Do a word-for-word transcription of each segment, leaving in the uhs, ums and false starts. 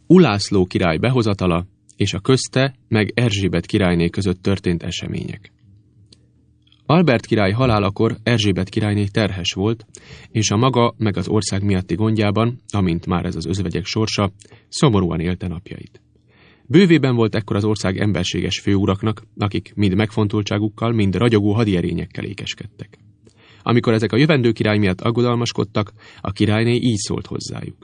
Ulászló király behozatala és a közte meg Erzsébet királyné között történt események. Albert király halálakor Erzsébet királyné terhes volt, és a maga meg az ország miatti gondjában, amint már ez az özvegyek sorsa, szomorúan élte napjait. Bővében volt ekkor az ország emberséges főuraknak, akik mind megfontoltságukkal, mind ragyogó hadierényekkel ékeskedtek. Amikor ezek a jövendő király miatt aggodalmaskodtak, a királyné így szólt hozzájuk.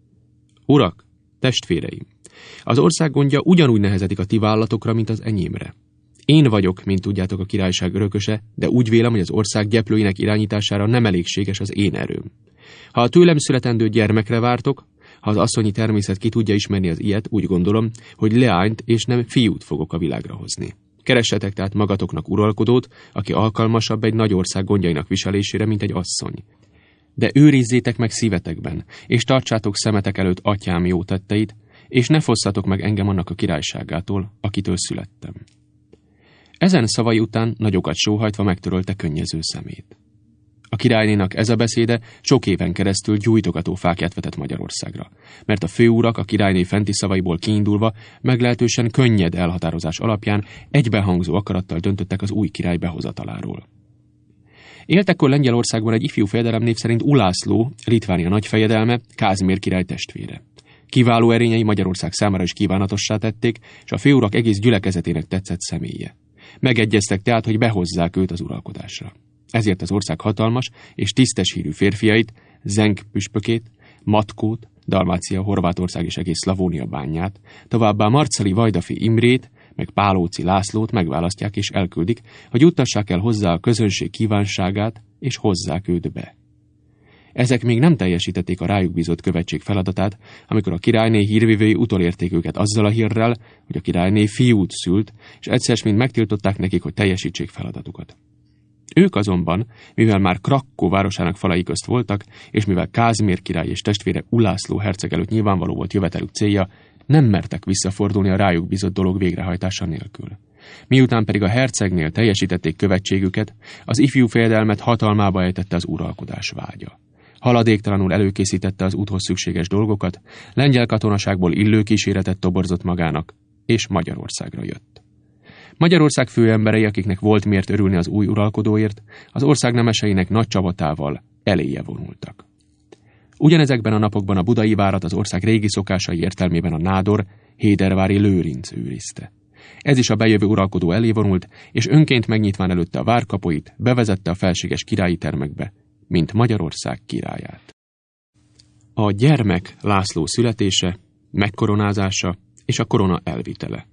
Urak, testvéreim, az ország gondja ugyanúgy nehezedik a ti vállatokra, mint az enyémre. Én vagyok, mint tudjátok, a királyság örököse, de úgy vélem, hogy az ország gyeplőinek irányítására nem elégséges az én erőm. Ha a tőlem születendő gyermekre vártok, ha az asszonyi természet ki tudja ismerni az ilyet, úgy gondolom, hogy leányt és nem fiút fogok a világra hozni. Keressetek tehát magatoknak uralkodót, aki alkalmasabb egy nagy ország gondjainak viselésére, mint egy asszony. De őrizzétek meg szívetekben, és tartsátok szemetek előtt atyám jó tetteit, és ne fosszatok meg engem annak a királyságától, akitől születtem. Ezen szavai után nagyokat sóhajtva megtörölte könnyező szemét. A királynénak ez a beszéde sok éven keresztül gyújtogató fákját vetett Magyarországra, mert a főurak a királyné fenti szavaiból kiindulva meglehetősen könnyed elhatározás alapján egybehangzó akarattal döntöttek az új király behozataláról. Éltekkor Lengyelországban egy ifjú fejedelem név szerint Ulászló, Litvánia nagyfejedelme, Kázmér király testvére. Kiváló erényei Magyarország számára is kívánatossá tették, és a főurak egész gyülekezetének tetszett személye. Megegyeztek tehát, hogy behozzák őt az uralkodásra. Ezért az ország hatalmas és tisztes hírű férfiait, Zenk püspökét, Matkót, Dalmácia, Horvátország és egész Szlavónia bányát, továbbá Marcali Vajdafi Imrét, meg Pálóci Lászlót megválasztják és elküldik, hogy juttassák el hozzá a közönség kívánságát, és hozzák őt be. Ezek még nem teljesítették a rájuk bízott követség feladatát, amikor a királyné hírvivői utolérték őket azzal a hírrel, hogy a királyné fiút szült, és egyszer mind megtiltották nekik, hogy teljesítsék feladatukat. Ők azonban, mivel már Krakkó városának falai közt voltak, és mivel Kázmér király és testvére Ulászló herceg előtt nyilvánvaló volt jövetelük célja, nem mertek visszafordulni a rájuk bízott dolog végrehajtása nélkül. Miután pedig a hercegnél teljesítették követségüket, az ifjú fejedelmet hatalmába ejtette az uralkodás vágya. Haladéktalanul előkészítette az úthoz szükséges dolgokat, lengyel katonaságból illő kíséretet toborzott magának, és Magyarországra jött. Magyarország főemberei, akiknek volt miért örülni az új uralkodóért, az ország nemeseinek nagy csapatával eléje vonultak. Ugyanezekben a napokban a budai várat az ország régi szokásai értelmében a nádor, hédervári Lőrinc őrizte. Ez is a bejövő uralkodó elé vonult, és önként megnyitván előtte a várkapuit, bevezette a felséges királyi termekbe, mint Magyarország királyát. A gyermek László születése, megkoronázása és a korona elvitele.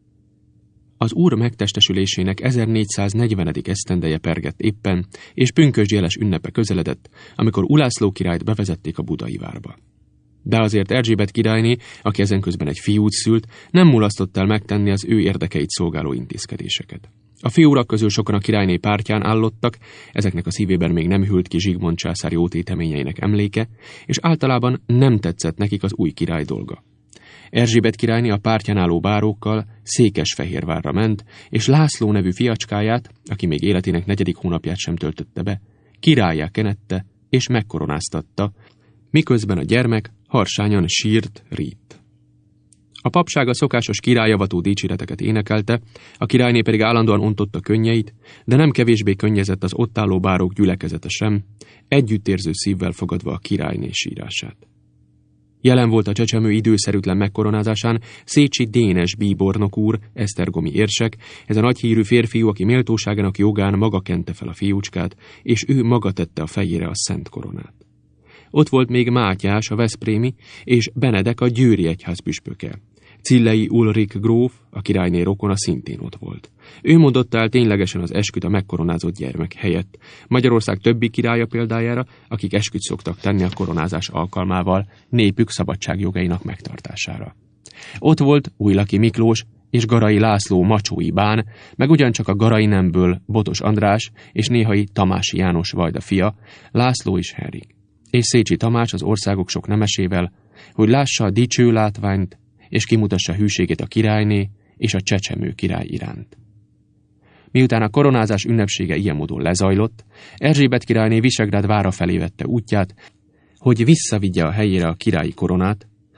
Az úr megtestesülésének ezernégyszáznegyvenedik esztendeje pergett éppen, és pünkösdjeles ünnepe közeledett, amikor Ulászló királyt bevezették a budai várba. De azért Erzsébet királyné, aki ezenközben egy fiút szült, nem mulasztott el megtenni az ő érdekeit szolgáló intézkedéseket. A fiúrak közül sokan a királyné pártján állottak, ezeknek a szívében még nem hűlt ki Zsigmond császár jó téteményeinek emléke, és általában nem tetszett nekik az új király dolga. Erzsébet királyné a pártján álló bárókkal Székesfehérvárra ment, és László nevű fiacskáját, aki még életének negyedik hónapját sem töltötte be, királlyá kenette és megkoronáztatta, miközben a gyermek harsányan sírt, rítt. A papság a szokásos királyjavató dicséreteket énekelte, a királyné pedig állandóan ontotta könnyeit, de nem kevésbé könnyezett az ott álló bárók gyülekezete sem, együttérző szívvel fogadva a királyné sírását. Jelen volt a csecsemő időszerűtlen megkoronázásán Szécsi Dénes bíbornok úr, esztergomi érsek, ez a nagyhírű férfiú, aki méltóságának jogán maga kente fel a fiúcskát, és ő maga tette a fejére a szent koronát. Ott volt még Mátyás, a veszprémi, és Benedek, a győri egyház püspöke. Cillei Ulrik gróf, a királyné rokona, szintén ott volt. Ő mondotta el ténylegesen az esküt a megkoronázott gyermek helyett, Magyarország többi királya példájára, akik esküt szoktak tenni a koronázás alkalmával, népük szabadságjogainak megtartására. Ott volt Újlaki Miklós és Garai László macsói bán, meg ugyancsak a Garai nemből Botos András és néhai Tamási János vajda fia, László és Henrik. És Szécsi Tamás az országok sok nemesével, hogy lássa a dicső látványt, és kimutassa hűségét a királyné és a csecsemő király iránt. Miután a koronázás ünnepsége ilyen módon lezajlott, Erzsébet királyné Visegrád vára felé vette útját, hogy visszavigye a helyére a királyi koronát,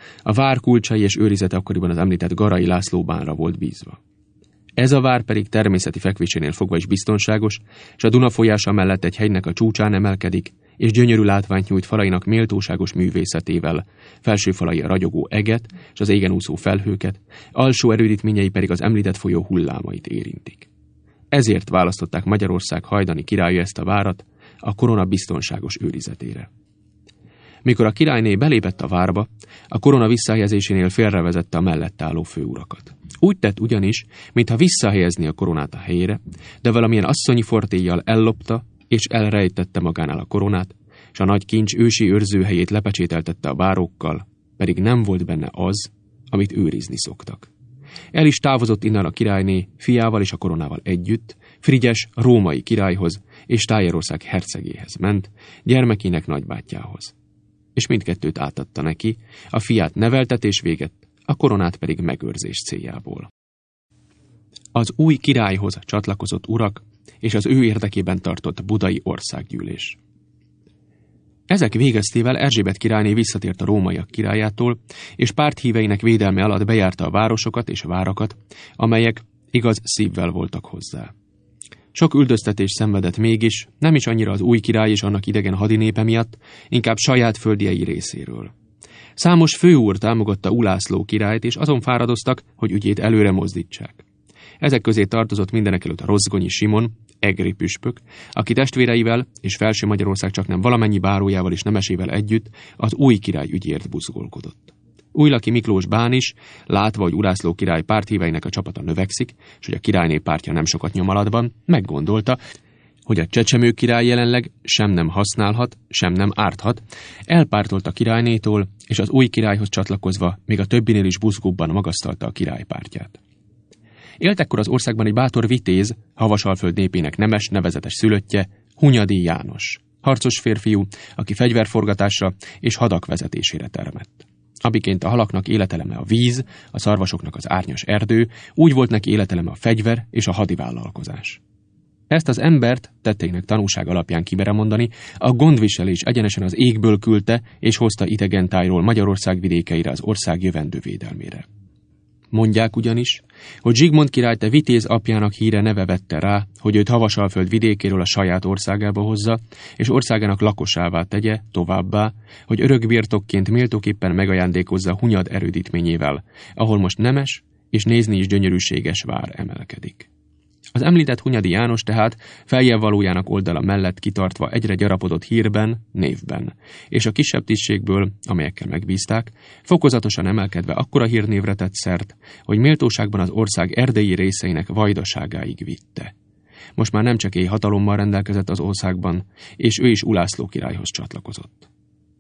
a vár kulcsai és őrizete akkoriban az említett Garai László bánra volt bízva. Ez a vár pedig természeti fekvésénél fogva is biztonságos, és a Duna folyása mellett egy hegynek a csúcsán emelkedik, és gyönyörű látványt nyújt falainak méltóságos művészetével, felső falai a ragyogó eget és az égen úszó felhőket, alsó erődítményei pedig az említett folyó hullámait érintik. Ezért választották Magyarország hajdani királya ezt a várat a korona biztonságos őrizetére. Mikor a királyné belépett a várba, a korona visszahelyezésénél félrevezette a mellett álló főurakat. Úgy tett ugyanis, mintha visszahelyezni a koronát a helyére, de valamilyen asszonyi fortéjjal ellopta és elrejtette magánál a koronát, és a nagy kincs ősi őrzőhelyét lepecsételtette a várókkal, pedig nem volt benne az, amit őrizni szoktak. El is távozott innen a királyné fiával és a koronával együtt, Frigyes római királyhoz és Tájerország hercegéhez ment, gyermekének nagybátyjához. És mindkettőt átadta neki, a fiát neveltetés véget, a koronát pedig megőrzés céljából. Az új királyhoz csatlakozott urak és az ő érdekében tartott budai országgyűlés. Ezek végeztével Erzsébet királyné visszatért a rómaiak királyától, és párthíveinek védelme alatt bejárta a városokat és várakat, amelyek igaz szívvel voltak hozzá. Sok üldöztetés szenvedett mégis, nem is annyira az új király és annak idegen hadinépe miatt, inkább saját földiei részéről. Számos főúr támogatta Ulászló királyt, és azon fáradoztak, hogy ügyét előre mozdítsák. Ezek közé tartozott mindenekelőtt a Rozgonyi Simon, egri püspök, aki testvéreivel és Felső Magyarország csaknem valamennyi bárójával és nemesével együtt az új király ügyért buzgolkodott. Újlaki Miklós bán is, látva, hogy Ulászló király párthíveinek a csapata növekszik, és hogy a királyné pártja nem sokat nyom alatban, meggondolta, hogy a csecsemő király jelenleg sem nem használhat, sem nem árthat, elpártolt a királynétól, és az új királyhoz csatlakozva még a többinél is buzgóbban magasztalta a király pártját. Élt ekkor az országban egy bátor vitéz, Havasalföld népének nemes, nevezetes szülöttje, Hunyadi János, harcos férfiú, aki fegyverforgatásra és hadak vezetésére termett. Amiként a halaknak életeleme a víz, a szarvasoknak az árnyas erdő, úgy volt neki életeleme a fegyver és a hadivállalkozás. Ezt az embert, tetteinek tanúság alapján kimerem mondani, a gondviselés egyenesen az égből küldte és hozta idegentájról Magyarország vidékeire az ország jövendő védelmére. Mondják ugyanis, hogy Zsigmond király te vitéz apjának híre neve vette rá, hogy őt Havasalföld vidékéről a saját országába hozza, és országának lakosává tegye, továbbá, hogy örökbirtokként méltóképpen megajándékozza Hunyad erődítményével, ahol most nemes és nézni is gyönyörűséges vár emelkedik. Az említett Hunyadi János tehát feljebb-valójának oldala mellett kitartva egyre gyarapodott hírben, névben, és a kisebb tisztségből, amelyekkel megbízták, fokozatosan emelkedve akkora hírnévre tett szert, hogy méltóságban az ország erdélyi részeinek vajdaságáig vitte. Most már nem csak éj hatalommal rendelkezett az országban, és ő is Ulászló királyhoz csatlakozott.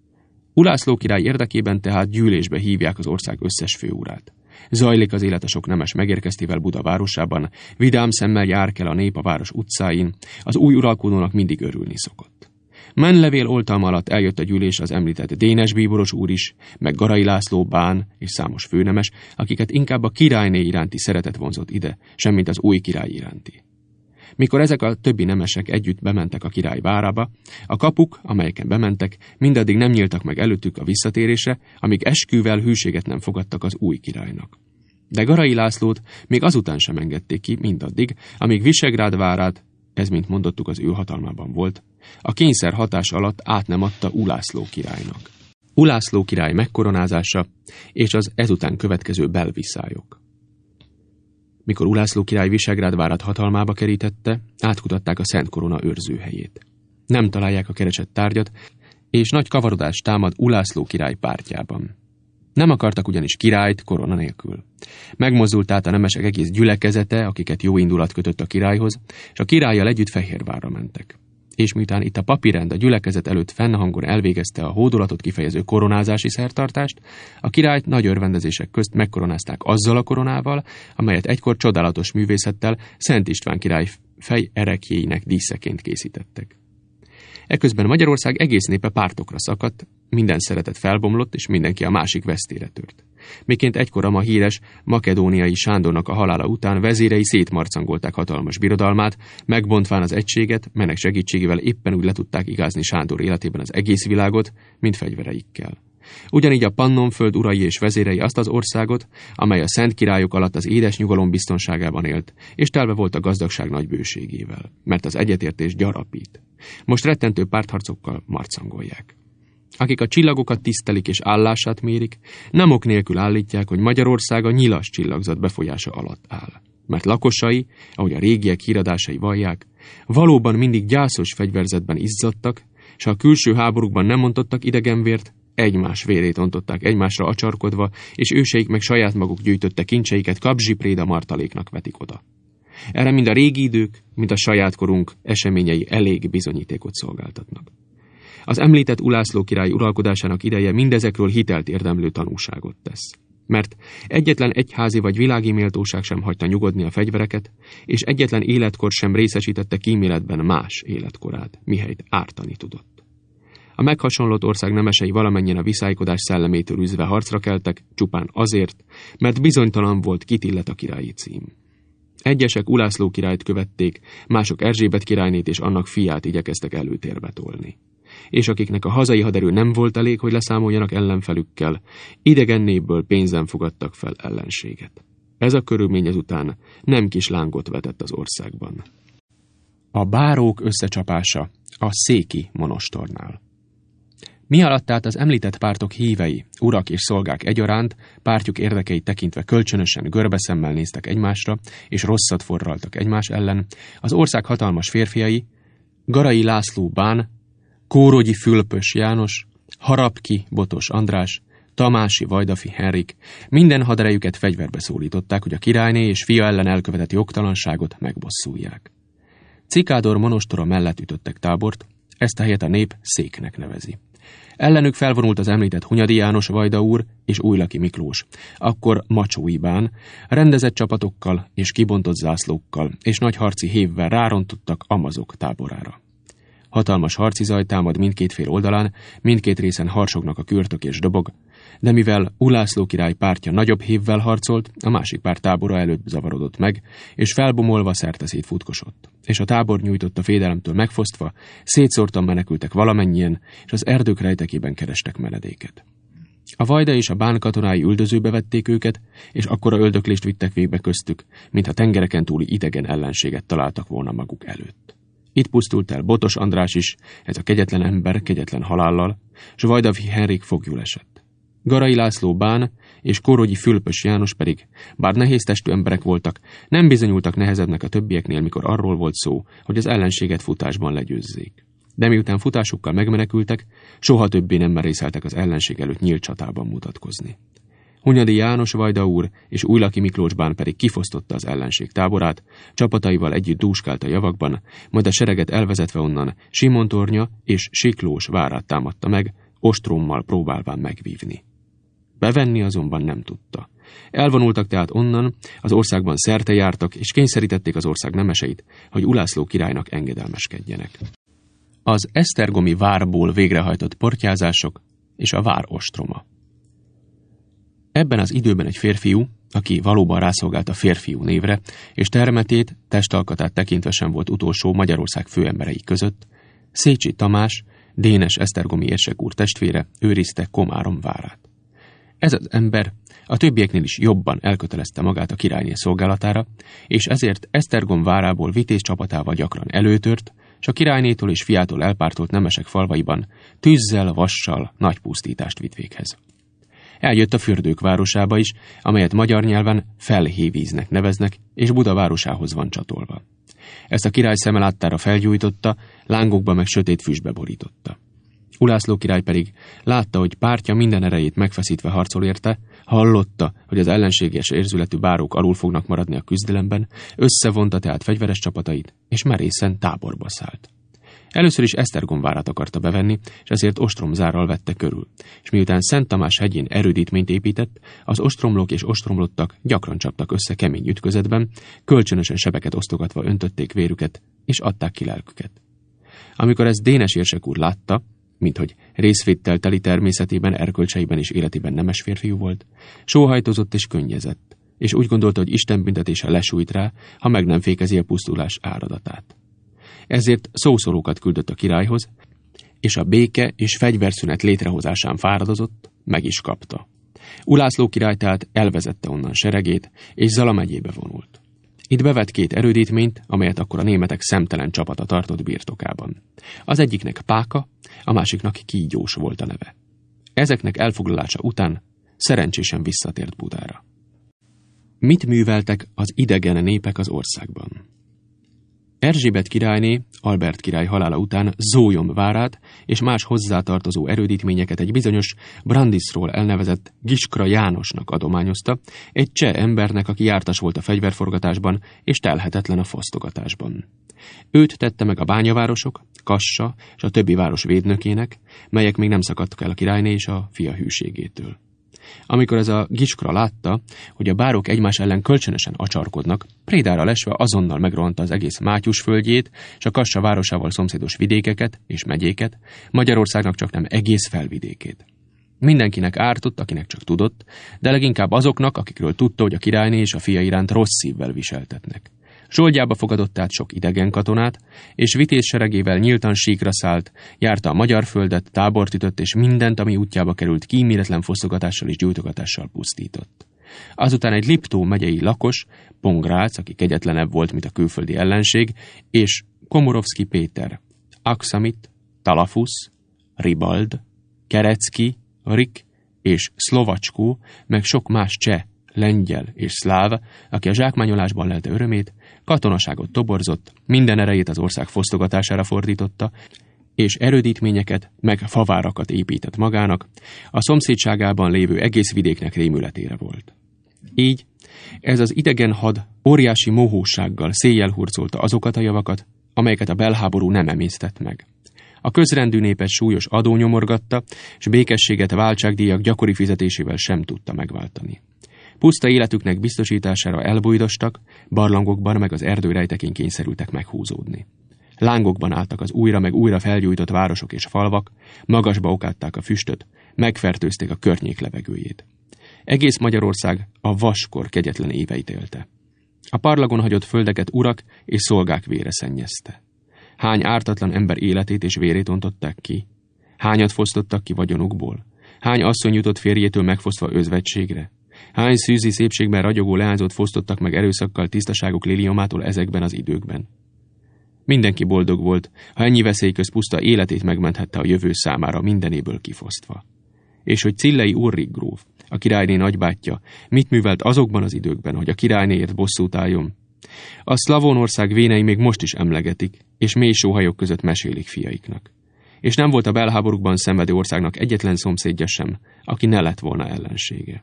Ulászló király érdekében tehát gyűlésbe hívják az ország összes főurát. Zajlik az élet a sok nemes megérkeztével Buda városában, vidám szemmel jár kell a nép a város utcáin, az új uralkodónak mindig örülni szokott. Menlevél oltalma alatt eljött a gyűlés az említett Dénes bíboros úr is, meg Garai László bán és számos főnemes, akiket inkább a királyné iránti szeretet vonzott ide, semmint az új király iránti. Mikor ezek a többi nemesek együtt bementek a király várába, a kapuk, amelyeken bementek, mindaddig nem nyíltak meg előttük a visszatérésre, amíg esküvel hűséget nem fogadtak az új királynak. De Garai Lászlót még azután sem engedték ki mindaddig, amíg Visegrád várát, ez mint mondottuk az ő hatalmában volt, a kényszer hatás alatt át nem adta Ulászló királynak. Ulászló király megkoronázása és az ezután következő belviszályok. Mikor Ulászló király Visegrád várat hatalmába kerítette, átkutatták a Szent Korona őrzőhelyét. Nem találják a keresett tárgyat, és nagy kavarodás támad Ulászló király pártjában. Nem akartak ugyanis királyt korona nélkül. Megmozdult át a nemesek egész gyülekezete, akiket jó indulat kötött a királyhoz, és a királlyal együtt Fehérvárra mentek. És miután itt a papírrend a gyülekezet előtt fennhangon elvégezte a hódolatot kifejező koronázási szertartást, a királyt nagy örvendezések közt megkoronázták azzal a koronával, amelyet egykor csodálatos művészettel Szent István király fej erekjéinek díszeként készítettek. Eközben Magyarország egész népe pártokra szakadt, minden szeretet felbomlott, és mindenki a másik vesztére tört. Miként egykor a ma híres makedóniai Sándornak a halála után vezérei szétmarcangolták hatalmas birodalmát, megbontván az egységet, melynek segítségével éppen úgy le tudták igázni Sándor életében az egész világot, mint fegyvereikkel. Ugyanígy a Pannonföld urai és vezérei azt az országot, amely a szent királyok alatt az édes nyugalom biztonságában élt, és telve volt a gazdagság nagy bőségével, mert az egyetértés gyarapít. Most rettentő pártharcokkal marcangolják. Akik a csillagokat tisztelik és állását mérik, nem ok nélkül állítják, hogy Magyarország a nyilas csillagzat befolyása alatt áll. Mert lakosai, ahogy a régiek híradásai vallják, valóban mindig gyászos fegyverzetben izzadtak, s ha a külső háborúkban nem ontottak idegenvért, egymás vérét ontották egymásra acsarkodva, és őseik meg saját maguk gyűjtötte kincseiket Kapzsi-Préda martaléknak vetik oda. Erre mind a régi idők, mind a saját korunk eseményei elég bizonyítékot szolgáltatnak. Az említett Ulászló király uralkodásának ideje mindezekről hitelt érdemlő tanúságot tesz. Mert egyetlen egyházi vagy világi méltóság sem hagyta nyugodni a fegyvereket, és egyetlen életkor sem részesítette kíméletben más életkorát, mihelyt ártani tudott. A meghasonlott ország nemesei valamennyien a viszálykodás szellemétől üzve harcra keltek, csupán azért, mert bizonytalan volt, kit illet a királyi cím. Egyesek Ulászló királyt követték, mások Erzsébet királynét és annak fiát igyekeztek előtérbe tolni. És akiknek a hazai haderő nem volt elég, hogy leszámoljanak ellenfelükkel, idegen népből pénzen fogadtak fel ellenséget. Ez a körülmény ezután nem kis lángot vetett az országban. A bárók összecsapása a széki monostornál. Mi alatt át az említett pártok hívei, urak és szolgák egyaránt, pártjuk érdekeit tekintve kölcsönösen görbeszemmel néztek egymásra, és rosszat forraltak egymás ellen, az ország hatalmas férfiai, Garai László bán, Kórogyi Fülöpös János, Harapki Botos András, Tamási Vajdafi Henrik minden haderejüket fegyverbe szólították, hogy a királyné és fia ellen elkövetett jogtalanságot megbosszulják. Cikádor monostora mellett ütöttek tábort, ezt a helyet a nép széknek nevezi. Ellenük felvonult az említett Hunyadi János Vajda úr és Újlaki Miklós, akkor Macsói bán, rendezett csapatokkal és kibontott zászlókkal és nagy harci hévvel rárontottak Amazok táborára. Hatalmas harci zaj támad mindkét fél oldalán, mindkét részen harsognak a kürtök és dobog, de mivel Ulászló király pártja nagyobb hévvel harcolt, a másik párt tábora előtt zavarodott meg, és felbomolva szerteszét futkosott. És a tábor nyújtotta fédelemtől megfosztva, szétszórtan menekültek valamennyien, és az erdők rejtekében kerestek menedéket. A Vajda és a bán katonái üldözőbe vették őket, és akkora öldöklést vittek végbe köztük, mintha tengereken túli idegen ellenséget találtak volna maguk előtt. Itt pusztult el Botos András is, ez a kegyetlen ember kegyetlen halállal, s Vajdafi Henrik foglyul esett. Garai László bán és Kórogyi Fülöpös János pedig, bár nehéz testű emberek voltak, nem bizonyultak nehezebbnek a többieknél, mikor arról volt szó, hogy az ellenséget futásban legyőzzék. De miután futásukkal megmenekültek, soha többé nem merészeltek az ellenség előtt nyílt csatában mutatkozni. Hunyadi János Vajda úr és Újlaki Miklós bán pedig kifosztotta az ellenség táborát, csapataival együtt dúskált a javakban, majd a sereget elvezetve onnan Simontornya és Siklós várát támadta meg, ostrommal próbálván megvívni. Bevenni azonban nem tudta. Elvonultak tehát onnan, az országban szerte jártak, és kényszerítették az ország nemeseit, hogy Ulászló királynak engedelmeskedjenek. Az esztergomi várból végrehajtott portyázások és a vár ostroma. Ebben az időben egy férfiú, aki valóban rászolgált a férfiú névre, és termetét, testalkatát tekintve sem volt utolsó Magyarország főemberei között, Szécsi Tamás, Dénes esztergomi érsek úr testvére őrizte Komárom várát. Ez az ember a többieknél is jobban elkötelezte magát a királyné szolgálatára, és ezért Esztergom várából vitéz csapatával gyakran előtört, s a királynétól és fiától elpártolt nemesek falvaiban tűzzel, vassal nagy pusztítást vitt véghez. Eljött a fürdők városába is, amelyet magyar nyelven Felhévíznek neveznek, és Buda városához van csatolva. Ezt a király szeme láttára felgyújtotta, lángokba meg sötét füstbe borította. Ulászló király pedig látta, hogy pártja minden erejét megfeszítve harcol érte, hallotta, hogy az ellenséges érzületű bárók alul fognak maradni a küzdelemben, összevonta tehát fegyveres csapatait, és merészen táborba szállt. Először is Esztergom várát akarta bevenni, és ezért ostromzárral vette körül, és miután Szent Tamás hegyén erődítményt épített, az ostromlók és ostromlottak gyakran csaptak össze kemény ütközetben, kölcsönösen sebeket osztogatva öntötték vérüket, és adták ki lelküket. Amikor ezt Dénes érsek úr látta, minthogy részvéttel teli természetében, erkölcseiben és életében nemes férfiú volt, sóhajtozott és könnyezett, és úgy gondolta, hogy Isten büntetése lesújt rá, ha meg nem fékezi a pusztulás áradatát. Ezért szószólókat küldött a királyhoz, és a béke és fegyverszünet létrehozásán fáradozott, meg is kapta. Ulászló király tehát elvezette onnan seregét, és Zala megyébe vonult. Itt bevett két erődítményt, amelyet akkor a németek szemtelen csapata tartott birtokában. Az egyiknek Páka, a másiknak Kígyós volt a neve. Ezeknek elfoglalása után szerencsésen visszatért Budára. Mit műveltek az idegen népek az országban? Erzsébet királyné Albert király halála után Zólyom várát és más hozzátartozó erődítményeket egy bizonyos Brandisról elnevezett Giskra Jánosnak adományozta, egy cseh embernek, aki jártas volt a fegyverforgatásban és telhetetlen a fosztogatásban. Őt tette meg a bányavárosok, Kassa és a többi város védnökének, melyek még nem szakadtak el a királyné és a fia hűségétől. Amikor ez a Giskra látta, hogy a bárok egymás ellen kölcsönösen acsarkodnak, prédára lesve azonnal megrohanta az egész Mátyus földjét és a Kassa városával szomszédos vidékeket és megyéket, Magyarországnak csak nem egész felvidékét. Mindenkinek ártott, akinek csak tudott, de leginkább azoknak, akikről tudta, hogy a királyné és a fia iránt rossz szívvel viseltetnek. Zsoldjába fogadott át sok idegen katonát, és vitéz seregével nyíltan síkra szállt, járta a magyar földet, tábort ütött, és mindent, ami útjába került, kíméletlen fosztogatással és gyújtogatással pusztított. Azután egy Liptó megyei lakos, Pongrác, aki kegyetlenebb volt, mint a külföldi ellenség, és Komorovszki Péter, Aksamit, Talafusz, Ribald, Kerecki, Rik és Szlovacskó, meg sok más cseh, lengyel és szláv, aki a zsákmányolásban lelte örömét, katonaságot toborzott, minden erejét az ország fosztogatására fordította, és erődítményeket, meg favárakat épített magának, a szomszédságában lévő egész vidéknek rémületére volt. Így ez az idegen had óriási mohósággal széjjel hurcolta azokat a javakat, amelyeket a belháború nem emésztett meg. A közrendű népet súlyos adó nyomorgatta, és békességet váltságdíjak gyakori fizetésével sem tudta megváltani. Puszta életüknek biztosítására elbújdostak, barlangokban meg az erdő rejtekén kényszerültek meghúzódni. Lángokban álltak az újra meg újra felgyújtott városok és falvak, magasba okátták a füstöt, megfertőzték a környék levegőjét. Egész Magyarország a vaskor kegyetlen éveit élte. A parlagon hagyott földeket urak és szolgák vére szennyezte. Hány ártatlan ember életét és vérét ontották ki? Hányat fosztottak ki vagyonukból? Hány asszony jutott férjétől megfosztva özvegységre? Hány szűzi szépségben ragyogó leányzót fosztottak meg erőszakkal tisztaságuk liliomától ezekben az időkben? Mindenki boldog volt, ha ennyi veszély közt puszta életét megmenthette a jövő számára mindenéből kifosztva. És hogy Cillei Ulrik gróf, a királyné nagybátyja, mit művelt azokban az időkben, hogy a királynéért bosszút álljon? A Szlavónország vénei még most is emlegetik, és mély sóhajok között mesélik fiaiknak. És nem volt a belháborúkban szenvedő országnak egyetlen szomszédja sem, aki ne lett volna ellensége.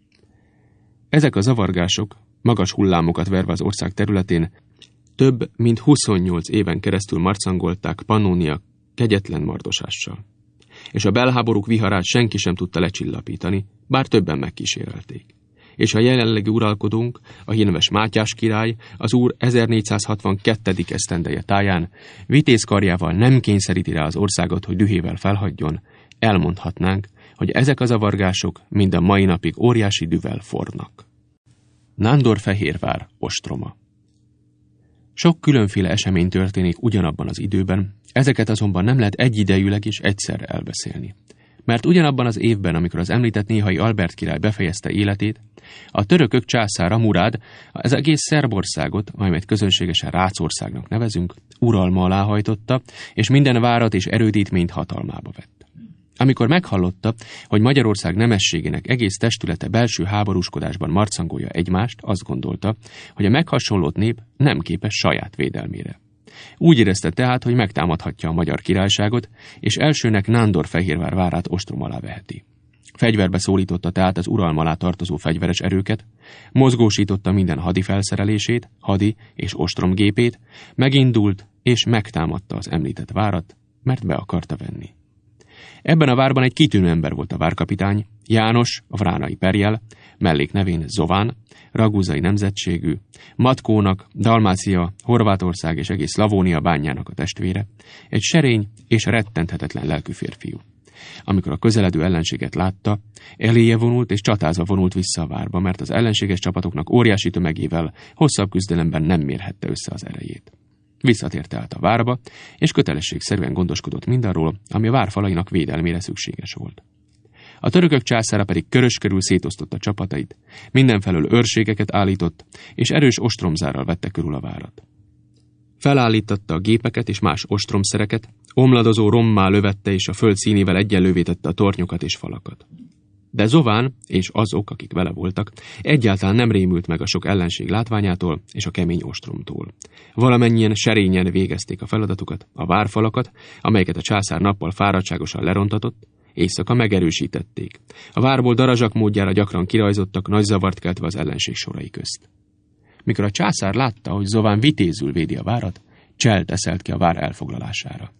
Ezek a zavargások, magas hullámokat verve az ország területén, több mint huszonnyolc éven keresztül marcangolták Pannónia kegyetlen mardosással. És a belháborúk viharát senki sem tudta lecsillapítani, bár többen megkísérelték. És a jelenlegi uralkodónk, a hírneves Mátyás király, az úr ezernégyszázhatvankettedik esztendeje táján vitéz karjával nem kényszeríti rá az országot, hogy dühével felhagyjon, elmondhatnánk, hogy ezek a zavargások mind a mai napig óriási dühvel fornak. Nándorfehérvár ostroma. Sok különféle esemény történik ugyanabban az időben, ezeket azonban nem lehet egyidejűleg és egyszerre elbeszélni. Mert ugyanabban az évben, amikor az említett néhai Albert király befejezte életét, a törökök császára Murád az egész Szerbországot, amelyet közönségesen Rácországnak nevezünk, uralma alá hajtotta, és minden várat és erődítményt hatalmába vett. Amikor meghallotta, hogy Magyarország nemességének egész testülete belső háborúskodásban marcangolja egymást, azt gondolta, hogy a meghasonlott nép nem képes saját védelmére. Úgy érezte tehát, hogy megtámadhatja a magyar királyságot, és elsőnek Nándorfehérvár várát ostrom alá veheti. Fegyverbe szólította tehát az uralma alá tartozó fegyveres erőket, mozgósította minden hadi felszerelését, hadi és ostromgépét, megindult és megtámadta az említett várat, mert be akarta venni. Ebben a várban egy kitűnő ember volt a várkapitány, János, a vránai perjel, melléknevén Zován, ragúzai nemzetségű, Matkónak, Dalmácia, Horvátország és egész Szlavónia bányának a testvére, egy serény és rettenthetetlen lelkű férfiú. Amikor a közeledő ellenséget látta, eléje vonult és csatázva vonult vissza a várba, mert az ellenséges csapatoknak óriási tömegével hosszabb küzdelemben nem mérhette össze az erejét. Visszatért tehát a várba, és kötelességszerűen gondoskodott mindarról, ami a vár falainak védelmére szükséges volt. A törökök császára pedig körös körül szétosztotta csapatait, mindenfelől őrségeket állított, és erős ostromzárral vette körül a várat. Felállítatta a gépeket és más ostromszereket, omladozó rommá lövette és a föld színével egyenlővé tette a tornyokat és falakat. De Zován és azok, akik vele voltak, egyáltalán nem rémült meg a sok ellenség látványától és a kemény ostromtól. Valamennyien serényen végezték a feladatukat, a várfalakat, amelyeket a császár nappal fáradtságosan lerontatott, éjszaka megerősítették. A várból darazsak módjára gyakran kirajzottak, nagy zavart keltve az ellenség sorai közt. Mikor a császár látta, hogy Zován vitézül védi a várat, cselt eszelt ki a vár elfoglalására.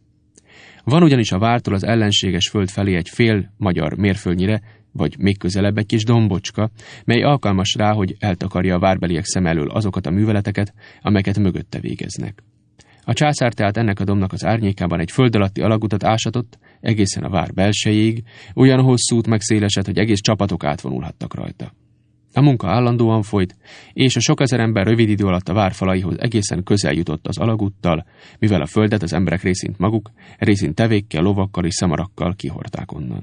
Van ugyanis a vártól az ellenséges föld felé egy fél magyar mérföldnyire, vagy még közelebb egy kis dombocska, mely alkalmas rá, hogy eltakarja a várbeliek szem elől azokat a műveleteket, amelyeket mögötte végeznek. A császár tehát ennek a dombnak az árnyékában egy föld alatti alagutat ásatott, egészen a vár belsejéig, olyan hosszút meg széleset, hogy egész csapatok átvonulhattak rajta. A munka állandóan folyt, és a sok ezer ember rövid idő alatt a vár falaihoz egészen közel jutott az alagúttal, mivel a földet az emberek részint maguk, részint tevékkel, lovakkal és szamarakkal kihordták onnan.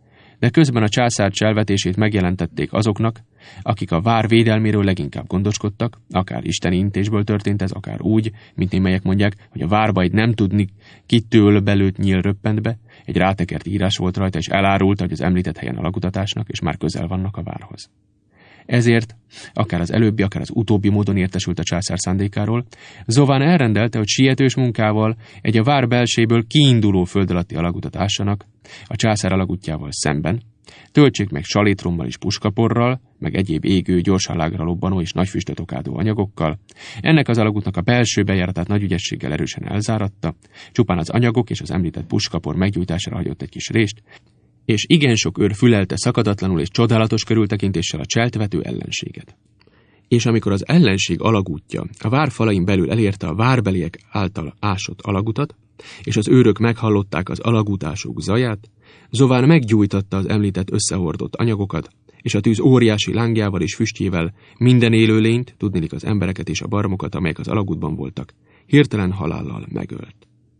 De közben a császár cselvetését megjelentették azoknak, akik a vár védelméről leginkább gondoskodtak, akár isteni intésből történt ez, akár úgy, mint némelyek mondják, hogy a várba egy nem tudni, kitől belőtt nyíl röppent be, egy rátekert írás volt rajta, és elárulta, hogy az említett helyen alagutatásnak, és már közel vannak a várhoz. Ezért, akár az előbbi, akár az utóbbi módon értesült a császár szándékáról, Zován elrendelte, hogy sietős munkával egy a vár belséből kiinduló föld alatti alagutat ássanak, a császár alagútjával szemben, töltsék meg salétrommal és puskaporral, meg egyéb égő, gyorsan lágra lobbanó és nagy füstöt okádó anyagokkal. Ennek az alagútnak a belső bejáratát nagy ügyességgel erősen elzáratta, csupán az anyagok és az említett puskapor meggyújtására hagyott egy kis rést, és igen sok őr fülelte szakadatlanul és csodálatos körültekintéssel a cseltvető ellenséget. És amikor az ellenség alagútja a vár falain belül elérte a várbeliek által ásott alagutat, és az őrök meghallották az alagútások zaját, Zován meggyújtatta az említett összehordott anyagokat, és a tűz óriási lángjával és füstjével minden élőlényt, tudniillik az embereket és a barmokat, amelyek az alagútban voltak, hirtelen halállal megölt.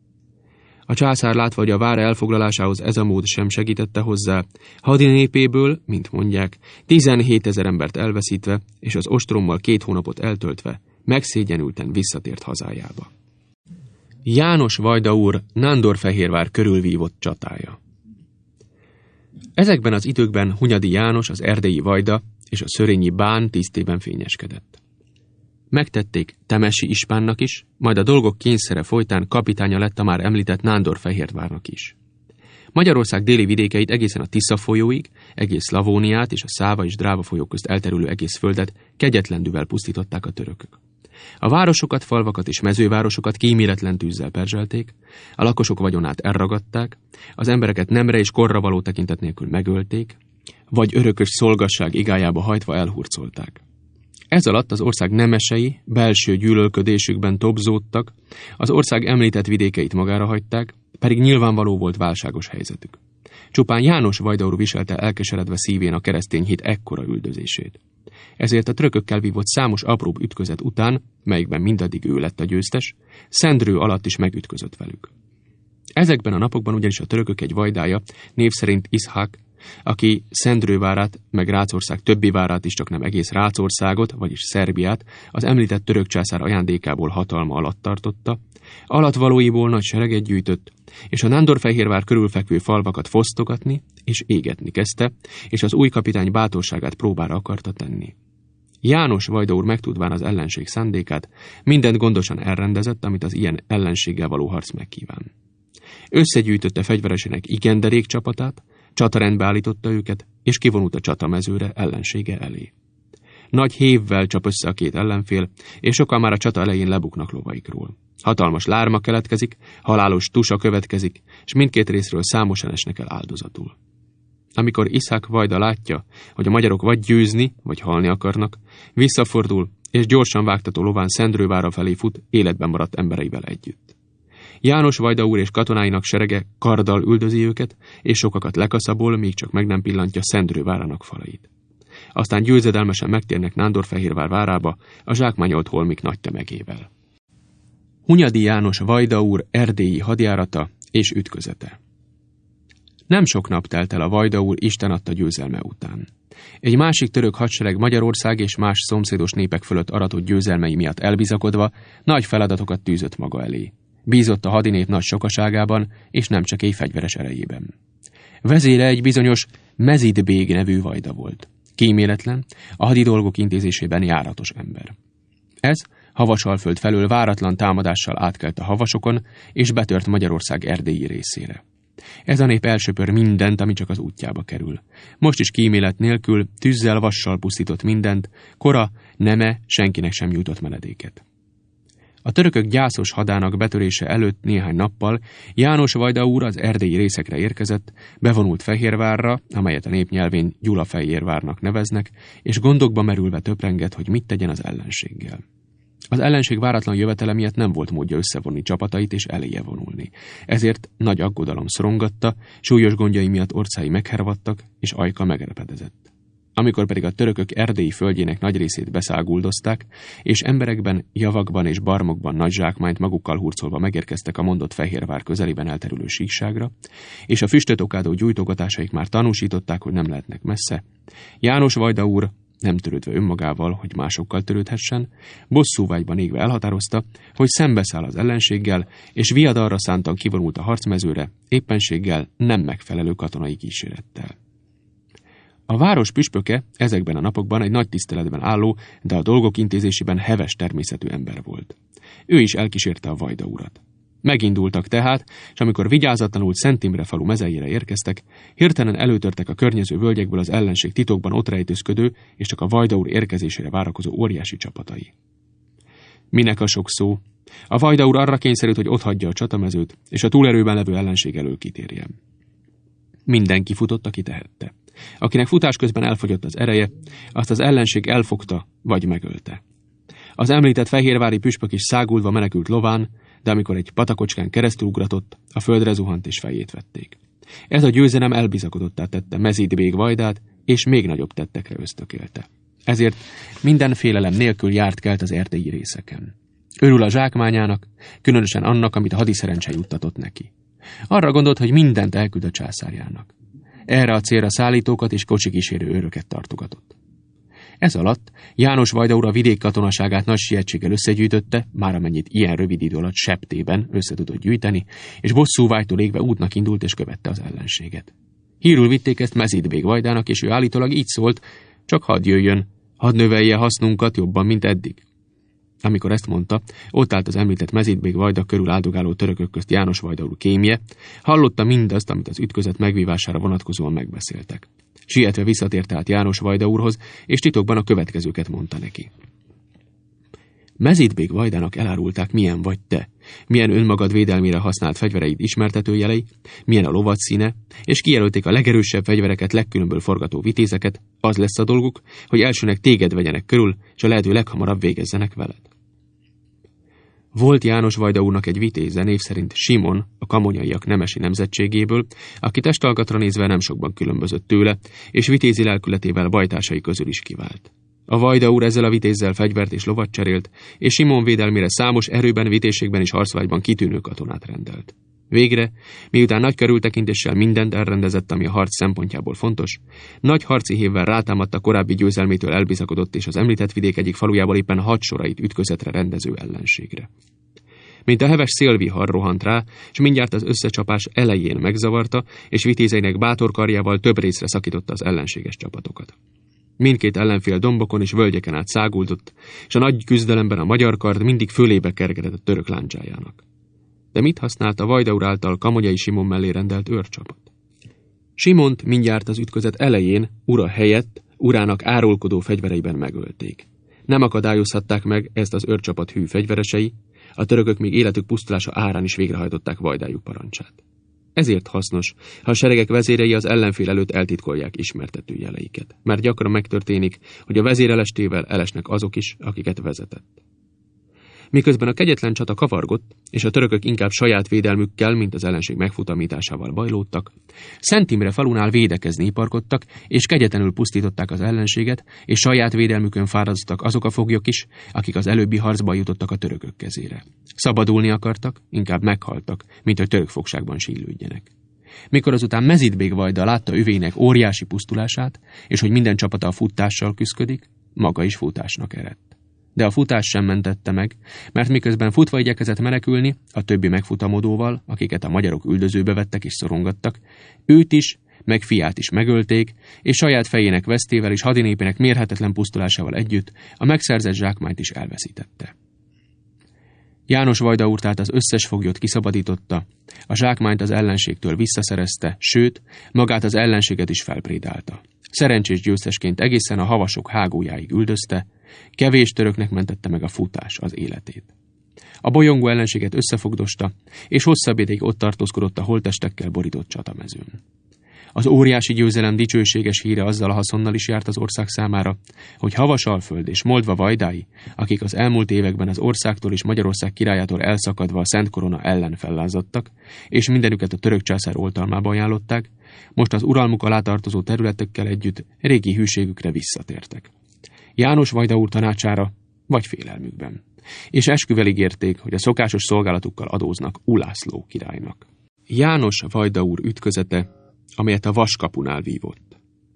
A császár látva, hogy a vár elfoglalásához ez a mód sem segítette hozzá, hadinépéből, mint mondják, tizenhétezer embert elveszítve, és az ostrommal két hónapot eltöltve, megszégyenülten visszatért hazájába. János vajda úr Nándorfehérvár körülvívott csatája. Ezekben az időkben Hunyadi János, az erdélyi vajda és a szörényi bán tisztében fényeskedett. Megtették Temesi ispánnak is, majd a dolgok kényszere folytán kapitánya lett a már említett Nándorfehérvárnak is. Magyarország déli vidékeit egészen a Tisza folyóig, egész Szlavóniát és a Száva és Dráva folyók közt elterülő egész földet kegyetlendűvel pusztították a törökök. A városokat, falvakat és mezővárosokat kíméletlen tűzzel perzselték, a lakosok vagyonát elragadták, az embereket nemre és korra való tekintet nélkül megölték, vagy örökös szolgasság igájába hajtva elhurcolták. Ez alatt az ország nemesei belső gyűlölködésükben tobzódtak, az ország említett vidékeit magára hagyták, pedig nyilvánvaló volt válságos helyzetük. Csupán János vajda úr viselte elkeseredve szívén a keresztény hit ekkora üldözését. Ezért a törökökkel vívott számos apróbb ütközet után, melyikben mindaddig ő lett a győztes, Szendrő alatt is megütközött velük. Ezekben a napokban ugyanis a törökök egy vajdája, név szerint Iszhák, aki Szendrővárát, meg Rácország többi várát is, csak nem egész Rácországot, vagyis Szerbiát az említett török császár ajándékából hatalma alatt tartotta, alattvalóiból nagy sereget gyűjtött, és a Nándorfehérvár körülfekvő falvakat fosztogatni és égetni kezdte, és az új kapitány bátorságát próbára akarta tenni. János vajda úr megtudván az ellenség szándékát, mindent gondosan elrendezett, amit az ilyen ellenséggel való harc megkíván. Összegyűjtötte fegyveresének igen derék csapatát, csatarendbe állította őket, és kivonult a csatamezőre ellensége elé. Nagy hévvel csap össze a két ellenfél, és sokan már a csata elején lebuknak lovaikról. Hatalmas lárma keletkezik, halálos tusa következik, és mindkét részről számosan esnek el áldozatul. Amikor Iszhák vajda látja, hogy a magyarok vagy győzni, vagy halni akarnak, visszafordul, és gyorsan vágtató lován Szendrővára felé fut életben maradt embereivel együtt. János vajda úr és katonáinak serege karddal üldözi őket, és sokakat lekaszabol, míg csak meg nem pillantja Szendrővárának falait. Aztán győzedelmesen megtérnek Nándorfehérvár várába a zsákmányolt holmik nagy tömegével. Hunyadi János vajda úr erdélyi hadjárata és ütközete. Nem sok nap telt el a Vajda úr Isten adta győzelme után. Egy másik török hadsereg Magyarország és más szomszédos népek fölött aratott győzelmei miatt elbizakodva nagy feladatokat tűzött maga elé. Bízott a hadinép nagy sokaságában, és nem csak egy fegyveres erejében. Vezére egy bizonyos Mezid bég nevű vajda volt. Kíméletlen, a hadi dolgok intézésében járatos ember. Ez Havasalföld felől váratlan támadással átkelt a havasokon, és betört Magyarország erdélyi részére. Ez a nép elsöpör mindent, ami csak az útjába kerül. Most is kímélet nélkül, tűzzel, vassal pusztított mindent, kora, neme, senkinek sem jutott menedéket. A törökök gyászos hadának betörése előtt néhány nappal János Vajda úr az erdélyi részekre érkezett, bevonult Fehérvárra, amelyet a népnyelvén Gyulafehérvárnak neveznek, és gondokba merülve töprengett, hogy mit tegyen az ellenséggel. Az ellenség váratlan jövetele miatt nem volt módja összevonni csapatait és eléje vonulni. Ezért nagy aggodalom szorongatta, súlyos gondjai miatt orcái meghervadtak, és ajka megrepedezett. Amikor pedig a törökök erdélyi földjének nagy részét beszáguldozták, és emberekben, javakban és barmokban nagy zsákmányt magukkal hurcolva megérkeztek a mondott Fehérvár közelében elterülő síkságra, és a füstöt okádó gyújtogatásaik már tanúsították, hogy nem lehetnek messze, János Vajda úr, nem törődve önmagával, hogy másokkal törődhessen, bosszúvágyban égve elhatározta, hogy szembeszáll az ellenséggel, és viadarra szántan kivonult a harcmezőre, éppenséggel nem megfelelő katonai kísérettel. A város püspöke ezekben a napokban egy nagy tiszteletben álló, de a dolgok intézésében heves természetű ember volt. Ő is elkísérte a Vajda urat. Megindultak tehát, és amikor vigyázatlanul Szent Imre falu mezejére érkeztek, hirtelen előtörtek a környező völgyekből az ellenség titokban ott rejtőzködő és csak a Vajda úr érkezésére várakozó óriási csapatai. Minek a sok szó? A Vajda úr arra kényszerült, hogy otthagyja a csatamezőt, és a túlerőben levő ellenség elől kitérjen. Mindenki futott, aki tehette. Akinek futás közben elfogyott az ereje, azt az ellenség elfogta vagy megölte. Az említett fehérvári püspök is száguldva menekült lován, de amikor egy patakocskán keresztül ugratott, a földre zuhant és fejét vették. Ez a győzelem elbizakodottá tette Mezid bég Vajdát, és még nagyobb tettekre ösztökélte. Ezért minden félelem nélkül járt kelt az erdélyi részeken. Örül a zsákmányának, különösen annak, amit a hadiszerencse juttatott neki. Arra gondolt, hogy mindent elküld a császárjának. Erre a célra szállítókat és kocsikísérő őröket tartogatott. Ez alatt János Vajda úr a vidék katonaságát nagy sietséggel összegyűjtötte, már amennyit ilyen rövid idő alatt septében össze tudott gyűjteni, és bosszúvágytól égve útnak indult és követte az ellenséget. Hírül vitték ezt Mezid bég Vajdának, és ő állítólag így szólt: csak hadd jöjjön, hadd növelje hasznunkat jobban, mint eddig. Amikor ezt mondta, ott állt az említett Mezid bég Vajda körül áldogáló törökök közt János Vajda úr kémje, hallotta mindazt, amit az ütközet megvívására vonatkozóan megbeszéltek. Sietve visszatért tehát János Vajda úrhoz, és titokban a következőket mondta neki. Mezid bég Vajdának elárulták, milyen vagy te, milyen önmagad védelmére használt fegyvereid ismertetőjelei, milyen a lovad színe, és kijelölték a legerősebb fegyvereket legkülönből forgató vitézeket. Az lesz a dolguk, hogy elsőnek téged vegyenek körül, és a lehető leghamarabb végezzenek veled. Volt János Vajda úrnak egy vitéze, név szerint Simon, a kamonyaiak nemesi nemzetségéből, aki testalkatra nézve nem sokban különbözött tőle, és vitézi lelkületével bajtásai közül is kivált. A Vajda úr ezzel a vitézzel fegyvert és lovat cserélt, és Simon védelmére számos erőben, vitézségben és harcvágyban kitűnő katonát rendelt. Végre, miután nagy körültekintéssel mindent elrendezett, ami a harc szempontjából fontos, nagy harci hévvel rátámadt a korábbi győzelmétől elbizakodott és az említett vidék egyik falujából éppen hadsorait ütközetre rendező ellenségre. Mint a heves szélvihar rohant rá, és mindjárt az összecsapás elején megzavarta, és vitézeinek bátor karjával több részre szakította az ellenséges csapatokat. Mindkét ellenfél dombokon és völgyeken át száguldott, és a nagy küzdelemben a magyar kard mindig fölébe kergedett a török láncsájának. De mit használt a Vajda úr által Kamonyai Simon mellé rendelt őrcsapat? Simont mindjárt az ütközet elején ura helyett urának árulkodó fegyvereiben megölték. Nem akadályozhatták meg ezt az őrcsapat hű fegyveresei, a törökök még életük pusztulása árán is végrehajtották Vajdájuk parancsát. Ezért hasznos, ha a seregek vezérei az ellenfél előtt eltitkolják ismertető jeleiket, mert gyakran megtörténik, hogy a vezérelestével elesnek azok is, akiket vezetett. Miközben a kegyetlen csata kavargott, és a törökök inkább saját védelmükkel, mint az ellenség megfutamításával bajlódtak, Szent Imre falunál védekezni iparkodtak, és kegyetlenül pusztították az ellenséget, és saját védelmükön fáradoztak azok a foglyok is, akik az előbbi harcban jutottak a törökök kezére. Szabadulni akartak, inkább meghaltak, mint hogy török fogságban sínylődjenek. mikor azután Mezitbég vajda látta övének óriási pusztulását, és hogy minden csapata a futással küszködik, maga is futásnak eredt. De a futás sem mentette meg, mert miközben futva igyekezett menekülni, a többi megfutamodóval, akiket a magyarok üldözőbe vettek és szorongattak, őt is, meg fiát is megölték, és saját fejének vesztével és hadinépének mérhetetlen pusztulásával együtt a megszerzett zsákmányt is elveszítette. János vajda úr tehát az összes foglyot kiszabadította, a zsákmányt az ellenségtől visszaszerezte, sőt, magát az ellenséget is felprédálta. Szerencsés győztesként egészen a havasok hágójáig üldözte, kevés töröknek mentette meg a futás az életét. A bolyongó ellenséget összefogdosta, és hosszabb ideig ott tartózkodott a holttestekkel borított csatamezőn. Az óriási győzelem dicsőséges híre azzal a haszonnal is járt az ország számára, hogy Havasalföld és Moldva vajdái, akik az elmúlt években az országtól és Magyarország királyától elszakadva a Szent Korona ellen fellázadtak, és mindenüket a török császár oltalmába ajánlották, most az uralmuk alá tartozó területekkel együtt régi hűségükre visszatértek. János vajda úr tanácsára vagy félelmükben, és esküvel ígérték, hogy a szokásos szolgálatukkal adóznak Ulászló királynak. János vajda úr ütközete, amelyet a Vaskapunál vívott.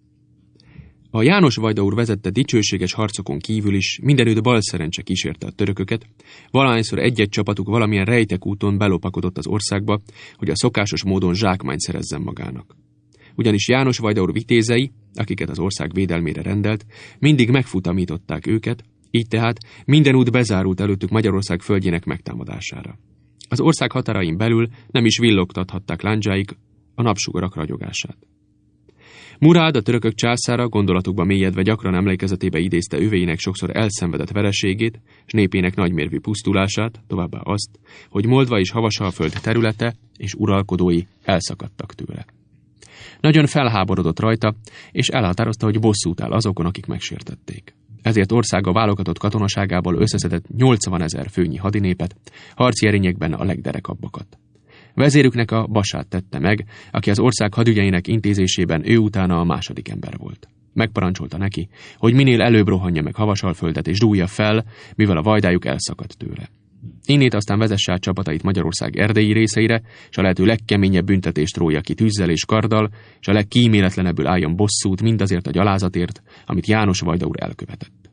A János vajda úr vezette dicsőséges harcokon kívül is mindenütt balszerencse kísérte a törököket, valahányszor egy-egy csapatuk valamilyen rejtek úton belopakodott az országba, hogy a szokásos módon zsákmányt szerezzen magának. Ugyanis János vajda úr vitézei, akiket az ország védelmére rendelt, mindig megfutamították őket, így tehát minden út bezárult előttük Magyarország földjének megtámadására. Az ország határain belül nem is villogtathatták lándzsáik a napsugarak ragyogását. Murád, a törökök császára gondolatukba mélyedve gyakran emlékezetébe idézte övéinek sokszor elszenvedett vereségét, s népének nagymérvű pusztulását, továbbá azt, hogy Moldva és Havasalföld területe és uralkodói elszakadtak tőle. Nagyon felháborodott rajta, és elhatározta, hogy bosszút áll azokon, akik megsértették. Ezért országa válogatott katonaságából összeszedett nyolcvanezer főnyi hadinépet, harci erényekben a legderekabbakat. Vezérüknek a Basát tette meg, aki az ország hadügyeinek intézésében ő utána a második ember volt. Megparancsolta neki, hogy minél előbb rohanja meg Havasalföldet és dúlja fel, mivel a vajdájuk elszakadt tőle. Innét aztán vezesse át csapatait Magyarország erdélyi részeire, és a lehető legkeményebb büntetést rója ki tűzzel és karddal, és a legkíméletlenebbül álljon bosszút mindazért a gyalázatért, amit János vajda úr elkövetett.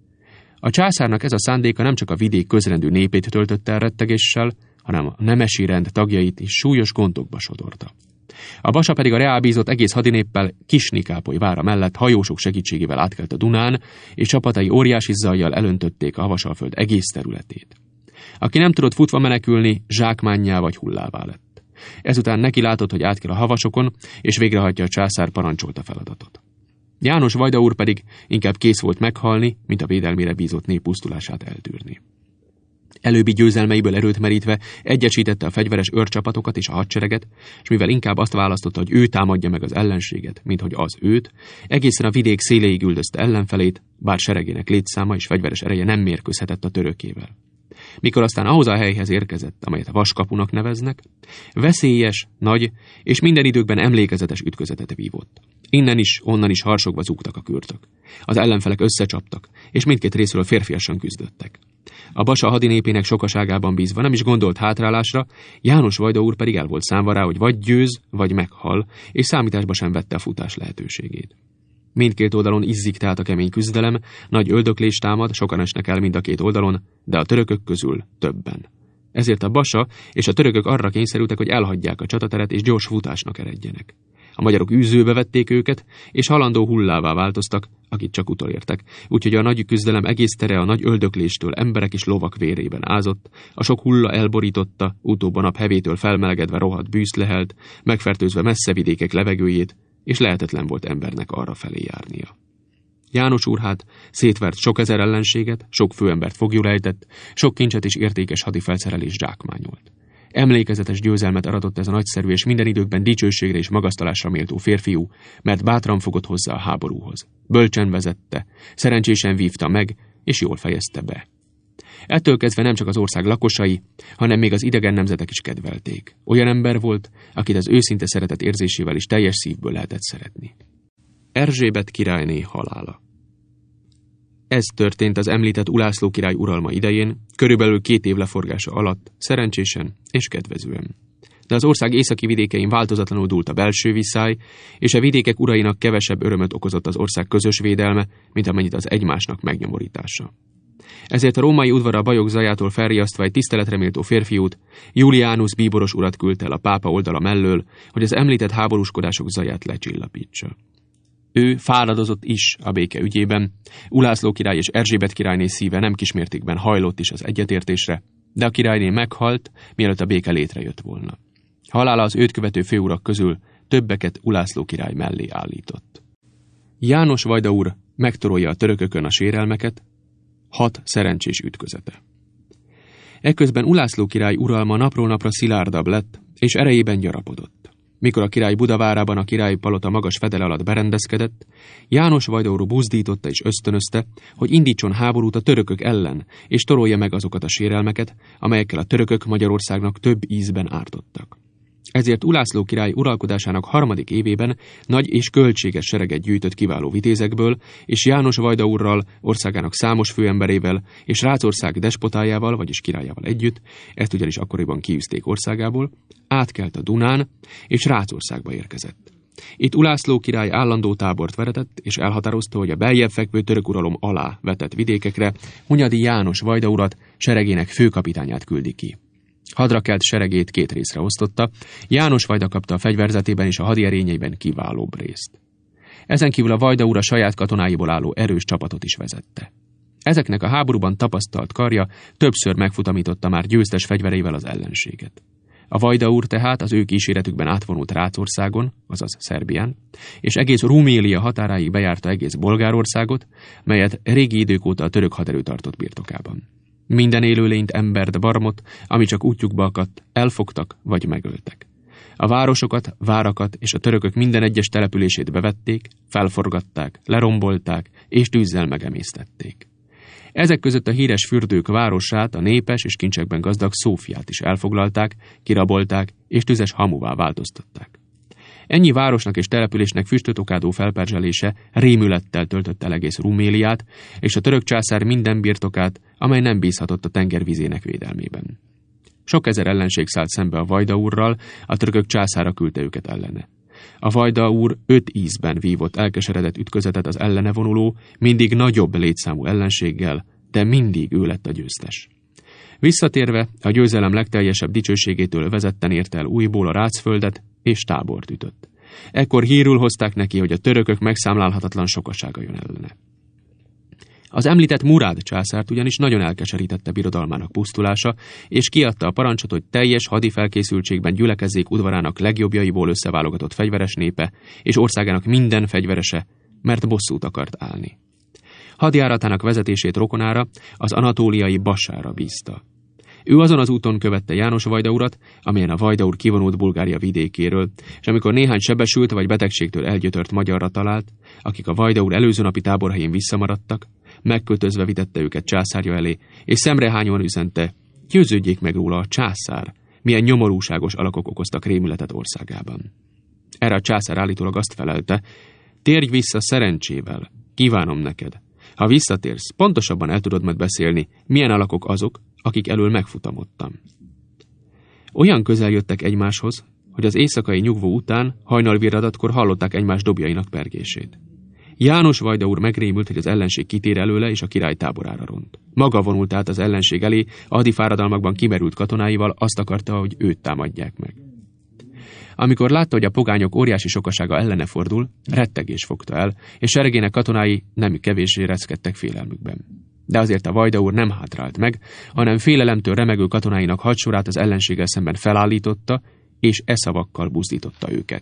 A császárnak ez a szándéka nem csak a vidék közrendű népét töltötte el rettegéssel, hanem a nemesi rend tagjait is súlyos gondokba sodorta. A Basa pedig a reálbízott egész hadinéppel Kisnikápoly vára mellett hajósok segítségével átkelt a Dunán, és csapatai óriási zajjal elöntötték a Havasalföld egész területét. Aki nem tudott futva menekülni, zsákmánnyá vagy hullává lett. Ezután neki látott, hogy át kell a havasokon, és végrehajtja a császár parancsolta feladatot. János vajda úr pedig inkább kész volt meghalni, mint a védelmére bízott nép pusztulását eltűrni. Előbbi győzelmeiből erőt merítve egyesítette a fegyveres őrcsapatokat és a hadsereget, és mivel inkább azt választotta, hogy ő támadja meg az ellenséget, mint hogy az őt, egészen a vidék széléig üldözte ellenfelét, bár seregének létszáma és fegyveres ereje nem mérkőzhetett a törökével. Mikor aztán ahhoz a helyhez érkezett, amelyet a Vaskapunak neveznek, veszélyes, nagy és minden időkben emlékezetes ütközetet vívott. Innen is, onnan is harsogva zúgtak a kürtök. Az ellenfelek összecsaptak, és mindkét részről férfiasan küzdöttek. A Basa hadinépének sokaságában bízva nem is gondolt hátrálásra, János vajda úr pedig el volt számva rá, hogy vagy győz, vagy meghal, és számításba sem vette a futás lehetőségét. Mindkét oldalon izzik tehát a kemény küzdelem, nagy öldöklés támad, sokan esnek el mind a két oldalon, de a törökök közül többen. Ezért a Basa és a törökök arra kényszerültek, hogy elhagyják a csatateret és gyors futásnak eredjenek. A magyarok űzőbe vették őket, és halandó hullává változtak, akit csak utolértek, úgyhogy a nagy küzdelem egész tere a nagy öldökléstől emberek és lovak vérében ázott, a sok hulla elborította, utóbb a nap hevétől felmelegedve rohadt bűzt lehelt, megfertőzve messze vidékek levegőjét, és lehetetlen volt embernek arra felé járnia. János úr hát szétvert sok ezer ellenséget, sok főembert foglyul ejtett, sok kincset és értékes hadifelszerelés zsákmányolt. Emlékezetes győzelmet aratott ez a nagyszerű és minden időkben dicsőségre és magasztalásra méltó férfiú, mert bátran fogott hozzá a háborúhoz. Bölcsen vezette, szerencsésen vívta meg, és jól fejezte be. Ettől kezdve nem csak az ország lakosai, hanem még az idegen nemzetek is kedvelték. Olyan ember volt, akit az őszinte szeretet érzésével is teljes szívből lehetett szeretni. Erzsébet királyné halála. Ez történt az említett Ulászló király uralma idején, körülbelül két év leforgása alatt, szerencsésen és kedvezően. de az ország északi vidékein változatlanul dúlt a belső viszály, és a vidékek urainak kevesebb örömöt okozott az ország közös védelme, mint amennyit az egymásnak megnyomorítása. Ezért a római udvar a bajok zajától felriasztva egy tiszteletreméltó férfiút, Julianus bíboros urat küldte el a pápa oldala mellől, hogy az említett háborúskodások zaját lecsillapítsa. Ő fáradozott is a béke ügyében, Ulászló király és Erzsébet királyné szíve nem kismértékben hajlott is az egyetértésre, de a királyné meghalt, mielőtt a béke létrejött volna. Halála az őt követő főurak közül többeket Ulászló király mellé állított. János vajda úr megtorolja a törökökön a sérelmeket, hat szerencsés ütközete. Ekközben Ulászló király uralma napról napra szilárdabb lett, és erejében gyarapodott. Mikor a király Budavárában a királyi palota magas fedele alatt berendezkedett, János vajda úr buzdította és ösztönözte, hogy indítson háborút a törökök ellen, és torolja meg azokat a sérelmeket, amelyekkel a törökök Magyarországnak több ízben ártottak. Ezért Ulászló király uralkodásának harmadik évében nagy és költséges sereget gyűjtött kiváló vitézekből, és János vajda úrral, országának számos főemberével, és Rácország despotájával, vagyis királyával együtt, ezt ugyanis akkoriban kiűzték országából, átkelt a Dunán, és Rácországba érkezett. Itt Ulászló király állandó tábort veretett, és elhatározta, hogy a beljebb fekvő török uralom alá vetett vidékekre Hunyadi János vajda urat seregének főkapitányát küldi ki. Hadra kelt seregét két részre osztotta, János vajda kapta a fegyverzetében és a hadierényeiben kiválóbb részt. Ezen kívül a vajda úr a saját katonáiból álló erős csapatot is vezette. Ezeknek a háborúban tapasztalt karja többször megfutamította már győztes fegyvereivel az ellenséget. A vajda úr tehát az ő kíséretükben átvonult Rácországon, azaz Szerbián, és egész Rumélia határáig bejárta egész Bolgárországot, melyet régi idők óta a török haderő tartott birtokában. Minden élőlényt, embert, barmot, ami csak útjukba akadt, elfogtak vagy megöltek. A városokat, várakat és a törökök minden egyes települését bevették, felforgatták, lerombolták és tűzzel megemésztették. Ezek között a híres fürdők városát, a népes és kincsekben gazdag Szófiát is elfoglalták, kirabolták és tüzes hamuvá változtatták. Ennyi városnak és településnek füstöt okádó felperzselése rémülettel töltötte el egész Ruméliát, és a török császár minden birtokát, amely nem bízhatott a tengervizének védelmében. Sok ezer ellenség szállt szembe a vajda úrral, a törökök császára küldte őket ellene. A vajda úr öt ízben vívott elkeseredett ütközetet az ellene vonuló, mindig nagyobb létszámú ellenséggel, de mindig ő lett a győztes. Visszatérve, a győzelem legteljesebb dicsőségétől vezetten érte el újból a Rácföldet, és tábort ütött. Ekkor hírül hozták neki, hogy a törökök megszámlálhatatlan sokasága jön ellene. Az említett Murád császárt ugyanis nagyon elkeserítette birodalmának pusztulása, és kiadta a parancsot, hogy teljes hadi felkészültségben gyülekezzék udvarának legjobbjaiból összeválogatott fegyveres népe, és országának minden fegyverese, mert bosszút akart állni. Hadjáratának vezetését rokonára, az anatóliai Basára bízta. Ő azon az úton követte János vajda urat, amelyen a vajda úr kivonult Bulgária vidékéről, és amikor néhány sebesült vagy betegségtől elgyötört magyarra talált, akik a vajda úr előző napi táborhelyén visszamaradtak, megkötözve vitette őket császárja elé, és szemrehányóan üzente, győződjék meg róla a császár, milyen nyomorúságos alakok okoztak rémületet országában. Erre a császár állítólag azt felelte, térj vissza szerencsével, kívánom neked. Ha visszatérsz, pontosabban el tudod majd beszélni, milyen alakok azok, akik elől megfutamodtam. Olyan közel jöttek egymáshoz, hogy az éjszakai nyugvó után hajnalvirradatkor hallották egymás dobjainak pergését. János vajda úr megrémült, hogy az ellenség kitér előle, és a király táborára ront. Maga vonult át az ellenség elé, a hadi fáradalmakban kimerült katonáival, azt akarta, hogy őt támadják meg. Amikor látta, hogy a pogányok óriási sokasága ellene fordul, rettegés fogta el, és seregének katonái nem kevéssé reszkedtek félelmükben. De azért a vajda úr nem hátrált meg, hanem félelemtől remegő katonáinak hadsorát az ellenséggel szemben felállította, és e szavakkal buzdította őket.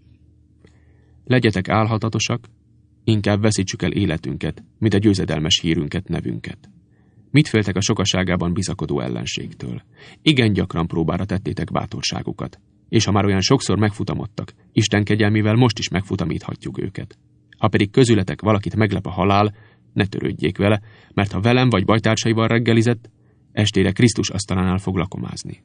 Legyetek álhatatosak, inkább veszítsük el életünket, mint a győzedelmes hírünket, nevünket. Mit féltek a sokaságában bizakodó ellenségtől? Igen gyakran próbára tettétek bátorságukat, és ha már olyan sokszor megfutamodtak, Isten kegyelmével most is megfutamíthatjuk őket. Ha pedig közületek valakit meglep a halál, ne törődjék vele, mert ha velem vagy bajtársaival reggelizett, estére Krisztus asztalánál fog lakomázni.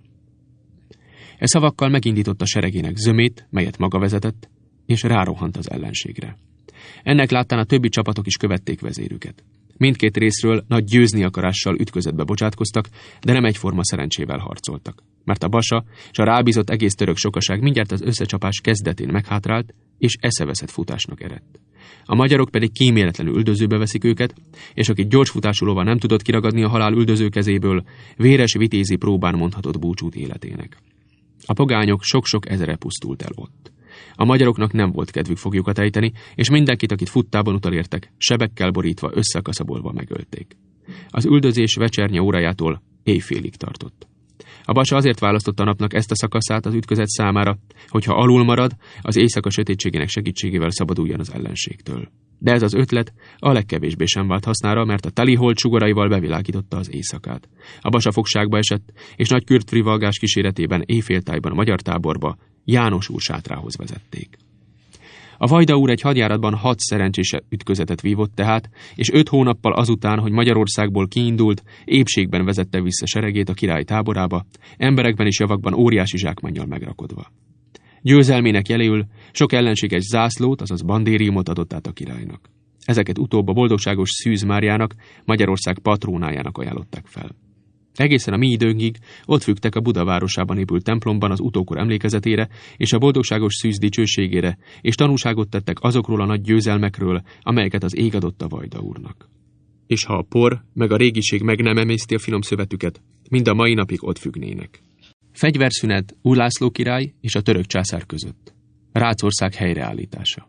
E szavakkal megindította seregének zömét, melyet maga vezetett, és rárohant az ellenségre. Ennek láttán a többi csapatok is követték vezérüket. Mindkét részről nagy győzni akarással ütközetbe bocsátkoztak, de nem egyforma szerencsével harcoltak. Mert a Basa és a rábízott egész török sokaság mindjárt az összecsapás kezdetén meghátrált, és eszeveszett futásnak eredt. A magyarok pedig kíméletlenül üldözőbe veszik őket, és akit gyorsfutású lova nem tudott kiragadni a halál üldöző kezéből, véres vitézi próbán mondhatott búcsút életének. A pogányok sok-sok ezere pusztult el ott. A magyaroknak nem volt kedvük foglyokat ejteni, és mindenkit, akit futtában utalértek, sebekkel borítva, összekaszabolva megölték. Az üldözés vecsernye órájától éjfélig tartott. A Basa azért választotta a napnak ezt a szakaszát az ütközet számára, hogyha alul marad, az éjszaka sötétségének segítségével szabaduljon az ellenségtől. De ez az ötlet a legkevésbé sem vált hasznára, mert a telihold sugoraival bevilágította az éjszakát. A Basa fogságba esett, és nagy kürtfrivalgás kíséretében éjféltájban a magyar táborba János úr sátrához vezették. A Vajda úr egy hadjáratban hat szerencsés ütközetet vívott tehát, és öt hónappal azután, hogy Magyarországból kiindult, épségben vezette vissza seregét a király táborába, emberekben és javakban óriási zsákmánnyal megrakodva. Győzelmének jeléül sok ellenséges zászlót, azaz bandériumot adott át a királynak. Ezeket utóbb a boldogságos Szűz Máriának, Magyarország patrónájának ajánlották fel. Egészen a mi időnkig ott függtek a Buda városában épült templomban az utókor emlékezetére és a boldogságos Szűz dicsőségére, és tanúságot tettek azokról a nagy győzelmekről, amelyeket az ég adott a Vajda úrnak. És ha a por meg a régiség meg nem emészti a finom szövetüket, mind a mai napig ott függnének. Fegyverszünet Ulászló király és a török császár között. Rácország helyreállítása.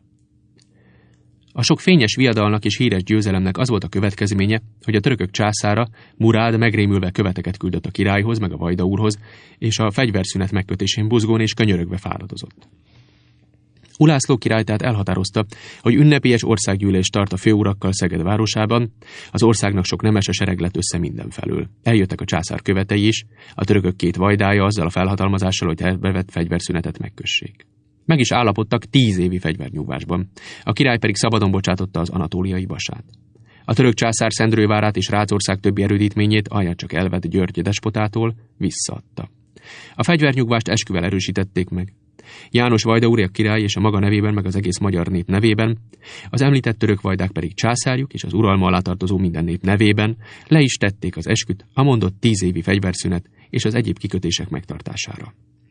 A sok fényes viadalnak és híres győzelemnek az volt a következménye, hogy a törökök császára, Murád megrémülve követeket küldött a királyhoz, meg a Vajda úrhoz, és a fegyverszünet megkötésén buzgón és könyörögve fáradozott. Ulászló király tehát elhatározta, hogy ünnepélyes országgyűlést tart a főurakkal Szeged városában, az országnak sok nemese sereg lett össze mindenfelől. Eljöttek a császár követei is, a törökök két vajdája azzal a felhatalmazással, hogy elbevett fegyverszünetet megkössék. Meg is állapodtak tíz évi fegyvernyugvásban. A király pedig szabadon bocsátotta az anatóliai Basát. A török császár Szendrővárát és Rácország többi erődítményét, alját csak elvett György despotától, visszaadta. A fegyvernyugvást esküvel erősítették meg. János Vajda úr, a király és a maga nevében, meg az egész magyar nép nevében, az említett török vajdák pedig császárjuk és az uralma alá tartozó minden nép nevében le is tették az esküt a mondott tíz évi fegyverszünet és az egyéb kikötések megtartására.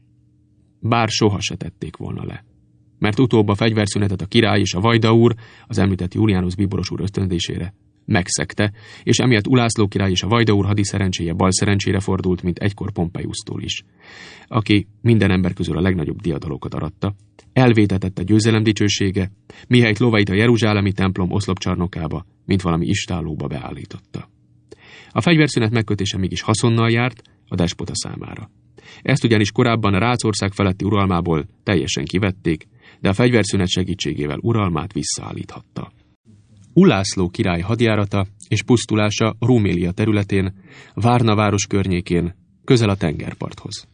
Bár soha se tették volna le. Mert utóbb a fegyverszünetet a király és a Vajda úr, az említett Julianus bíboros úr ösztöndésére megszegte, és emiatt Ulászló király és a Vajda úr hadiszerencséje bal szerencsére fordult, mint egykor Pompeiusztól is, aki minden ember közül a legnagyobb diadalokat aratta, elvétetett a győzelem dicsősége, mihelyt lovait a jeruzsálemi templom oszlopcsarnokába, mint valami istállóba beállította. A fegyverszünet megkötése mégis haszonnal járt a despota számára. Ezt ugyanis korábban a Rácország feletti uralmából teljesen kivették, de a fegyverszünet segítségével uralmát visszaállíthatta. Ulászló király hadjárata és pusztulása Rumélia területén, Várna város környékén, közel a tengerparthoz.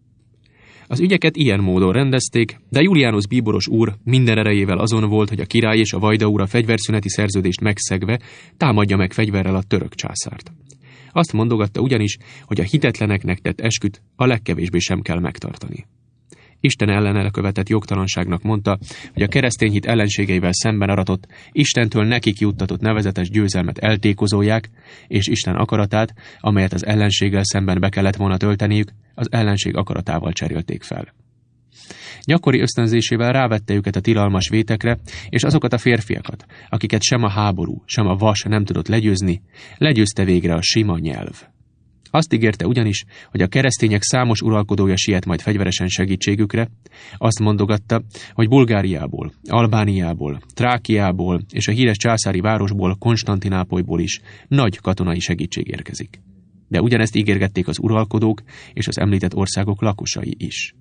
Az ügyeket ilyen módon rendezték, de Julianus bíboros úr minden erejével azon volt, hogy a király és a Vajda úr a fegyverszüneti szerződést megszegve támadja meg fegyverrel a török császárt. Azt mondogatta ugyanis, hogy a hitetleneknek tett esküt a legkevésbé sem kell megtartani. Isten ellen elkövetett jogtalanságnak mondta, hogy a keresztény hit ellenségeivel szemben aratott, Istentől nekik juttatott nevezetes győzelmet eltékozolják, és Isten akaratát, amelyet az ellenséggel szemben be kellett volna tölteniük, az ellenség akaratával cserélték fel. Gyakori ösztönzésével rávette őket a tilalmas vétekre, és azokat a férfiakat, akiket sem a háború, sem a vas nem tudott legyőzni, legyőzte végre a sima nyelv. Azt ígérte ugyanis, hogy a keresztények számos uralkodója siet majd fegyveresen segítségükre, azt mondogatta, hogy Bulgáriából, Albániából, Trákiából és a híres császári városból, Konstantinápolyból is nagy katonai segítség érkezik. De ugyanezt ígérgették az uralkodók és az említett országok lakosai is.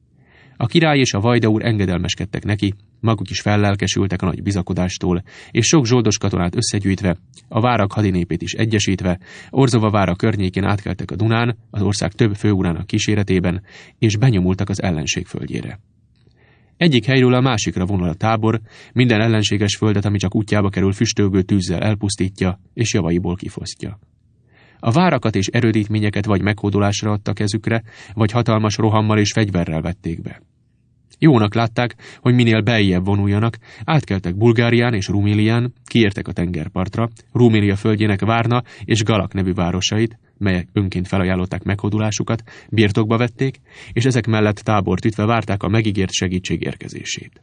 A király és a Vajda úr engedelmeskedtek neki, maguk is fellelkesültek a nagy bizakodástól, és sok zsoldos katonát összegyűjtve, a várak hadinépét is egyesítve, Orzova vára környékén átkeltek a Dunán, az ország több főurának kíséretében, és benyomultak az ellenség földjére. Egyik helyről a másikra vonul a tábor, minden ellenséges földet, ami csak útjába kerül, füstölgő tűzzel elpusztítja, és javaiból kifosztja. A várakat és erődítményeket vagy meghódolásra adta kezükre, vagy hatalmas rohammal és fegyverrel vették be. Jónak látták, hogy minél beljebb vonuljanak, átkeltek Bulgárián és Rumélián, kiértek a tengerpartra, Rumélia földjének Várna és Galak nevű városait, melyek önként felajánlották meghódulásukat, birtokba vették, és ezek mellett tábort ütve várták a megígért segítség érkezését.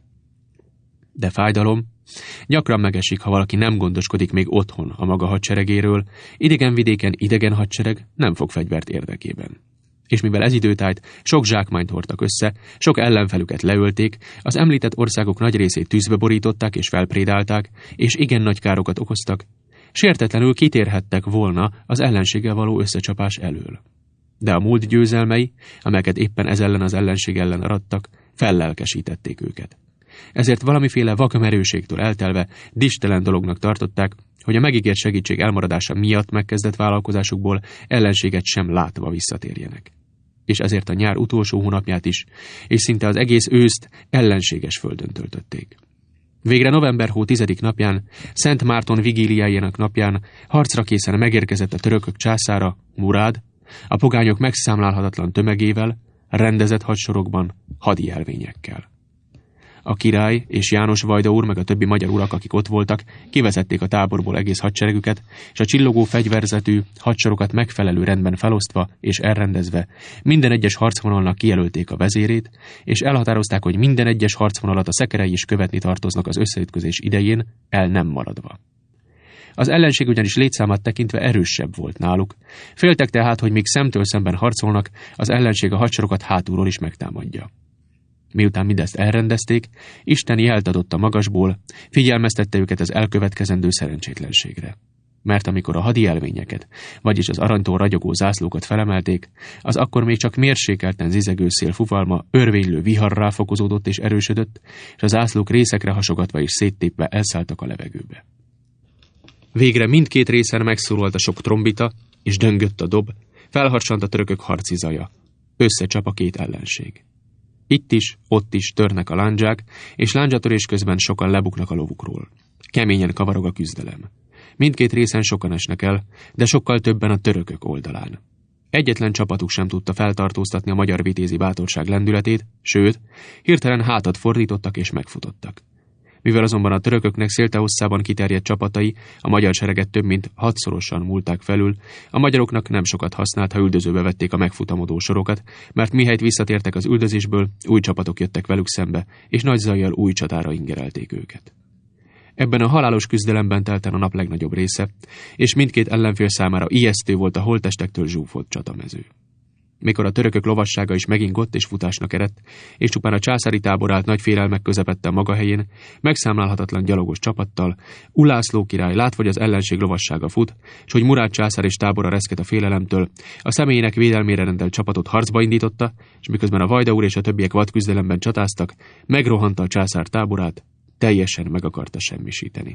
De fájdalom, gyakran megesik, ha valaki nem gondoskodik még otthon a maga hadseregéről, idegen vidéken idegen hadsereg nem fog fegyvert érdekében. És mivel ez időtájt, sok zsákmányt hordtak össze, sok ellenfelüket leölték, az említett országok nagy részét tűzbe borították és felprédálták, és igen nagy károkat okoztak, sértetlenül kitérhettek volna az ellenséggel való összecsapás elől. De a múlt győzelmei, amelyeket éppen ez ellen az ellenség ellen arattak, fellelkesítették őket. Ezért valamiféle vakamerőségtől eltelve dicstelen dolognak tartották, hogy a megígért segítség elmaradása miatt megkezdett vállalkozásukból ellenséget sem látva visszatérjenek. És ezért a nyár utolsó hónapját is, és szinte az egész őszt ellenséges földön töltötték. Végre november hó tizedik napján, Szent Márton vigíliájának napján harcra készen megérkezett a törökök császára, Murád, a pogányok megszámlálhatatlan tömegével, rendezett hadsorokban, hadi jelvényekkel. A király és János Vajda úr meg a többi magyar urak, akik ott voltak, kivezették a táborból egész hadseregüket, és a csillogó fegyverzetű hadsorokat megfelelő rendben felosztva és elrendezve minden egyes harcvonalnak kijelölték a vezérét, és elhatározták, hogy minden egyes harcvonalat a szekerei is követni tartoznak az összeütközés idején, el nem maradva. Az ellenség ugyanis létszámát tekintve erősebb volt náluk. Féltek tehát, hogy még szemtől szemben harcolnak, az ellenség a hadsorokat hátulról is megtámadja. Miután mindezt elrendezték, Isten jelt adott a magasból, figyelmeztette őket az elkövetkezendő szerencsétlenségre. Mert amikor a hadi jelvényeket, vagyis az aranytól ragyogó zászlókat felemelték, az akkor még csak mérsékelten zizegő szél fuvalma örvénylő viharrá fokozódott és erősödött, és a zászlók részekre hasogatva és széttépve elszálltak a levegőbe. Végre mindkét részen megszólalt a sok trombita, és döngött a dob, felharsant a törökök harci zaja. Összecsap a két ellenség. Itt is, ott is törnek a lándzsák, és lándzsatörés közben sokan lebuknak a lovukról. Keményen kavarog a küzdelem. Mindkét részen sokan esnek el, de sokkal többen a törökök oldalán. Egyetlen csapatuk sem tudta feltartóztatni a magyar vitézi bátorság lendületét, sőt, hirtelen hátat fordítottak és megfutottak. Mivel azonban a törököknek szélte hosszában kiterjedt csapatai a magyar sereget több mint hatszorosan múlták felül, a magyaroknak nem sokat használt, ha üldözőbe vették a megfutamodó sorokat, mert mihelyt visszatértek az üldözésből, új csapatok jöttek velük szembe, és nagy zajjal új csatára ingerelték őket. Ebben a halálos küzdelemben telt el a nap legnagyobb része, és mindkét ellenfél számára ijesztő volt a holttestektől zsúfolt csatamező. Mikor a törökök lovassága is megingott és futásnak eredt, és csupán a császári tábor állt nagy félelmek közepette a maga helyén, megszámlálhatatlan gyalogos csapattal, Ulászló király látva, hogy az ellenség lovassága fut, és hogy Murád császár és tábora reszket a félelemtől, a személyének védelmére rendelt csapatot harcba indította, és miközben a Vajda úr és a többiek vadküzdelemben csatáztak, megrohanta a császár táborát, teljesen meg akarta semmisíteni.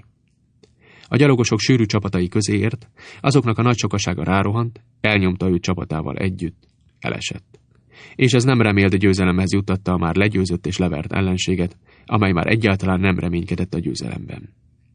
A gyalogosok sűrű csapatai közé ért, azoknak a nagy sokasága rárohant, elnyomta őt csapatával együtt, elesett. És ez nem remélt győzelemhez juttatta a már legyőzött és levert ellenséget, amely már egyáltalán nem reménykedett a győzelemben.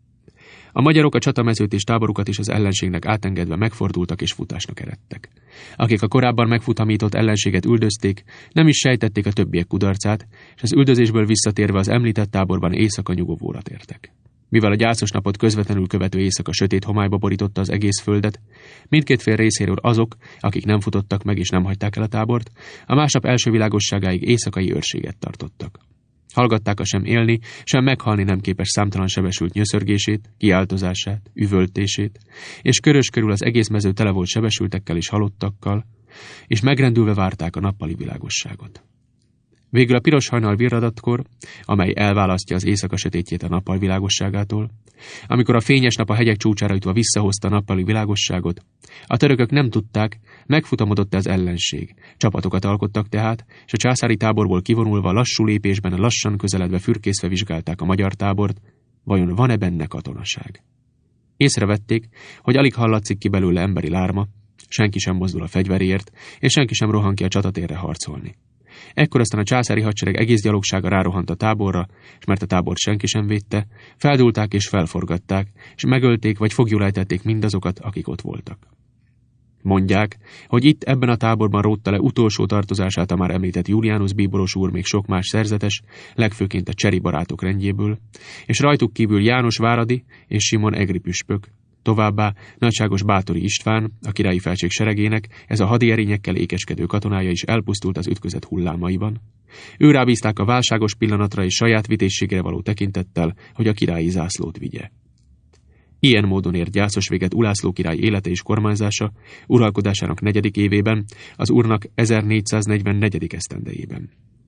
A magyarok a csatamezőt és táborukat is az ellenségnek átengedve megfordultak és futásnak eredtek. Akik a korábban megfutamított ellenséget üldözték, nem is sejtették a többiek kudarcát, és az üldözésből visszatérve az említett táborban éjszaka nyugovóra tértek. Mivel a gyászos napot közvetlenül követő éjszaka sötét homályba borította az egész földet, mindkét fél részéről azok, akik nem futottak meg és nem hagyták el a tábort, a másnap első világosságáig éjszakai őrséget tartottak. Hallgatták a sem élni, sem meghalni nem képes számtalan sebesült nyöszörgését, kiáltozását, üvöltését, és körös körül az egész mező tele volt sebesültekkel és halottakkal, és megrendülve várták a nappali világosságot. Végül a piros hajnal virradatkor, amely elválasztja az éjszaka sötétjét a nappal világosságától, amikor a fényes nap a hegyek csúcsára jutva visszahozta a nappali világosságot, a törökök nem tudták, megfutamodott az ellenség. Csapatokat alkottak tehát, és a császári táborból kivonulva lassú lépésben, lassan közeledve fürkészve vizsgálták a magyar tábort, vajon van-e benne katonaság. Észrevették, hogy alig hallatszik ki belőle emberi lárma, senki sem mozdul a fegyveréért, és senki sem rohan ki a csatatérre harcolni. Ekkor aztán a császári hadsereg egész gyalogsága rárohant a táborra, és mert a tábort senki sem védte, feldúlták és felforgatták, és megölték vagy foglyul ejtették mindazokat, akik ott voltak. Mondják, hogy itt ebben a táborban rótta le utolsó tartozását a már említett Julianus bíboros úr, még sok más szerzetes, legfőként a cseri barátok rendjéből, és rajtuk kívül János Váradi és Simon Egri püspök. Továbbá nagyságos Báthori István, a királyi felség seregének, ez a hadierényekkel ékeskedő katonája is elpusztult az ütközet hullámaiban. Ő rábízták a válságos pillanatra és saját vitézségre való tekintettel, hogy a királyi zászlót vigye. Ilyen módon ért gyászos véget Ulászló király élete és kormányzása, uralkodásának negyedik évében, az úrnak ezernégyszáznegyvennegyedik esztendejében.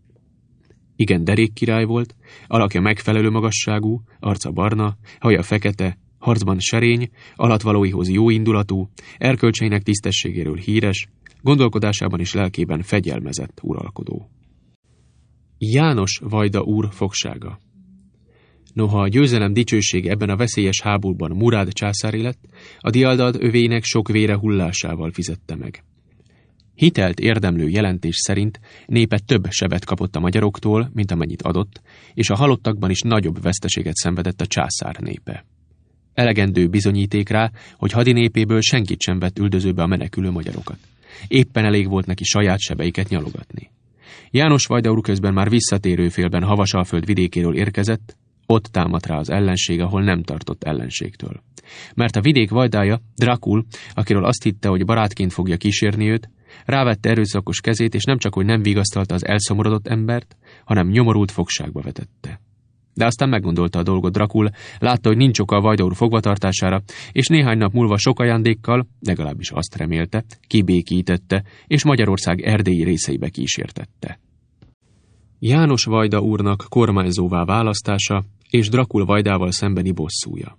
Igen derék király volt, alakja megfelelő magasságú, arca barna, haja fekete, harcban serény, alattvalóihoz jó indulatú, erkölcseinek tisztességéről híres, gondolkodásában és lelkében fegyelmezett uralkodó. János Vajda úr fogsága. Noha a győzelem dicsősége ebben a veszélyes háborúban Murád császári lett, a diadal övének sok vére hullásával fizette meg. Hitelt érdemlő jelentés szerint népe több sebet kapott a magyaroktól, mint amennyit adott, és a halottakban is nagyobb veszteséget szenvedett a császár népe. Elegendő bizonyíték rá, hogy hadinépéből senkit sem vett üldözőbe a menekülő magyarokat. Éppen elég volt neki saját sebeiket nyalogatni. János Vajda úr közben már visszatérő félben Havasalföld vidékéről érkezett, ott támadt rá az ellenség, ahol nem tartott ellenségtől. Mert a vidék vajdája, Drakul, akiről azt hitte, hogy barátként fogja kísérni őt, rávette erőszakos kezét, és nem csak, hogy nem vigasztalta az elszomorodott embert, hanem nyomorult fogságba vetette. De aztán meggondolta a dolgot Drakul, látta, hogy nincs oka a Vajda úr fogvatartására, és néhány nap múlva sok ajándékkal, legalábbis azt remélte, kibékítette, és Magyarország erdélyi részeibe kísértette. János Vajda úrnak kormányzóvá választása és Drakul Vajdával szembeni bosszúja.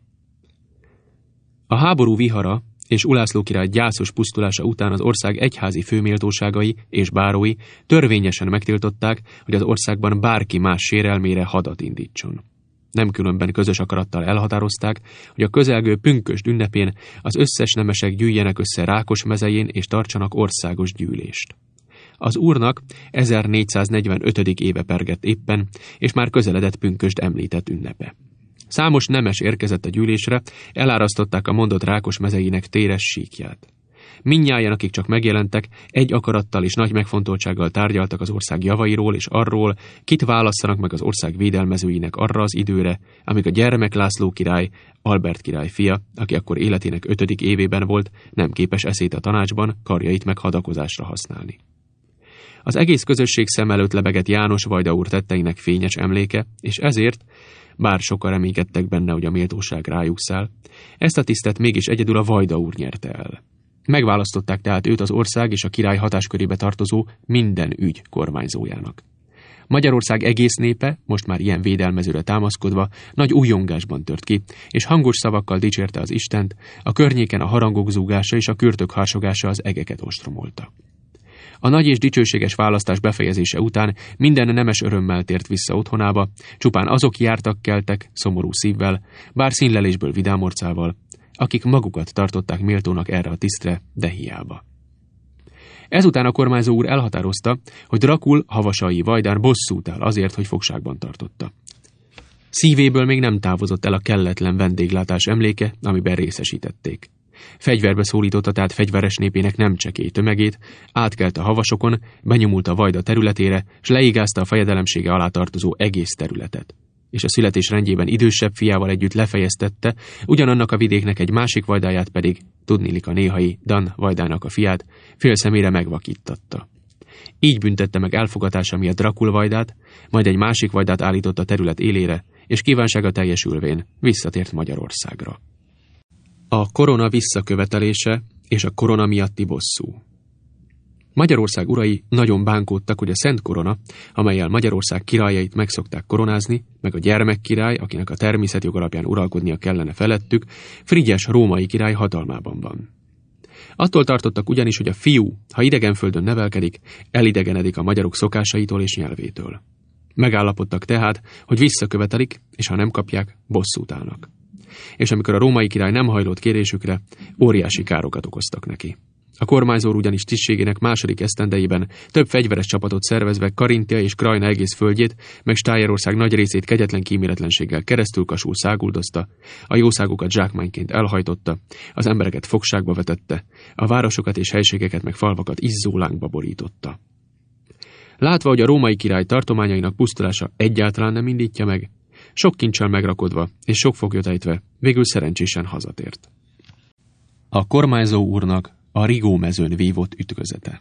A háború vihara és Ulászló király gyászos pusztulása után az ország egyházi főméltóságai és bárói törvényesen megtiltották, hogy az országban bárki más sérelmére hadat indítson. Nem különben közös akarattal elhatározták, hogy a közelgő pünkösd ünnepén az összes nemesek gyűjjenek össze Rákosmezején és tartsanak országos gyűlést. Az úrnak ezernégyszáznegyvenötödik éve pergett éppen, és már közeledett pünkösd említett ünnepe. Számos nemes érkezett a gyűlésre, elárasztották a mondott Rákosmezeinek téres síkját. Mindnyájan, akik csak megjelentek, egy akarattal és nagy megfontoltsággal tárgyaltak az ország javairól és arról, kit válasszanak meg az ország védelmezőinek arra az időre, amíg a gyermek László király, Albert király fia, aki akkor életének ötödik évében volt, nem képes eszét a tanácsban, karjait meg hadakozásra használni. Az egész közösség szem előtt lebegett János Vajda úr tetteinek fényes emléke, és ezért, bár sokan reménykedtek benne, hogy a méltóság rájuk száll, ezt a tisztet mégis egyedül a Vajda úr nyerte el. Megválasztották tehát őt az ország és a király hatáskörébe tartozó minden ügy kormányzójának. Magyarország egész népe, most már ilyen védelmezőre támaszkodva, nagy újongásban tört ki, és hangos szavakkal dicsérte az Istent, a környéken a harangok zúgása és a kürtök harsogása az egeket ostromolta. A nagy és dicsőséges választás befejezése után minden nemes örömmel tért vissza otthonába, csupán azok jártak keltek, szomorú szívvel, bár színlelésből vidámorcával, akik magukat tartották méltónak erre a tisztre, de hiába. Ezután a kormányzó úr elhatározta, hogy Drakul Havasai Vajdán bosszút áll azért, hogy fogságban tartotta. Szívéből még nem távozott el a kelletlen vendéglátás emléke, amiben részesítették. Fegyverbe szólította tehát fegyveres népének nem csekély tömegét, átkelt a havasokon, benyomult a Vajda területére, s leigázta a fejedelemsége alá tartozó egész területet. És a születés rendjében idősebb fiával együtt lefejeztette, ugyanannak a vidéknek egy másik vajdáját pedig, tudniillik a néhai Dan Vajdának a fiát, fél szemére megvakíttatta. Így büntette meg elfogatása miatt Drakul Vajdát, majd egy másik vajdát állított a terület élére, és kívánsága teljesülvén visszatért Magyarországra. A korona visszakövetelése és a korona miatti bosszú. Magyarország urai nagyon bánkódtak, hogy a Szent Korona, amellyel Magyarország királyait megszokták koronázni, meg a gyermekkirály, akinek a természetjog alapján uralkodnia kellene felettük, Frigyes római király hatalmában van. Attól tartottak ugyanis, hogy a fiú, ha idegen földön nevelkedik, elidegenedik a magyarok szokásaitól és nyelvétől. Megállapodtak tehát, hogy visszakövetelik, és ha nem kapják, bosszút állnak. És amikor a római király nem hajlott kérésükre, óriási károkat okoztak neki. A kormányzó úr ugyanis tisztségének második esztendejében több fegyveres csapatot szervezve Karintia és Krajna egész földjét, meg Stájerország nagy részét kegyetlen kíméletlenséggel keresztül kasul száguldozta, a jószágokat zsákmányként elhajtotta, az embereket fogságba vetette, a városokat és helységeket meg falvakat izzó lángba borította. Látva, hogy a római király tartományainak pusztulása egyáltalán nem indítja meg, sok kincsel megrakodva és sok foglyot ejtve, végül szerencsésen hazatért. A kormányzó úrnak a Rigó mezőn vívott ütközete.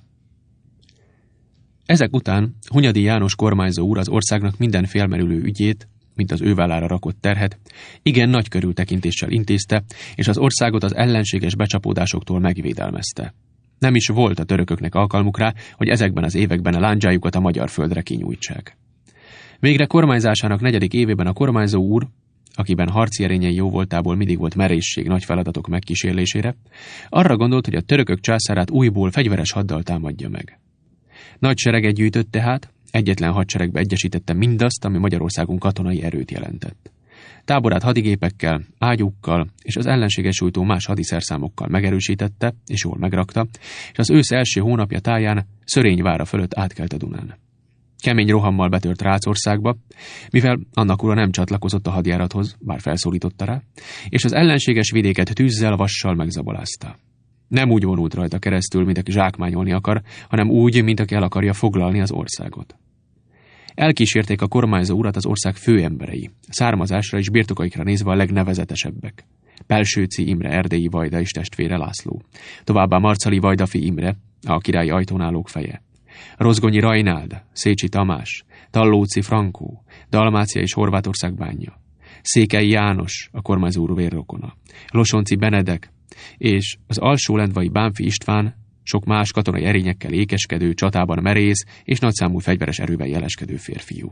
Ezek után Hunyadi János kormányzó úr az országnak minden felmerülő ügyét, mint az ő vállára rakott terhet, igen nagy körültekintéssel intézte, és az országot az ellenséges becsapódásoktól megvédelmezte. Nem is volt a törököknek alkalmuk rá, hogy ezekben az években a lándzsájukat a magyar földre kinyújtsák. Végre kormányzásának negyedik évében a kormányzó úr, akiben harci erényei jóvoltából mindig volt merészség nagy feladatok megkísérlésére, arra gondolt, hogy a törökök császárát újból fegyveres haddal támadja meg. Nagy sereget gyűjtött tehát, egyetlen hadseregbe egyesítette mindazt, ami Magyarországon katonai erőt jelentett. Táborát hadigépekkel, ágyúkkal és az ellenséges sújtó más hadiszerszámokkal megerősítette és jól megrakta, és az ősz első hónapja táján Szörényvára fölött átkelt a Dunán. Kemény rohammal betört Rácországba, mivel annak ura nem csatlakozott a hadjárathoz, bár felszólította rá, és az ellenséges vidéket tűzzel, vassal megzabolázta. Nem úgy vonult rajta keresztül, mint aki zsákmányolni akar, hanem úgy, mint aki el akarja foglalni az országot. Elkísérték a kormányzó urat az ország főemberei, származásra és birtokaikra nézve a legnevezetesebbek. Pelsőci Imre erdélyi vajda és testvére László, továbbá Marcali vajdafi Imre, a királyi ajtónálók feje, Rozgonyi Rajnáld, Szécsi Tamás, Tallóci Frankó, Dalmácia és Horvátország bánya, Székely János, a kormányzó úr vérrokona, Losonci Benedek és az alsólendvai Bánfi István, sok más katonai erényekkel ékeskedő, csatában merész és nagyszámú fegyveres erővel jeleskedő férfiú.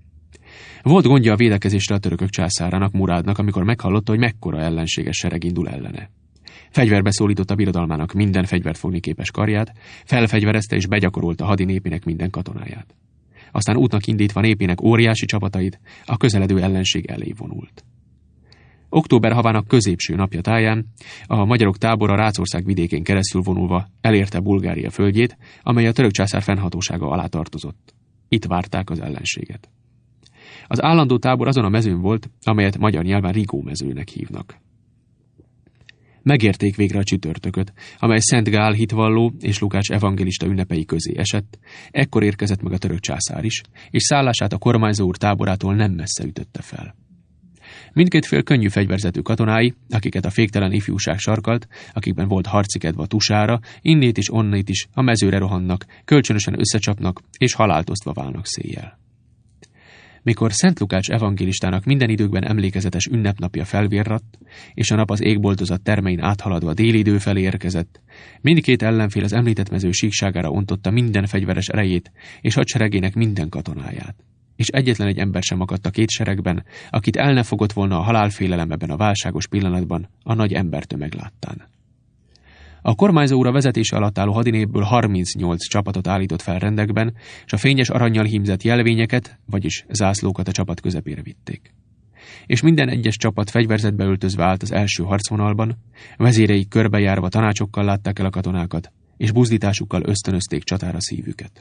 Volt gondja a védekezésre a törökök császárának, Murádnak, amikor meghallotta, hogy mekkora ellenséges sereg indul ellene. Fegyverbe szólította birodalmának minden fegyvert fogni képes karját, felfegyverezte és begyakorolta hadi népének minden katonáját. Aztán útnak indítva népének óriási csapatait a közeledő ellenség elé vonult. Október havának középső napja táján a magyarok tábora Rácország vidékén keresztül vonulva elérte Bulgária földjét, amely a török császár fennhatósága alá tartozott. Itt várták az ellenséget. Az állandó tábor azon a mezőn volt, amelyet magyar nyelven Rigó mezőnek hívnak. Megérték végre a csütörtököt, amely Szent Gál hitvalló és Lukács evangélista ünnepei közé esett, ekkor érkezett meg a török császár is, és szállását a kormányzó úr táborától nem messze ütötte fel. Mindkét fél könnyű fegyverzetű katonái, akiket a féktelen ifjúság sarkalt, akikben volt harci kedve a tusára, innét is onnét is a mezőre rohannak, kölcsönösen összecsapnak és haláltosztva válnak széjjel. Mikor Szent Lukács evangélistának minden időkben emlékezetes ünnepnapja felvirradt, és a nap az égboltozat termein áthaladva déli idő felé érkezett, mindkét ellenfél az említett mező síkságára ontotta minden fegyveres erejét és hadseregének minden katonáját. És egyetlen egy ember sem akadt a két seregben, akit el ne fogott volna a halálfélelem ebben a válságos pillanatban a nagy embertömeg láttán. A kormányzó úr a vezetése alatt álló hadinépből harmincnyolc csapatot állított fel rendekben, és a fényes arannyal hímzett jelvényeket, vagyis zászlókat a csapat közepére vitték. És minden egyes csapat fegyverzetbe öltözve állt az első harcvonalban, vezéreik körbejárva tanácsokkal látták el a katonákat, és buzdításukkal ösztönözték csatára szívüket.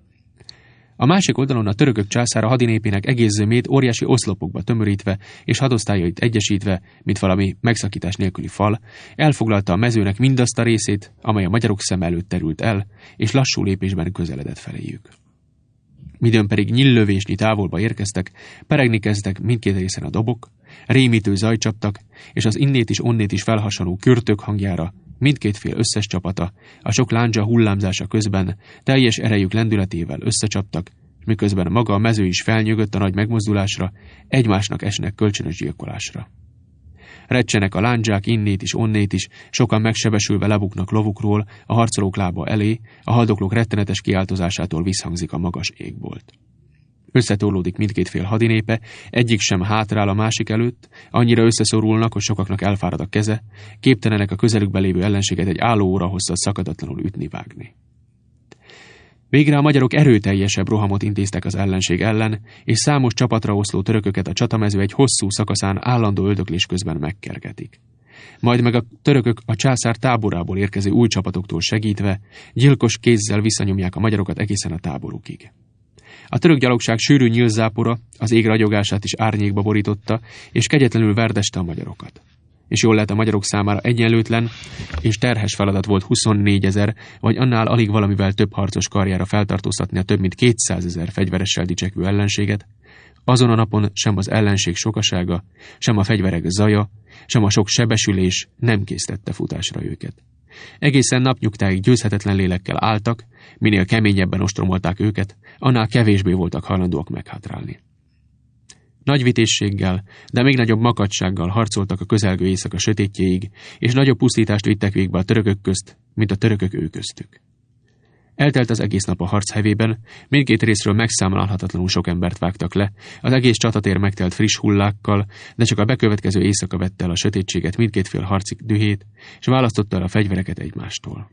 A másik oldalon a törökök császára hadinépének egész zömét óriási oszlopokba tömörítve és hadosztályait egyesítve, mint valami megszakítás nélküli fal, elfoglalta a mezőnek mindazt a részét, amely a magyarok szem előtt terült el, és lassú lépésben közeledett feléjük. Midőn pedig nyillövésnyi távolba érkeztek, peregni kezdtek mindkét részen a dobok, rémítő zaj csaptak, és az innét is onnét is felhasanó kürtök hangjára mindkét fél összes csapata, a sok lándzsa hullámzása közben teljes erejük lendületével összecsaptak, miközben maga a mező is felnyögött a nagy megmozdulásra, egymásnak esnek kölcsönös gyilkolásra. Recsenek a lándzsák innét is onnét is, sokan megsebesülve lebuknak lovukról, a harcolók lába elé, a haldoklók rettenetes kiáltozásától visszhangzik a magas égbolt. Összetorlódik mindkét fél hadinépe, egyik sem hátrál a másik előtt, annyira összeszorulnak, hogy sokaknak elfárad a keze, képtelenek a közelükben lévő ellenséget egy álló óra hosszat szakadatlanul ütni-vágni. Végre a magyarok erőteljesebb rohamot intéztek az ellenség ellen, és számos csapatra oszló törököket a csatamező egy hosszú szakaszán állandó öldöklés közben megkergetik. majd meg a törökök a császár táborából érkező új csapatoktól segítve gyilkos kézzel visszanyomják a magyarokat egészen a táborukig. A török gyalogság sűrű nyílzápora az ég ragyogását is árnyékba borította, és kegyetlenül verdeste a magyarokat. És jól lehet, a magyarok számára egyenlőtlen és terhes feladat volt huszonnégyezer, vagy annál alig valamivel több harcos karjára feltartóztatni a több mint kétszázezer fegyveressel dicsekvő ellenséget. Azon a napon sem az ellenség sokasága, sem a fegyverek zaja, sem a sok sebesülés nem késztette futásra őket. Egészen napnyugtáig győzhetetlen lélekkel álltak, minél keményebben ostromolták őket, annál kevésbé voltak hajlandóak meghátrálni. Nagy vitézséggel, de még nagyobb makacsággal harcoltak a közelgő éjszaka sötétjéig, és nagyobb pusztítást vittek végbe a törökök közt, mint a törökök ő köztük. Eltelt az egész nap a harc hevében, mindkét részről megszámlálhatatlanul sok embert vágtak le, az egész csatatér megtelt friss hullákkal, de csak a bekövetkező éjszaka vette el a sötétséget mindkét fél harci dühét, és választotta el a fegyvereket egymástól.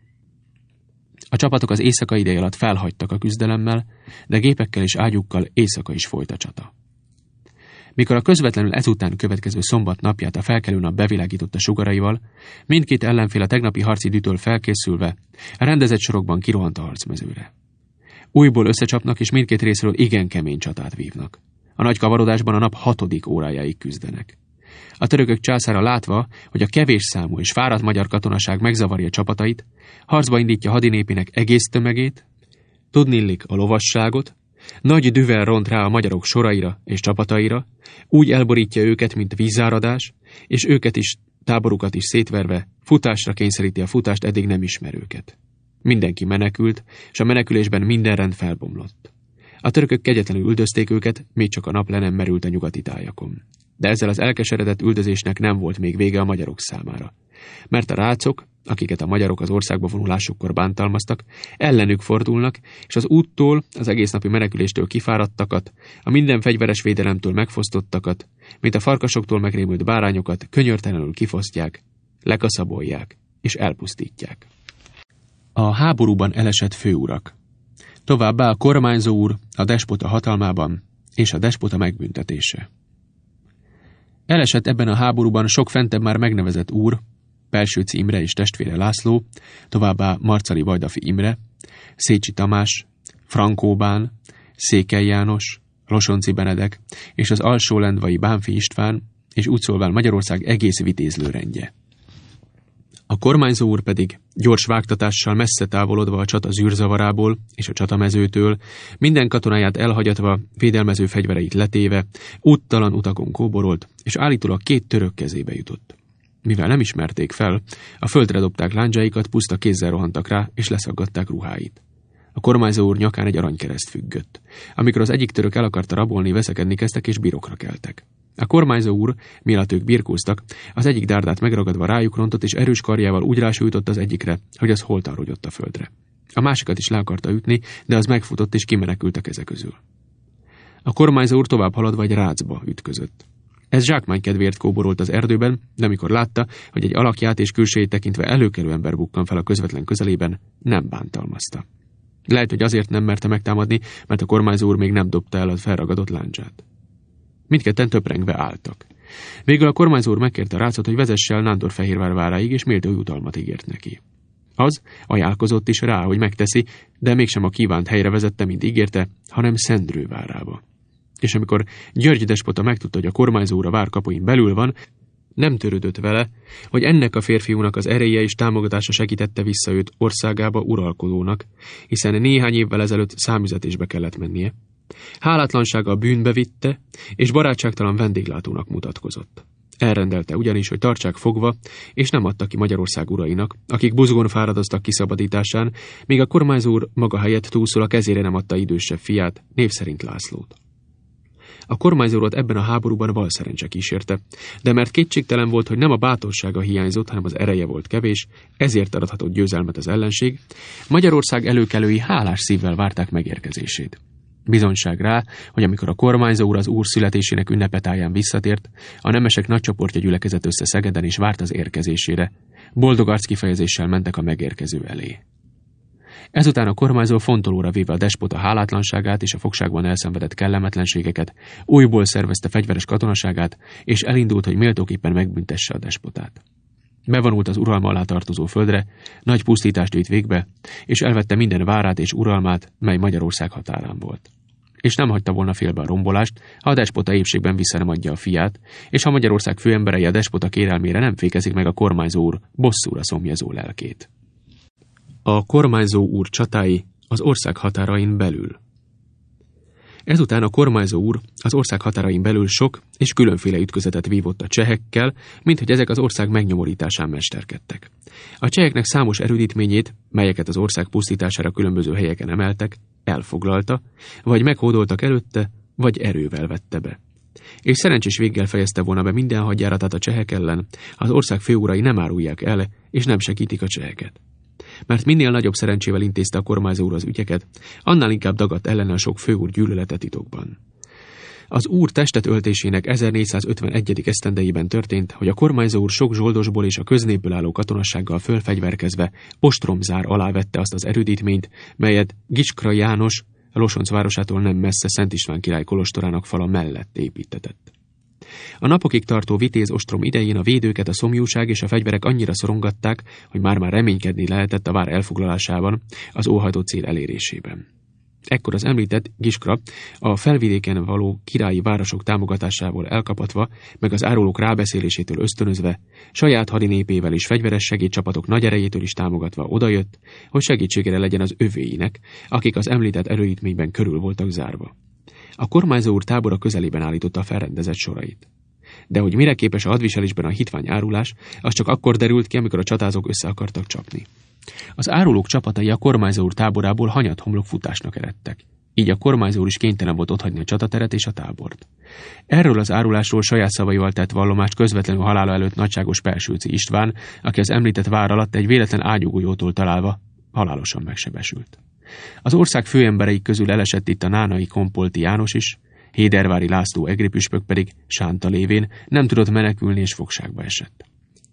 A csapatok az éjszaka ideje alatt felhagytak a küzdelemmel, de gépekkel és ágyukkal éjszaka is folyt a csata. Mikor a közvetlenül ezután következő szombat napját a felkelő nap bevilágította sugaraival, mindkét ellenfél a tegnapi harci dühtől felkészülve a rendezett sorokban kirohant a harcmezőre. Újból összecsapnak, és mindkét részről igen kemény csatát vívnak. A nagy kavarodásban a nap hatodik órájáig küzdenek. A törökök császára látva, hogy a kevés számú és fáradt magyar katonaság megzavarja csapatait, harcba indítja hadinépének egész tömegét, tudnillik a lovasságot, nagy düvel ront rá a magyarok soraira és csapataira, úgy elborítja őket, mint vízáradás, és őket is, táborukat is szétverve, futásra kényszeríti a futást eddig nem ismerőket. Mindenki menekült, és a menekülésben minden rend felbomlott. A törökök kegyetlenül üldözték őket, még csak a nap le nem merült a nyugati tájakon. De ezzel az elkeseredett üldözésnek nem volt még vége a magyarok számára. Mert a rácok, akiket a magyarok az országba vonulásukkor bántalmaztak, ellenük fordulnak, és az úttól, az egész napi meneküléstől kifáradtakat, a minden fegyveres védelemtől megfosztottakat, mint a farkasoktól megrémült bárányokat könyörtelenül kifosztják, lekaszabolják és elpusztítják. A háborúban elesett főurak. Továbbá a kormányzó úr, a despota hatalmában és a despota megbüntetése. Elesett ebben a háborúban sok fentebb már megnevezett úr, Pelsőci Imre és testvére László, továbbá Marcali Vajdafi Imre, Szécsi Tamás, Frankó Bán, Székely János, Losonci Benedek és az alsólendvai Bánfi István, és úgy szólván Magyarország egész vitézlőrendje. A kormányzó úr pedig gyors vágtatással messze távolodva a csata zűrzavarából és a csatamezőtől, minden katonáját elhagyatva, védelmező fegyvereit letéve, úttalan utakon kóborolt, és állítólag két török kezébe jutott. Mivel nem ismerték fel, a földre dobták lándzsáikat, puszta kézzel rohantak rá, és leszaggatták ruháit. A kormányzó úr nyakán egy aranykereszt függött. Amikor az egyik török el akarta rabolni, veszekedni kezdtek, és birokra keltek. A kormányzó úr, mielőtt ők birkóztak, az egyik dárdát megragadva rájuk rontott, és erős karjával úgy rásújtott az egyikre, hogy az holtan rogyott a földre. A másikat is le akarta ütni, de az megfutott, és kimenekült a keze közül. A kormányzó úr tovább haladva egy rácba ütközött. Ez zsákmány kedvéért kóborolt az erdőben, de amikor látta, hogy egy alakját és külsejét tekintve előkelő ember bukkan fel a közvetlen közelében, nem bántalmazta. Lehet, hogy azért nem merte megtámadni, mert a kormányzó úr még nem dobta el a felragadott lándzsát. Mindketten töprengve álltak. Végül a kormányzó úr megkérte a rácot, hogy vezesse el Nándorfehérvár váráig, és méltó jutalmat ígért neki. Az ajánlkozott is rá, hogy megteszi, de mégsem a kívánt helyre vezette, mint ígérte, hanem Szendrő várába. És amikor György despota megtudta, hogy a kormányzó úr a vár kapuin belül van, nem törődött vele, hogy ennek a férfiúnak az ereje és támogatása segítette vissza őt országába uralkodónak, hiszen néhány évvel ezelőtt számüzetésbe kellett mennie. Hálátlansága a bűnbe vitte, és barátságtalan vendéglátónak mutatkozott. Elrendelte ugyanis, hogy tartsák fogva, és nem adta ki Magyarország urainak, akik buzgón fáradoztak kiszabadításán, míg a kormányzó úr maga helyett túlszól a kezére nem adta idősebb fiát, név szerint Lászlót. A kormányzórat ebben a háborúban valszerencse kísérte, de mert kétségtelen volt, hogy nem a bátorsága hiányzott, hanem az ereje volt kevés, ezért arathatott győzelmet az ellenség, Magyarország előkelői hálás szívvel várták megérkezését. Bizonyság rá, hogy amikor a kormányzó úr az úr születésének ünnepetáján visszatért, a nemesek nagy csoportja gyülekezett össze Szegeden és várt az érkezésére. Boldog arckifejezéssel mentek a megérkező elé. Ezután a kormányzó fontolóra véve a despota hálátlanságát és a fogságban elszenvedett kellemetlenségeket, újból szervezte fegyveres katonaságát, és elindult, hogy méltóképpen megbüntesse a despotát. bevonult az uralma alá tartozó földre, nagy pusztítást vitt végbe, és elvette minden várát és uralmát, mely Magyarország határán volt. És nem hagyta volna félbe a rombolást, ha a despota épségben vissza nem adja a fiát, és ha Magyarország főemberei a despota kérelmére nem fékezik meg a kormányzó úr bosszúra szomjazó lelkét. A kormányzó úr csatái az ország határain belül. Ezután a kormányzó úr az ország határain belül sok és különféle ütközetet vívott a csehekkel, mint hogy ezek az ország megnyomorításán mesterkedtek. A cseheknek számos erődítményét, melyeket az ország pusztítására különböző helyeken emeltek, elfoglalta, vagy meghódoltak előtte, vagy erővel vette be. És szerencsés véggel fejezte volna be minden hadjáratát a csehek ellen, az ország főurai nem árulják el, és nem segítik a cseheket. Mert minél nagyobb szerencsével intézte a kormányzó úr az ügyeket, annál inkább dagadt ellene a sok főúr gyűlölete titokban. Az úr testet öltésének ezernégyszázötvenegyedik esztendejében történt, hogy a kormányzó úr sok zsoldosból és a köznépből álló katonassággal fölfegyverkezve ostromzár alá vette azt az erődítményt, melyet Giskra János, Losonc városától nem messze Szent István király kolostorának fala mellett építetett. A napokig tartó vitéz ostrom idején a védőket a szomjúság és a fegyverek annyira szorongatták, hogy már-már reménykedni lehetett a vár elfoglalásában, az óhajtott cél elérésében. Ekkor az említett Giskra a felvidéken való királyi városok támogatásával elkapatva, meg az árulók rábeszélésétől ösztönözve, saját hadinépével és fegyveres segédcsapatok nagy erejétől is támogatva odajött, hogy segítségére legyen az övéinek, akik az említett erődítményben körül voltak zárva. A kormányzó úr tábora közelében állította a felrendezett sorait. De hogy mire képes a hadviselésben a hitvány árulás, az csak akkor derült ki, amikor a csatázók össze akartak csapni. Az árulók csapatai a kormányzó úr táborából hanyathomlok futásnak eredtek. Így a kormányzó úr is kénytelen volt otthagyni a csatateret és a tábort. Erről az árulásról saját szavaival tett vallomást közvetlenül halála előtt nagyságos Pelsőci István, aki az említett vár alatt egy véletlen ágyugójótól találva halálosan megsebesült. Az ország főemberei közül elesett itt a nánai Kompolti János is, Hédervári László egri püspök pedig sánta lévén nem tudott menekülni és fogságba esett.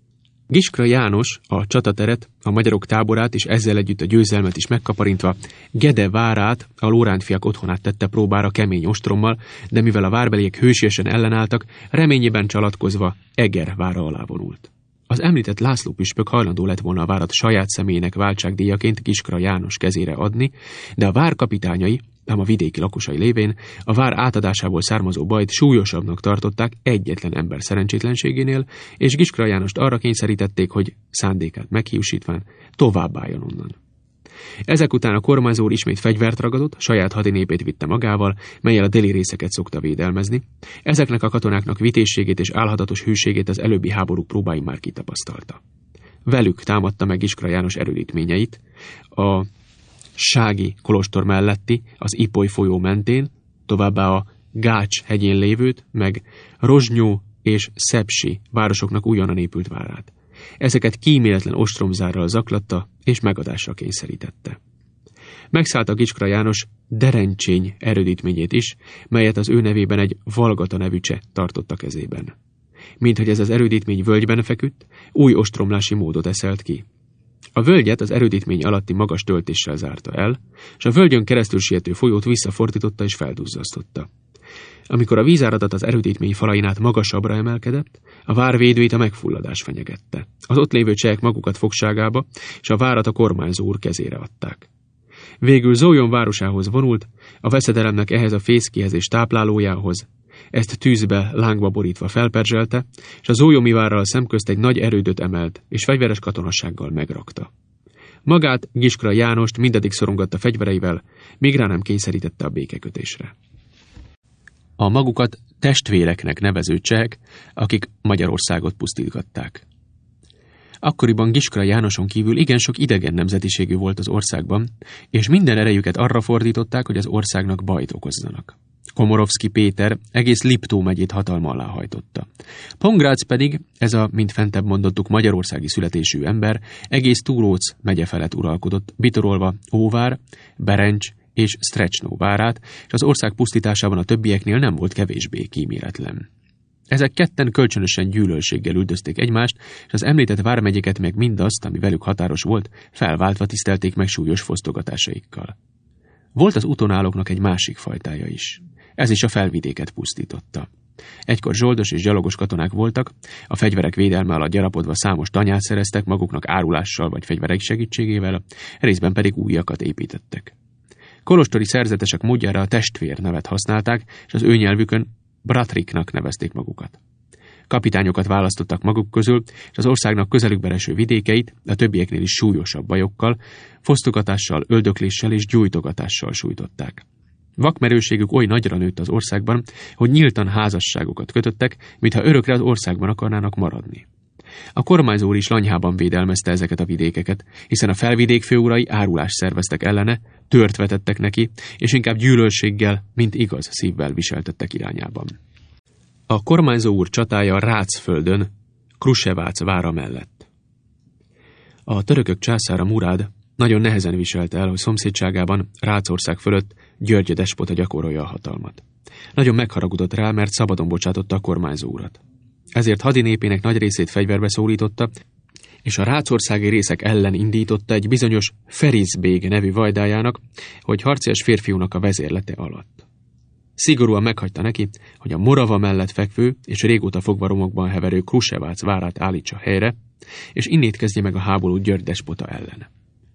Giskra János a csatateret, a magyarok táborát és ezzel együtt a győzelmet is megkaparintva Gede várát, a Lórántfiak otthonát tette próbára kemény ostrommal, de mivel a várbeliek hősiesen ellenálltak, reményében csalatkozva Eger vára alá vonult. Az említett László püspök hajlandó lett volna a várat saját személyének váltságdíjaként Giskra János kezére adni, de a vár kapitányai, ám a vidéki lakosai lévén, a vár átadásából származó bajt súlyosabbnak tartották egyetlen ember szerencsétlenségénél, és Giskra Jánost arra kényszerítették, hogy szándékát meghiúsítván továbbálljon onnan. Ezek után a kormányzó úr ismét fegyvert ragadott, saját hadinépét vitte magával, mellyel a déli részeket szokta védelmezni. Ezeknek a katonáknak vitézségét és álhatatos hűségét az előbbi háborúk próbáin már kitapasztalta. Velük támadta meg Giskra János erődítményeit, a Sági kolostor melletti, az Ipoly folyó mentén, továbbá a Gács hegyén lévőt, meg Rozsnyó és Szepsi városoknak újonnan épült várát. Ezeket kíméletlen ostromzárral zaklatta és megadásra kényszerítette. Megszállta Giskra János Derencsény erődítményét is, melyet az ő nevében egy Valgata nevű cseh tartott a kezében. Minthogy ez az erődítmény völgyben feküdt, új ostromlási módot eszelt ki. A völgyet az erődítmény alatti magas töltéssel zárta el, és a völgyön keresztül siető folyót visszafordította és felduzzasztotta. Amikor a vízáradat az erődítmény falain át magasabbra emelkedett, a vár védőit a megfulladás fenyegette. Az ott lévő csehek magukat fogságába, és a várat a kormányzó úr kezére adták. Végül Zólyom városához vonult, a veszedelemnek ehhez a fészkihez és táplálójához. Ezt tűzbe, lángba borítva felperzselte, és a zólyomi várral szemközt egy nagy erődöt emelt, és fegyveres katonassággal megrakta. Magát, Giskra Jánost mindaddig szorongatta fegyvereivel, míg rá nem kényszerítette a békekötésre. A magukat testvéreknek nevező csehek, akik Magyarországot pusztítgatták. Akkoriban Giskra Jánoson kívül igen sok idegen nemzetiségű volt az országban, és minden erejüket arra fordították, hogy az országnak bajt okozzanak. Komorovszki Péter egész Liptó megyét hatalma alá hajtotta. Pongrác pedig, ez a, mint fentebb mondottuk, magyarországi születésű ember, egész Túróc megye felett uralkodott, bitorolva Óvár, Berencs és Sztrecznó várát, és az ország pusztításában a többieknél nem volt kevésbé kíméletlen. Ezek ketten kölcsönösen gyűlölséggel üldözték egymást, és az említett vármegyéket meg mindazt, ami velük határos volt, felváltva tisztelték meg súlyos fosztogatásaikkal. Volt az utonállóknak egy másik fajtája is. Ez is a felvidéket pusztította. Egykor zsoldos és gyalogos katonák voltak, a fegyverek védelme alatt gyarapodva számos tanyát szereztek maguknak árulással vagy fegyverek segítségével, részben pedig újakat építettek. Kolostori szerzetesek módjára a testvér nevet használták, és az ő nyelvükön bratriknak nevezték magukat. Kapitányokat választottak maguk közül, és az országnak közelükbe eső vidékeit, a többieknél is súlyosabb bajokkal, fosztogatással, öldökléssel és gyújtogatással sújtották. Vakmerőségük oly nagyra nőtt az országban, hogy nyíltan házasságokat kötöttek, mintha örökre az országban akarnának maradni. A kormányzó úr is lanyhában védelmezte ezeket a vidékeket, hiszen a felvidék főurai árulást szerveztek ellene, tört vetettek neki, és inkább gyűlölséggel, mint igaz szívvel viseltettek irányában. A kormányzó úr csatája Rácföldön, Krusevác vára mellett. A törökök császára Murád nagyon nehezen viselte el, hogy szomszédságában, Rácország fölött György despota gyakorolja a hatalmat. Nagyon megharagudott rá, mert szabadon bocsátotta a kormányzó urat. Ezért hadinépének nagy részét fegyverbe szólította, és a rácországi részek ellen indította egy bizonyos Ferizbég nevű vajdájának, hogy harcias férfiúnak a vezérlete alatt. Szigorúan meghagyta neki, hogy a Morava mellett fekvő és régóta fogva romokban heverő Krusevác várát állítsa helyre, és innét kezdje meg a háborút György despota ellen.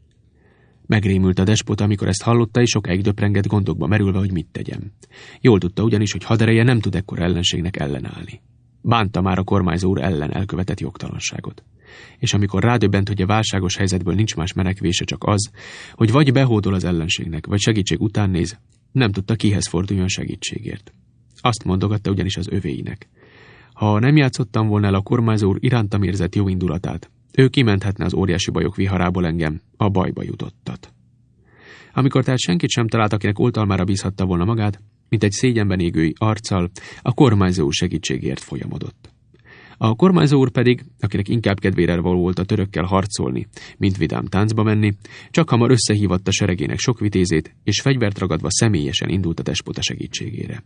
Megrémült a despota, amikor ezt hallotta, és sokáig döprengett gondokba merülve, hogy mit tegyen. Jól tudta ugyanis, hogy hadereje nem tud ekkor ellenségnek ellenállni. Bánta már a kormányzó úr ellen elkövetett jogtalanságot. És amikor rádöbbent, hogy a válságos helyzetből nincs más menekvése, csak az, hogy vagy behódol az ellenségnek, vagy segítség után néz, nem tudta, kihez forduljon segítségért. Azt mondogatta ugyanis az övéinek: ha nem játszottam volna el a kormányzó úr irántam érzett jó indulatát, ő kimenthetne az óriási bajok viharából engem, a bajba jutottat. Amikor tehát senkit sem talált, akinek oltalmára bízhatta volna magát, mint egy szégyenben égő arccal, a kormányzó úr segítségért folyamodott. A kormányzó úr pedig, akinek inkább kedvére való volt a törökkel harcolni, mint vidám táncba menni, csak hamar összehívatta seregének sok vitézét, és fegyvert ragadva személyesen indult a despota segítségére.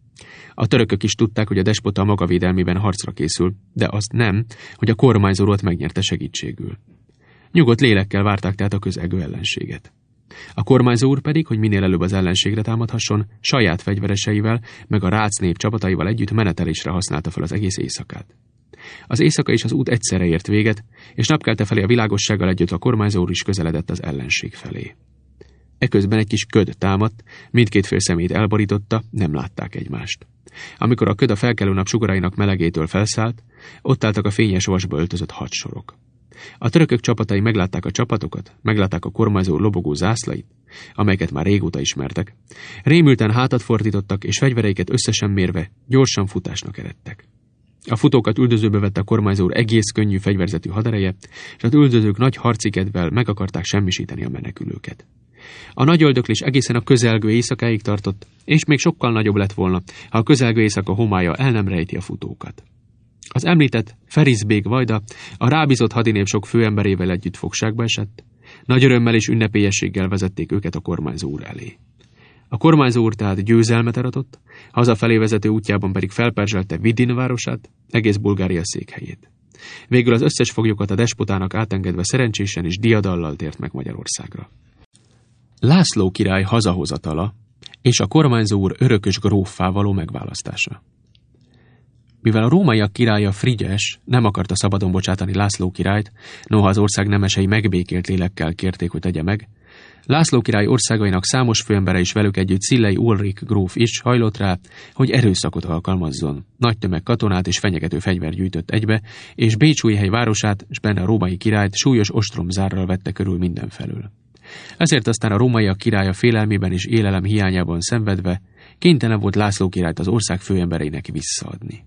A törökök is tudták, hogy a despota a maga védelmében harcra készül, de azt nem, hogy a kormányzó urat megnyerte segítségül. Nyugodt lélekkel várták tehát a közelgő ellenséget. A kormányzó úr pedig, hogy minél előbb az ellenségre támadhasson, saját fegyvereseivel, meg a rác nép csapataival együtt menetelésre használta fel az egész éjszakát. Az éjszaka és az út egyszerre ért véget, és napkelte felé a világossággal együtt a kormányzó úr is közeledett az ellenség felé. Eközben egy kis köd támadt, mindkét fél szemét elborította, nem látták egymást. Amikor a köd a felkelő nap sugarainak melegétől felszállt, ott álltak a fényes vasba öltözött hadsorok. A törökök csapatai meglátták a csapatokat, meglátták a kormányzó lobogó zászlait, amelyeket már régóta ismertek. Rémülten hátat fordítottak, és fegyvereiket összesen mérve gyorsan futásnak eredtek. A futókat üldözőbe vette a kormányzó úr egész könnyű fegyverzetű hadereje, és az üldözők nagy harci kedvel meg akarták semmisíteni a menekülőket. A nagy öldöklés egészen a közelgő éjszakáig tartott, és még sokkal nagyobb lett volna, ha a közelgő éjszaka homálya el nem rejti a futókat. Az említett Ferizbég vajda a rábízott hadinép sok főemberével együtt fogságba esett, nagy örömmel és ünnepélyességgel vezették őket a kormányzó úr elé. A kormányzó úr tehát győzelmet aratott, hazafelé vezető útjában pedig felperzselte Vidin városát, egész Bulgária székhelyét. Végül az összes foglyokat a despotának átengedve szerencsésen és diadallal tért meg Magyarországra. László király hazahozatala és a kormányzó úr örökös gróffá való megválasztása. Mivel a rómaiak királya Frigyes nem akarta szabadon bocsátani László királyt, noha az ország nemesei megbékélt lélekkel kérték, hogy tegye meg, László király országainak számos főembere is velük együtt Szillei Ulrik gróf is hajlott rá, hogy erőszakot alkalmazzon. Nagy tömeg katonát és fenyegető fegyver gyűjtött egybe, és Bécsújhely városát és benne a római királyt súlyos ostromzárral vette körül mindenfelől. Ezért aztán a rómaiak királya félelmében és élelem hiányában szenvedve kénytelen volt László királyt az ország főembereinek visszaadni.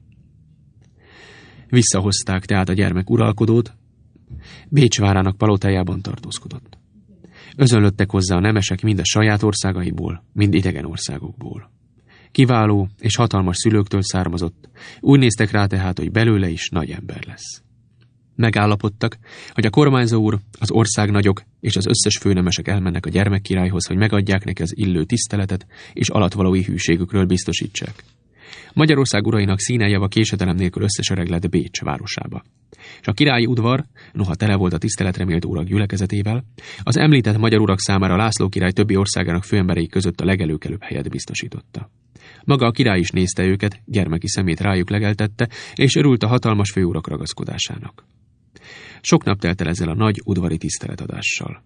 Visszahozták tehát a gyermek uralkodót, Bécs várának palotájában tartózkodott. Özönlöttek hozzá a nemesek mind a saját országaiból, mind idegen országokból. Kiváló és hatalmas szülőktől származott, úgy néztek rá tehát, hogy belőle is nagy ember lesz. Megállapodtak, hogy a kormányzó úr, az országnagyok és az összes főnemesek elmennek a gyermekkirályhoz, hogy megadják neki az illő tiszteletet és alatvalói hűségükről biztosítsák. Magyarország urainak színejava késedelem nélkül összesereg lett Bécs városába. És a királyi udvar, noha tele volt a tiszteletre méltó urak gyülekezetével, az említett magyar urak számára László király többi országának főemberei között a legelőkelőbb helyet biztosította. Maga a király is nézte őket, gyermeki szemét rájuk legeltette, és örült a hatalmas főurak ragaszkodásának. Sok nap telt el ezzel a nagy udvari tiszteletadással.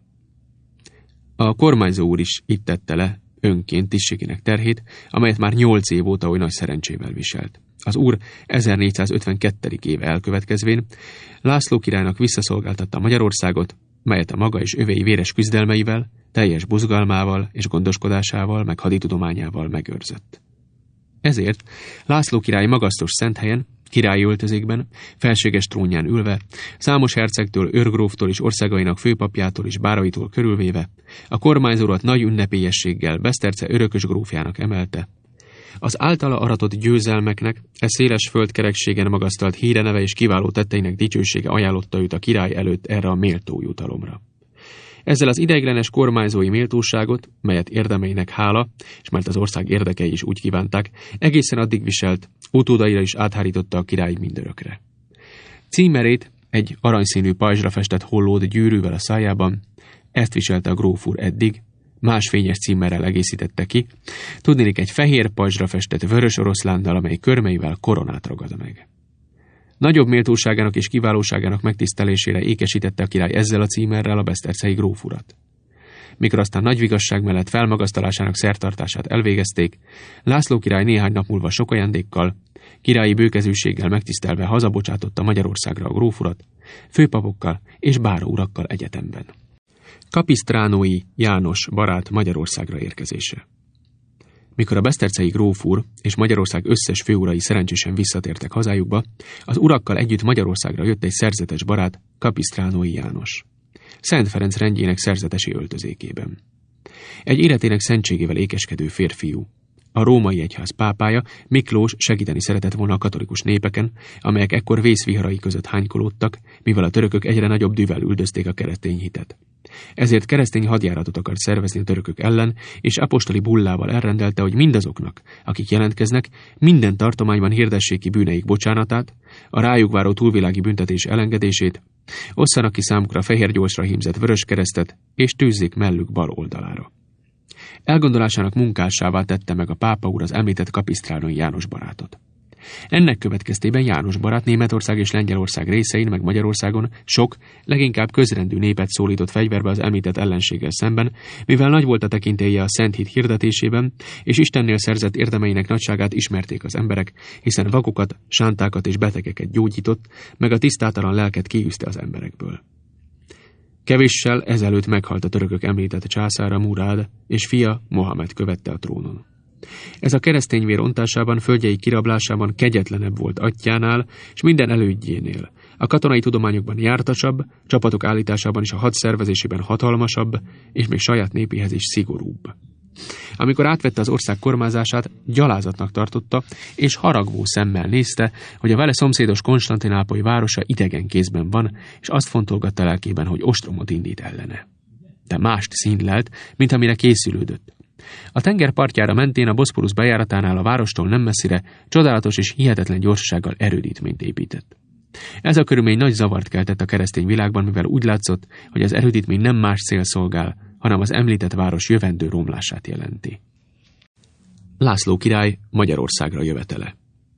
A kormányzó úr is itt tette le önként tisztségének terhét, amelyet már nyolc év óta oly nagy szerencsével viselt. Az úr ezernégyszázötvenkettedik éve elkövetkezvén László királynak visszaszolgáltatta Magyarországot, melyet a maga és övéi véres küzdelmeivel, teljes buzgalmával és gondoskodásával, meg haditudományával megőrzött. Ezért László király magasztos szent helyen, királyi öltözékben, felséges trónján ülve, számos hercegtől, őrgróftól és országainak főpapjától és báraitól körülvéve, a kormányzórat nagy ünnepélyességgel Beszterce örökös grófjának emelte. Az általa aratott győzelmeknek, e széles földkerekségen magasztalt híreneve és kiváló tetteinek dicsősége ajánlotta őt a király előtt erre a méltó jutalomra. Ezzel az ideiglenes kormányzói méltóságot, melyet érdemeinek hála, és mert az ország érdekei is úgy kívánták, egészen addig viselt, utódaira is áthárította a király mindörökre. Címerét egy aranyszínű pajzsra festett hollód gyűrűvel a szájában, ezt viselte a gróf úr eddig, más fényes címerrel egészítette ki, tudniillik egy fehér pajzsra festett vörös oroszlánnal, amely körmeivel koronát ragad meg. Nagyobb méltóságának és kiválóságának megtisztelésére ékesítette a király ezzel a címerrel a besztercei gróf urat. Mikor aztán nagy vigasság mellett felmagasztalásának szertartását elvégezték, László király néhány nap múlva sok ajándékkal, királyi bőkezűséggel megtisztelve hazabocsátotta Magyarországra a gróf urat, főpapokkal és báróurakkal egyetemben. Kapisztránói János barát Magyarországra érkezése. Mikor a besztercei gróf úr és Magyarország összes főurai szerencsésen visszatértek hazájukba, az urakkal együtt Magyarországra jött egy szerzetes barát, Kapisztránói János. Szent Ferenc rendjének szerzetesi öltözékében. Egy életének szentségével ékeskedő férfiú. A római egyház pápája, Miklós segíteni szeretett volna a katolikus népeken, amelyek ekkor vészviharai között hánykolódtak, mivel a törökök egyre nagyobb dühvel üldözték a keresztény hitet. Ezért keresztény hadjáratot akart szervezni a törökök ellen, és apostoli bullával elrendelte, hogy mindazoknak, akik jelentkeznek, minden tartományban hirdessék ki bűneik bocsánatát, a rájuk váró túlvilági büntetés elengedését, osszanak ki számukra fehér gyolcsra hímzett vörös keresztet, és tűzzék mellük bal oldalára. Elgondolásának munkássává tette meg a pápa úr az említett Kapisztránói János barátot. Ennek következtében János barát Németország és Lengyelország részein, meg Magyarországon sok, leginkább közrendű népet szólított fegyverbe az említett ellenséggel szemben, mivel nagy volt a tekintélye a szent hit hirdetésében, és Istennél szerzett érdemeinek nagyságát ismerték az emberek, hiszen vakokat, sántákat és betegeket gyógyított, meg a tisztátalan lelket kiűzte az emberekből. Kevéssel ezelőtt meghalt a törökök említett császára Murád, és fia Mohamed követte a trónon. Ez a keresztény vér ontásában, földjei kirablásában kegyetlenebb volt atyjánál, és minden elődjénél. A katonai tudományokban jártasabb, csapatok állításában és a hadszervezésében hatalmasabb, és még saját népéhez is szigorúbb. Amikor átvette az ország kormányzását, gyalázatnak tartotta, és haragvó szemmel nézte, hogy a vele szomszédos Konstantinápoly városa idegen kézben van, és azt fontolgatta lelkében, hogy ostromot indít ellene. De mást színlelt, mint amire készülődött. A tenger partjára mentén a Boszporusz bejáratánál a várostól nem messzire csodálatos és hihetetlen gyorsasággal erődítményt épített. Ez a körülmény nagy zavart keltett a keresztény világban, mivel úgy látszott, hogy az erődítmény nem más cél szolgál, hanem az említett város jövendő romlását jelenti. László király Magyarországra jövetele.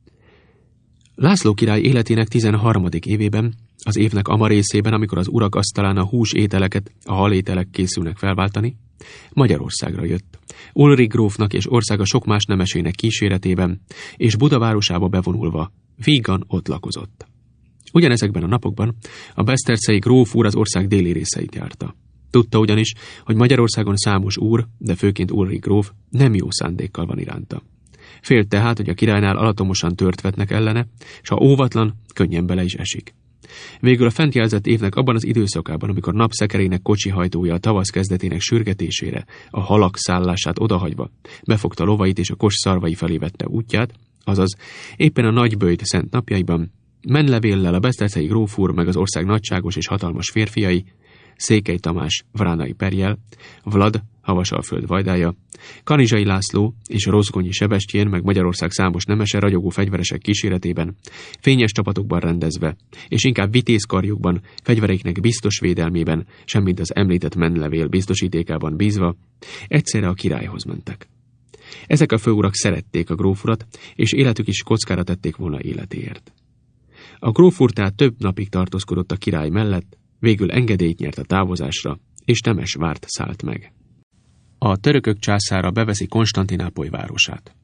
László király életének tizenharmadik évében, az évnek ama részében, amikor az urak asztalán a hús ételeket, a halételek készülnek felváltani, Magyarországra jött, Ulrik grófnak és országa sok más nemesének kíséretében, és Buda városába bevonulva, vígan ott lakozott. Ugyanezekben a napokban a besztercei gróf úr az ország déli részeit járta. Tudta ugyanis, hogy Magyarországon számos úr, de főként Ulrik gróf nem jó szándékkal van iránta. Félt tehát, hogy a királynál alatomosan tört vetnek ellene, s ha óvatlan, könnyen bele is esik. Végül a fent jelzett évnek abban az időszakában, amikor napszekerének kocsihajtója a tavasz kezdetének sürgetésére, a halak szállását odahagyva, befogta lovait és a kos szarvai felé vette útját, azaz éppen a nagyböjt szent napjaiban, menlevéllel a besztercei gróf úr meg az ország nagyságos és hatalmas férfiai, Székely Tamás, Vránai Perjel, Vlad, Havasalföld vajdája, Kanizsai László és Rozgonyi Sebestyén meg Magyarország számos nemese ragyogó fegyveresek kíséretében, fényes csapatokban rendezve, és inkább vitézkarjukban, fegyvereiknek biztos védelmében, semmint az említett menlevél biztosítékában bízva, egyszerre a királyhoz mentek. Ezek a főurak szerették a grófurat, és életük is kockára tették volna életéért. A grófúr tehát több napig tartózkodott a király mellett, végül engedélyt nyert a távozásra, és Temesvárt szállt meg. A törökök császára beveszi Konstantinápoly városát.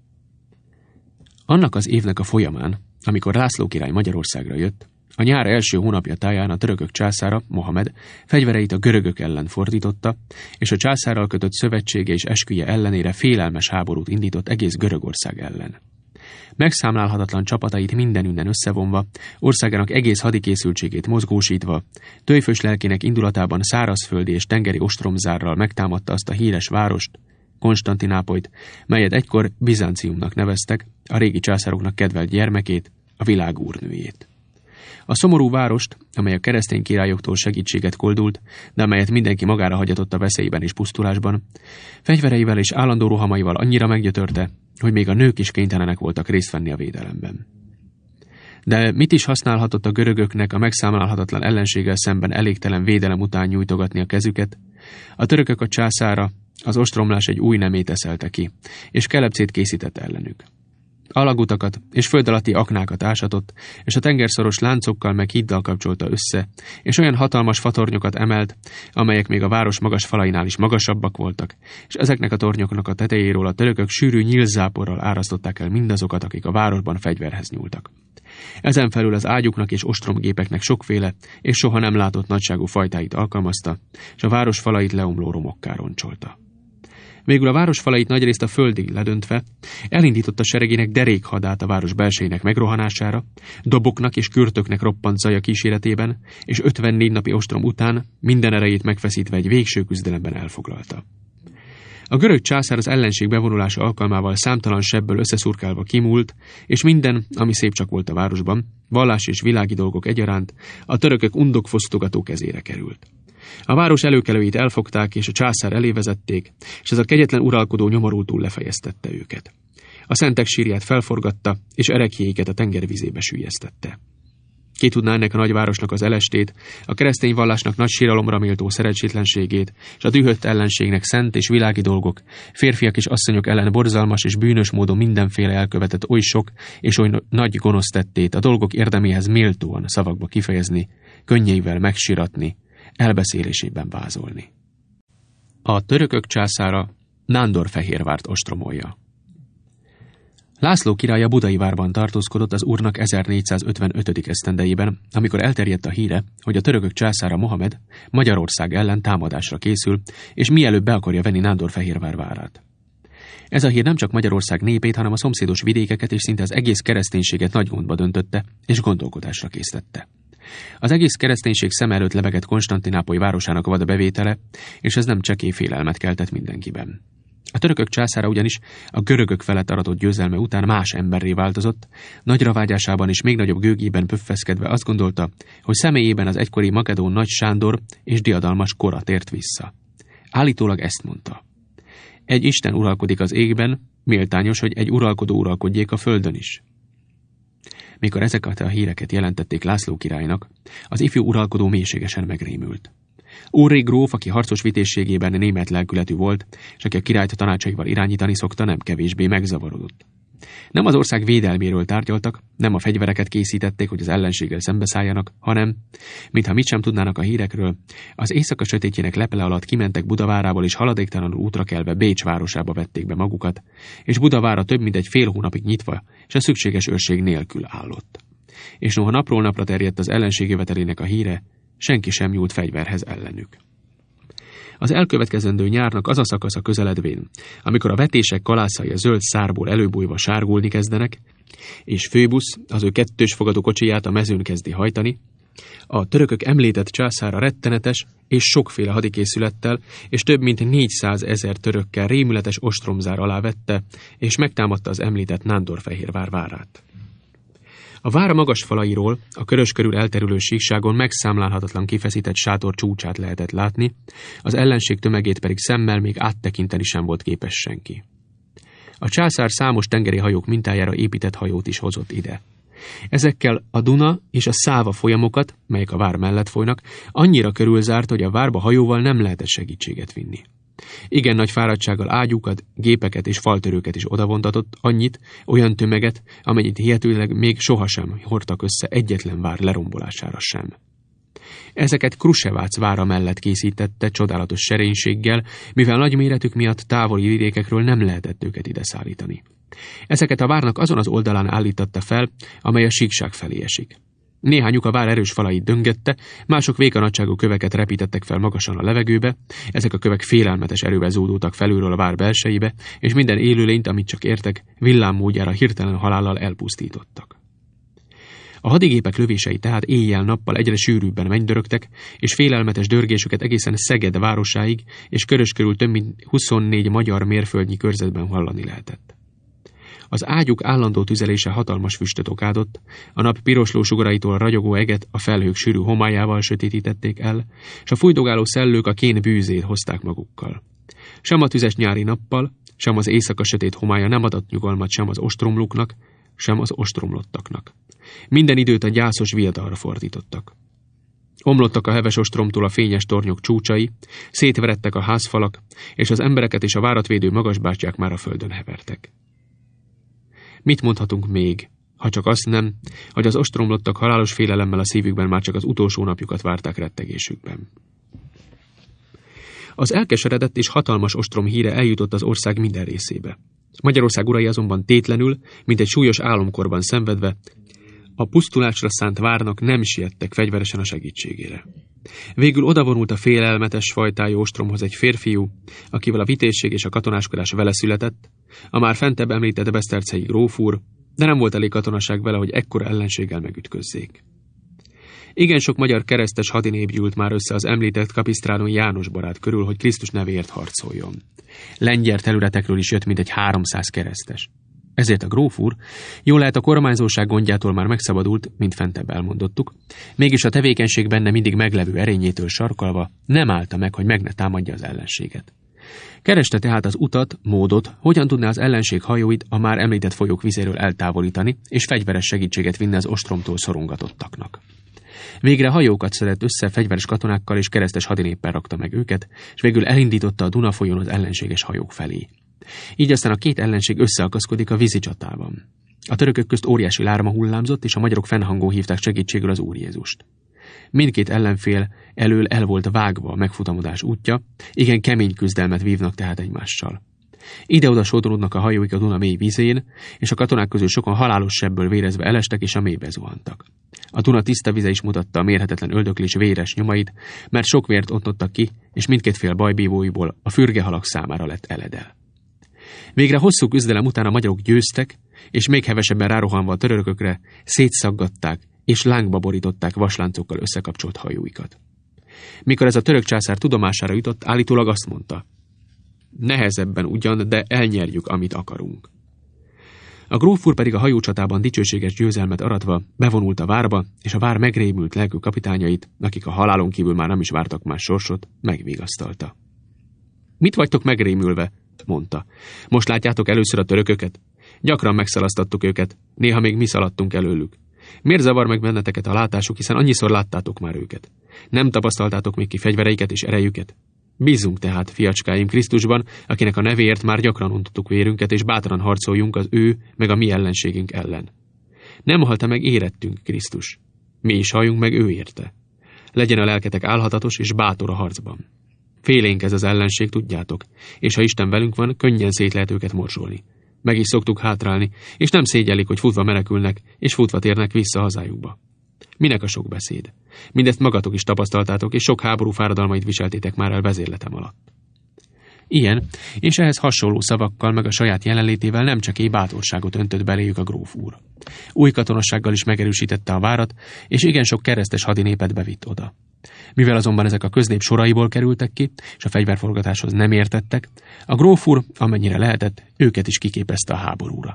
Annak az évnek a folyamán, amikor László király Magyarországra jött, a nyár első hónapja táján a törökök császára, Mohamed, fegyvereit a görögök ellen fordította, és a császárral kötött szövetsége és esküje ellenére félelmes háborút indított egész Görögország ellen. Megszámlálhatatlan csapatait mindenünnen összevonva, országának egész hadikészültségét mozgósítva, tőjfös lelkének indulatában szárazföldi és tengeri ostromzárral megtámadta azt a híres várost, Konstantinápolyt, melyet egykor Bizánciumnak neveztek, a régi császároknak kedvelt gyermekét, a világ úrnőjét. A szomorú várost, amely a keresztény királyoktól segítséget koldult, de amelyet mindenki magára hagyatott a veszélyben és pusztulásban, fegyvereivel és állandó rohamaival annyira meggyötörte, hogy még a nők is kénytelenek voltak részt venni a védelemben. De mit is használhatott a görögöknek a megszámlálhatatlan ellenséggel szemben elégtelen védelem után nyújtogatni a kezüket? A törökök a császára az ostromlás egy új nemét eszelte ki, és kelepcét készített ellenük. Alagutakat és föld alatti aknákat ásatott, és a tengerszoros láncokkal meg híddal kapcsolta össze, és olyan hatalmas fatornyokat emelt, amelyek még a város magas falainál is magasabbak voltak, és ezeknek a tornyoknak a tetejéről a törökök sűrű nyílzáporral árasztották el mindazokat, akik a városban fegyverhez nyúltak. Ezen felül az ágyuknak és ostromgépeknek sokféle és soha nem látott nagyságú fajtáit alkalmazta, és a város falait leomló romokká roncsolta. Végül a város falait nagyrészt a földig ledöntve, elindította seregének derékhadát a város belsejének megrohanására, doboknak és kürtöknek roppant zaja kíséretében, és ötvennégy napi ostrom után minden erejét megfeszítve egy végső küzdelemben elfoglalta. A görög császár az ellenség bevonulása alkalmával számtalan sebből összeszurkálva kimúlt, és minden, ami szép csak volt a városban, vallás és világi dolgok egyaránt, a törökök undokfosztogató kezére került. A város előkelőit elfogták, és a császár elé vezették, és ez a kegyetlen uralkodó nyomorultul lefejeztette őket. A szentek sírját felforgatta, és ereklyéiket a tenger vizébe süllyesztette. Ki tudná ennek a nagyvárosnak az elestét, a keresztény vallásnak nagy síralomra méltó szerencsétlenségét, és a dühött ellenségnek szent és világi dolgok, férfiak és asszonyok ellen borzalmas és bűnös módon mindenféle elkövetett oly sok és oly nagy gonosz tettét a dolgok érdeméhez méltóan szavakba kifejezni, könnyeivel megsiratni, elbeszélésében vázolni. A törökök császára Nándorfehérvárt ostromolja. László király a budai várban tartózkodott az úrnak ezernégyszázötvenötödik esztendejében, amikor elterjedt a híre, hogy a törökök császára Mohamed Magyarország ellen támadásra készül, és mielőbb be akarja venni Nándorfehérvár várát. Ez a hír nem csak Magyarország népét, hanem a szomszédos vidékeket és szinte az egész kereszténységet nagy gondba döntötte, és gondolkodásra késztette. Az egész kereszténység szem előtt lebegett Konstantinápoly városának vad bevétele, és ez nem csekély félelmet keltett mindenkiben. A törökök császára ugyanis a görögök felett aratott győzelme után más emberré változott, nagyra vágyásában és még nagyobb gőgében pöffeszkedve azt gondolta, hogy személyében az egykori makedón Nagy Sándor és diadalmas kora tért vissza. Állítólag ezt mondta: egy Isten uralkodik az égben, méltányos, hogy egy uralkodó uralkodjék a földön is. Mikor ezeket a híreket jelentették László királynak, az ifjú uralkodó mélységesen megrémült. Úrré gróf, aki harcos vitézségében német lelkületű volt, és aki a királyt tanácsaival irányítani szokta, nem kevésbé megzavarodott. Nem az ország védelméről tárgyaltak, nem a fegyvereket készítették, hogy az ellenséggel szembeszálljanak, hanem, mintha mit sem tudnának a hírekről, az éjszaka sötétjének leple alatt kimentek Budavárából, és haladéktalanul útra kelve Bécs városába vették be magukat, és Budavára több mint egy fél hónapig nyitva, és a szükséges őrség nélkül állott. És noha napról napra terjedt az ellenség jövetelének a híre, senki sem nyúlt fegyverhez ellenük. Az elkövetkezendő nyárnak az a szakasza közeledvén, amikor a vetések kalászai a zöld szárból előbújva sárgulni kezdenek, és Főbusz az ő kettős fogadó kocsiját a mezőn kezdi hajtani, a törökök említett császára rettenetes és sokféle hadikészülettel, és több mint négyszázezer törökkel rémületes ostromzár alá vette, és megtámadta az említett Nándorfehérvár várát. A vár magas falairól, a körös körül elterülő síkságon megszámlálhatatlan kifeszített sátor csúcsát lehetett látni, az ellenség tömegét pedig szemmel még áttekinteni sem volt képes senki. A császár számos tengeri hajók mintájára épített hajót is hozott ide. Ezekkel a Duna és a Száva folyamokat, melyek a vár mellett folynak, annyira körülzárt, hogy a várba hajóval nem lehetett segítséget vinni. Igen nagy fáradtsággal ágyúkat, gépeket és faltörőket is odavontatott, annyit, olyan tömeget, amennyit hihetőleg még sohasem hordtak össze egyetlen vár lerombolására sem. Ezeket Krusevác vára mellett készítette csodálatos serénységgel, mivel nagy méretük miatt távoli vidékekről nem lehetett őket ide szállítani. Ezeket a várnak azon az oldalán állította fel, amely a síkság felé esik. Néhányuk a vár erős falait döngette, mások vékonyságú köveket repítettek fel magasan a levegőbe, ezek a kövek félelmetes erővel zúdultak felülről a vár belsejébe, és minden élőlényt, amit csak értek, villámmódjára hirtelen halállal elpusztítottak. A hadigépek lövései tehát éjjel-nappal egyre sűrűbben mennydörögtek, és félelmetes dörgésüket egészen Szeged városáig és Körös körül több mint huszonnégy magyar mérföldnyi körzetben hallani lehetett. Az ágyuk állandó tüzelése hatalmas füstöt okádott, a nap pirosló sugaraitól ragyogó eget a felhők sűrű homályával sötétítették el, és a fújdogáló szellők a kén bűzét hozták magukkal. Sem a tüzes nyári nappal, sem az éjszaka sötét homálya nem adott nyugalmat sem az ostromluknak, sem az ostromlottaknak. Minden időt a gyászos viadalra fordítottak. Omlottak a heves ostromtól a fényes tornyok csúcsai, szétveredtek a házfalak, és az embereket és a várat védő magasbástyák már a földön hevertek. Mit mondhatunk még, ha csak azt nem, hogy az ostromlottak halálos félelemmel a szívükben már csak az utolsó napjukat várták rettegésükben. Az elkeseredett és hatalmas ostrom híre eljutott az ország minden részébe. Magyarország urai azonban tétlenül, mint egy súlyos álomkorban szenvedve, a pusztulásra szánt várnak nem siettek fegyveresen a segítségére. Végül odavonult a félelmetes fajtájú ostromhoz egy férfiú, akivel a vitézség és a katonáskodás vele született, a már fentebb említett besztercei gróf úr, de nem volt elég katonaság vele, hogy ekkora ellenséggel megütközzék. Igen sok magyar keresztes hadinép gyűlt már össze az említett Kapisztránon János barát körül, hogy Krisztus nevéért harcoljon. Lengyel területekről is jött mintegy háromszáz keresztes. Ezért a gróf úr, jól lehet a kormányzóság gondjától már megszabadult, mint fentebb elmondottuk, mégis a tevékenység benne mindig meglevő erényétől sarkalva nem állta meg, hogy meg ne támadja az ellenséget. Kereste tehát az utat, módot, hogyan tudná az ellenség hajóit a már említett folyók vizéről eltávolítani, és fegyveres segítséget vinni az ostromtól szorongatottaknak. Végre hajókat szedett össze fegyveres katonákkal és keresztes hadinéppel rakta meg őket, és végül elindította a Duna folyón az ellenséges hajók felé. Így aztán a két ellenség összeakaszkodik a vízi csatában. A törökök közt óriási lárma hullámzott, és a magyarok fennhangón hívták segítségül az Úr Jézust. Mindkét ellenfél elől el volt vágva a megfutamodás útja, igen kemény küzdelmet vívnak tehát egymással. Ide-oda sodródnak a hajóik a Duna mély vízén, és a katonák közül sokan halálos sebből vérezve elestek és a mélybe zuhantak. A Duna tiszta vize is mutatta a mérhetetlen öldöklés véres nyomait, mert sok vért ontottak ki, és mindkét fél bajbívóiból a fürgehalak számára lett eledel. Végre hosszú küzdelem után a magyarok győztek, és még hevesebben rárohanva a törökökre szétszaggatták és lángba borították vasláncokkal összekapcsolt hajóikat. Mikor ez a török császár tudomására jutott, állítólag azt mondta: nehezebben ugyan, de elnyerjük, amit akarunk. A gróf úr pedig a hajócsatában dicsőséges győzelmet aratva bevonult a várba, és a vár megrémült lelkű kapitányait, akik a halálon kívül már nem is vártak más sorsot, megvigasztalta. Mit vagytok megrémülve? Mondta. Most látjátok először a törököket? Gyakran megszalasztattuk őket, néha még mi szaladtunk előlük. Miért zavar meg benneteket a látásuk, hiszen annyiszor láttátok már őket? Nem tapasztaltátok még ki fegyvereiket és erejüket? Bízunk tehát, fiacskáim, Krisztusban, akinek a nevéért már gyakran ontottuk vérünket, és bátran harcoljunk az ő, meg a mi ellenségünk ellen. Nem halta meg érettünk, Krisztus. Mi is halljunk meg ő érte. Legyen a lelketek álhatatos és bátor a harcban. Félénk ez az ellenség, tudjátok, és ha Isten velünk van, könnyen szét lehet őket morzsolni. Meg is szoktuk hátrálni, és nem szégyellik, hogy futva menekülnek, és futva térnek vissza hazájukba. Minek a sok beszéd? Mindezt magatok is tapasztaltátok, és sok háború fáradalmait viseltétek már el vezérletem alatt. Ilyen, és ehhez hasonló szavakkal meg a saját jelenlétével nem csak épp bátorságot öntött beléjük a gróf úr. Új katonassággal is megerősítette a várat, és igen sok keresztes hadinépet bevitt oda. Mivel azonban ezek a köznép soraiból kerültek ki, és a fegyverforgatáshoz nem értettek, a gróf úr, amennyire lehetett, őket is kiképezte a háborúra.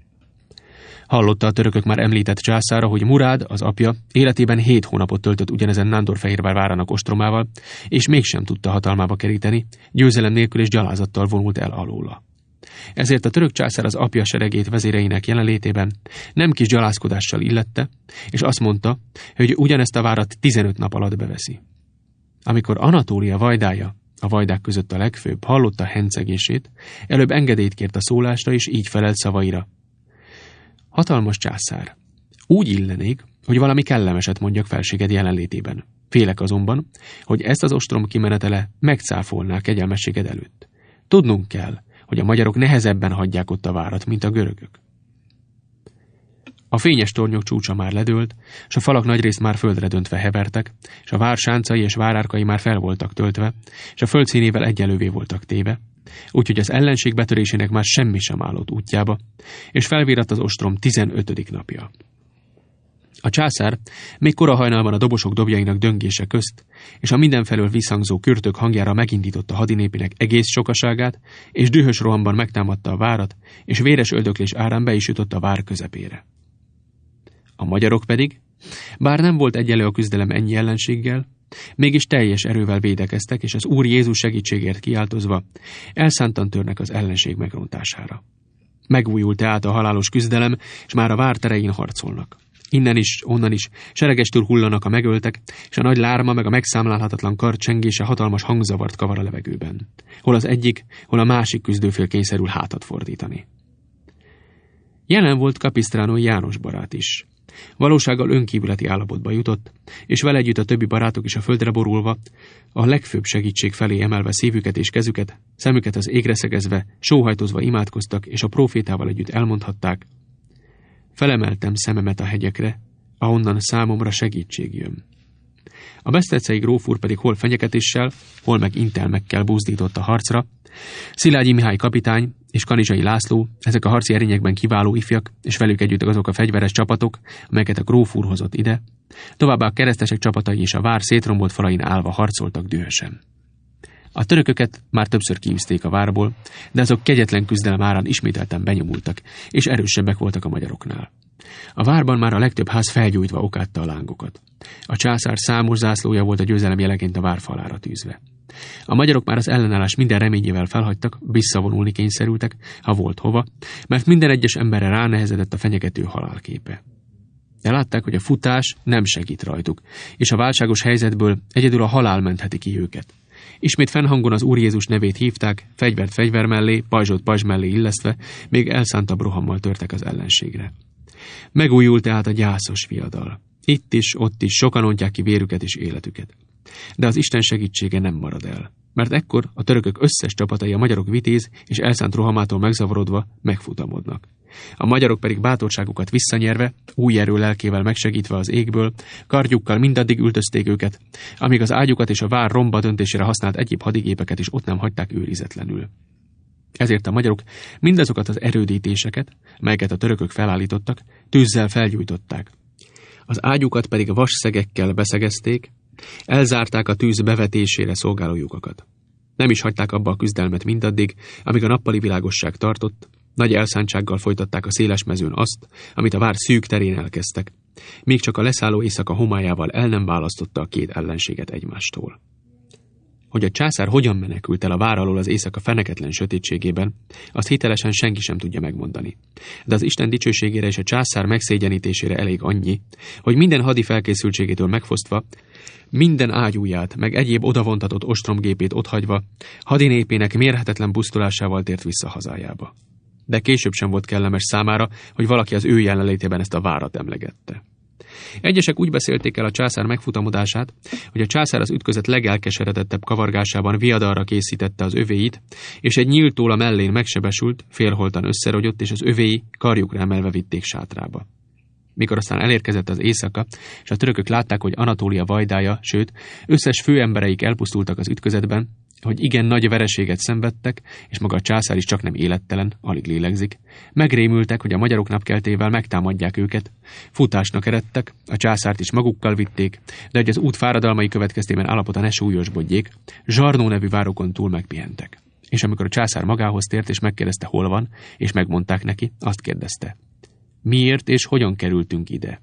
Hallotta a törökök már említett császára, hogy Murád, az apja, életében hét hónapot töltött ugyanezen Nándorfehérvár várának ostromával, és mégsem tudta hatalmába keríteni, győzelem nélkül és gyalázattal vonult el alóla. Ezért a török császár az apja seregét vezéreinek jelenlétében nem kis gyalázkodással illette, és azt mondta, hogy ugyanezt a várat tizenöt nap alatt beveszi. Amikor Anatólia vajdája, a vajdák között a legfőbb, hallotta hencegését, előbb engedélyt kért a szólásra, és így felelt szavaira. Hatalmas császár, úgy illenék, hogy valami kellemeset mondjak felséged jelenlétében. Félek azonban, hogy ezt az ostrom kimenetele megcáfolná kegyelmességed előtt. Tudnunk kell, hogy a magyarok nehezebben hagyják ott a várat, mint a görögök. A fényes tornyok csúcsa már ledőlt, és a falak nagyrészt már földre döntve hevertek, és a vár sáncai és várárkai már fel voltak töltve, és a földszínével egyenlővé voltak téve, úgyhogy az ellenség betörésének már semmi sem állott útjába, és felvíratt az ostrom tizenötödik napja. A császár még kora hajnalban a dobosok dobjainak döngése közt, és a mindenfelől visszhangzó kürtök hangjára megindította hadinépének egész sokaságát, és dühös rohamban megtámadta a várat, és véres öldöklés árán be is jutott a vár közepére. A magyarok pedig, bár nem volt egyenlő a küzdelem ennyi ellenséggel, mégis teljes erővel védekeztek, és az Úr Jézus segítségért kiáltozva elszántan törnek az ellenség megrontására. Megújult tehát a halálos küzdelem, és már a vár terején harcolnak. Innen is, onnan is seregestül hullanak a megöltek, és a nagy lárma meg a megszámlálhatatlan kar csengése hatalmas hangzavart kavar a levegőben. Hol az egyik, hol a másik küzdőfél kényszerül hátat fordítani. Jelen volt Capistrano János barát is. Valósággal önkívületi állapotba jutott, és vele együtt a többi barátok is a földre borulva, a legfőbb segítség felé emelve szívüket és kezüket, szemüket az égre szegezve, sóhajtozva imádkoztak, és a prófétával együtt elmondhatták: felemeltem szememet a hegyekre, ahonnan számomra segítség jön. A besztercei gróf úr pedig hol fenyegetéssel, hol meg intelmekkel buzdított a harcra. Szilágyi Mihály kapitány és Kanizsai László, ezek a harci erényekben kiváló ifjak, és velük együtt azok a fegyveres csapatok, amelyeket a gróf úr hozott ide. Továbbá a keresztesek csapatai és a vár szétrombolt falain állva harcoltak dühösen. A törököket már többször kiűzték a várból, de azok kegyetlen küzdelem árán ismételten benyomultak, és erősebbek voltak a magyaroknál. A várban már a legtöbb ház felgyújtva okátta a lángokat. A császár számos zászlója volt a győzelem jeleként a vár falára tűzve. A magyarok már az ellenállás minden reményével felhagytak, visszavonulni kényszerültek, ha volt hova, mert minden egyes emberre ránehezedett a fenyegető halálképe. De látták, hogy a futás nem segít rajtuk, és a válságos helyzetből egyedül a halál mentheti ki őket. Ismét fennhangon az Úr Jézus nevét hívták, fegyvert fegyver mellé, pajzsot pajzs mellé illesztve, még elszántabb rohammal törtek az ellenségre. Megújult tehát a gyászos viadal. Itt is, ott is sokan ontják ki vérüket és életüket. De az Isten segítsége nem marad el, mert ekkor a törökök összes csapatai a magyarok vitéz és elszánt rohamától megzavarodva megfutamodnak. A magyarok pedig bátorságukat visszanyerve, új erő lelkével megsegítve az égből, kardjukkal mindaddig üldözték őket, amíg az ágyukat és a vár romba döntésére használt egyéb hadigépeket is ott nem hagyták őrizetlenül. Ezért a magyarok mindazokat az erődítéseket, melyeket a törökök felállítottak, tűzzel felgyújtották. Az ágyukat pedig vasszegekkel beszegezték, elzárták a tűz bevetésére szolgáló lyukakat. Nem is hagyták abba a küzdelmet mindaddig, amíg a nappali világosság tartott, nagy elszántsággal folytatták a széles mezőn azt, amit a vár szűk terén elkezdtek, még csak a leszálló éjszaka homályával el nem választotta a két ellenséget egymástól. Hogy a császár hogyan menekült el a vár alól az éjszaka feneketlen sötétségében, azt hitelesen senki sem tudja megmondani. De az Isten dicsőségére és a császár megszégyenítésére elég annyi, hogy minden hadi felkészültségétől megfosztva, minden ágyúját, meg egyéb odavontatott ostromgépét otthagyva, hadinépének mérhetetlen pusztulásával tért vissza hazájába. De később sem volt kellemes számára, hogy valaki az ő jelenlétében ezt a várat emlegette. Egyesek úgy beszélték el a császár megfutamodását, hogy a császár az ütközet legelkeseredettebb kavargásában viadalra készítette az övéit, és egy nyílt tóla mellén megsebesült, félholtan összerogyott, és az övéi karjukra emelve vitték sátrába. Mikor aztán elérkezett az éjszaka, és a törökök látták, hogy Anatólia vajdája, sőt, összes főembereik elpusztultak az ütközetben, hogy igen nagy vereséget szenvedtek, és maga a császár is csak nem élettelen, alig lélegzik, megrémültek, hogy a magyarok napkeltével megtámadják őket, futásnak eredtek, a császárt is magukkal vitték, de hogy az út fáradalmai következtében állapota ne súlyosbodjék, Zsarnó nevű várokon túl megpihentek. És amikor a császár magához tért, és megkérdezte, hol van, és megmondták neki, azt kérdezte: miért és hogyan kerültünk ide?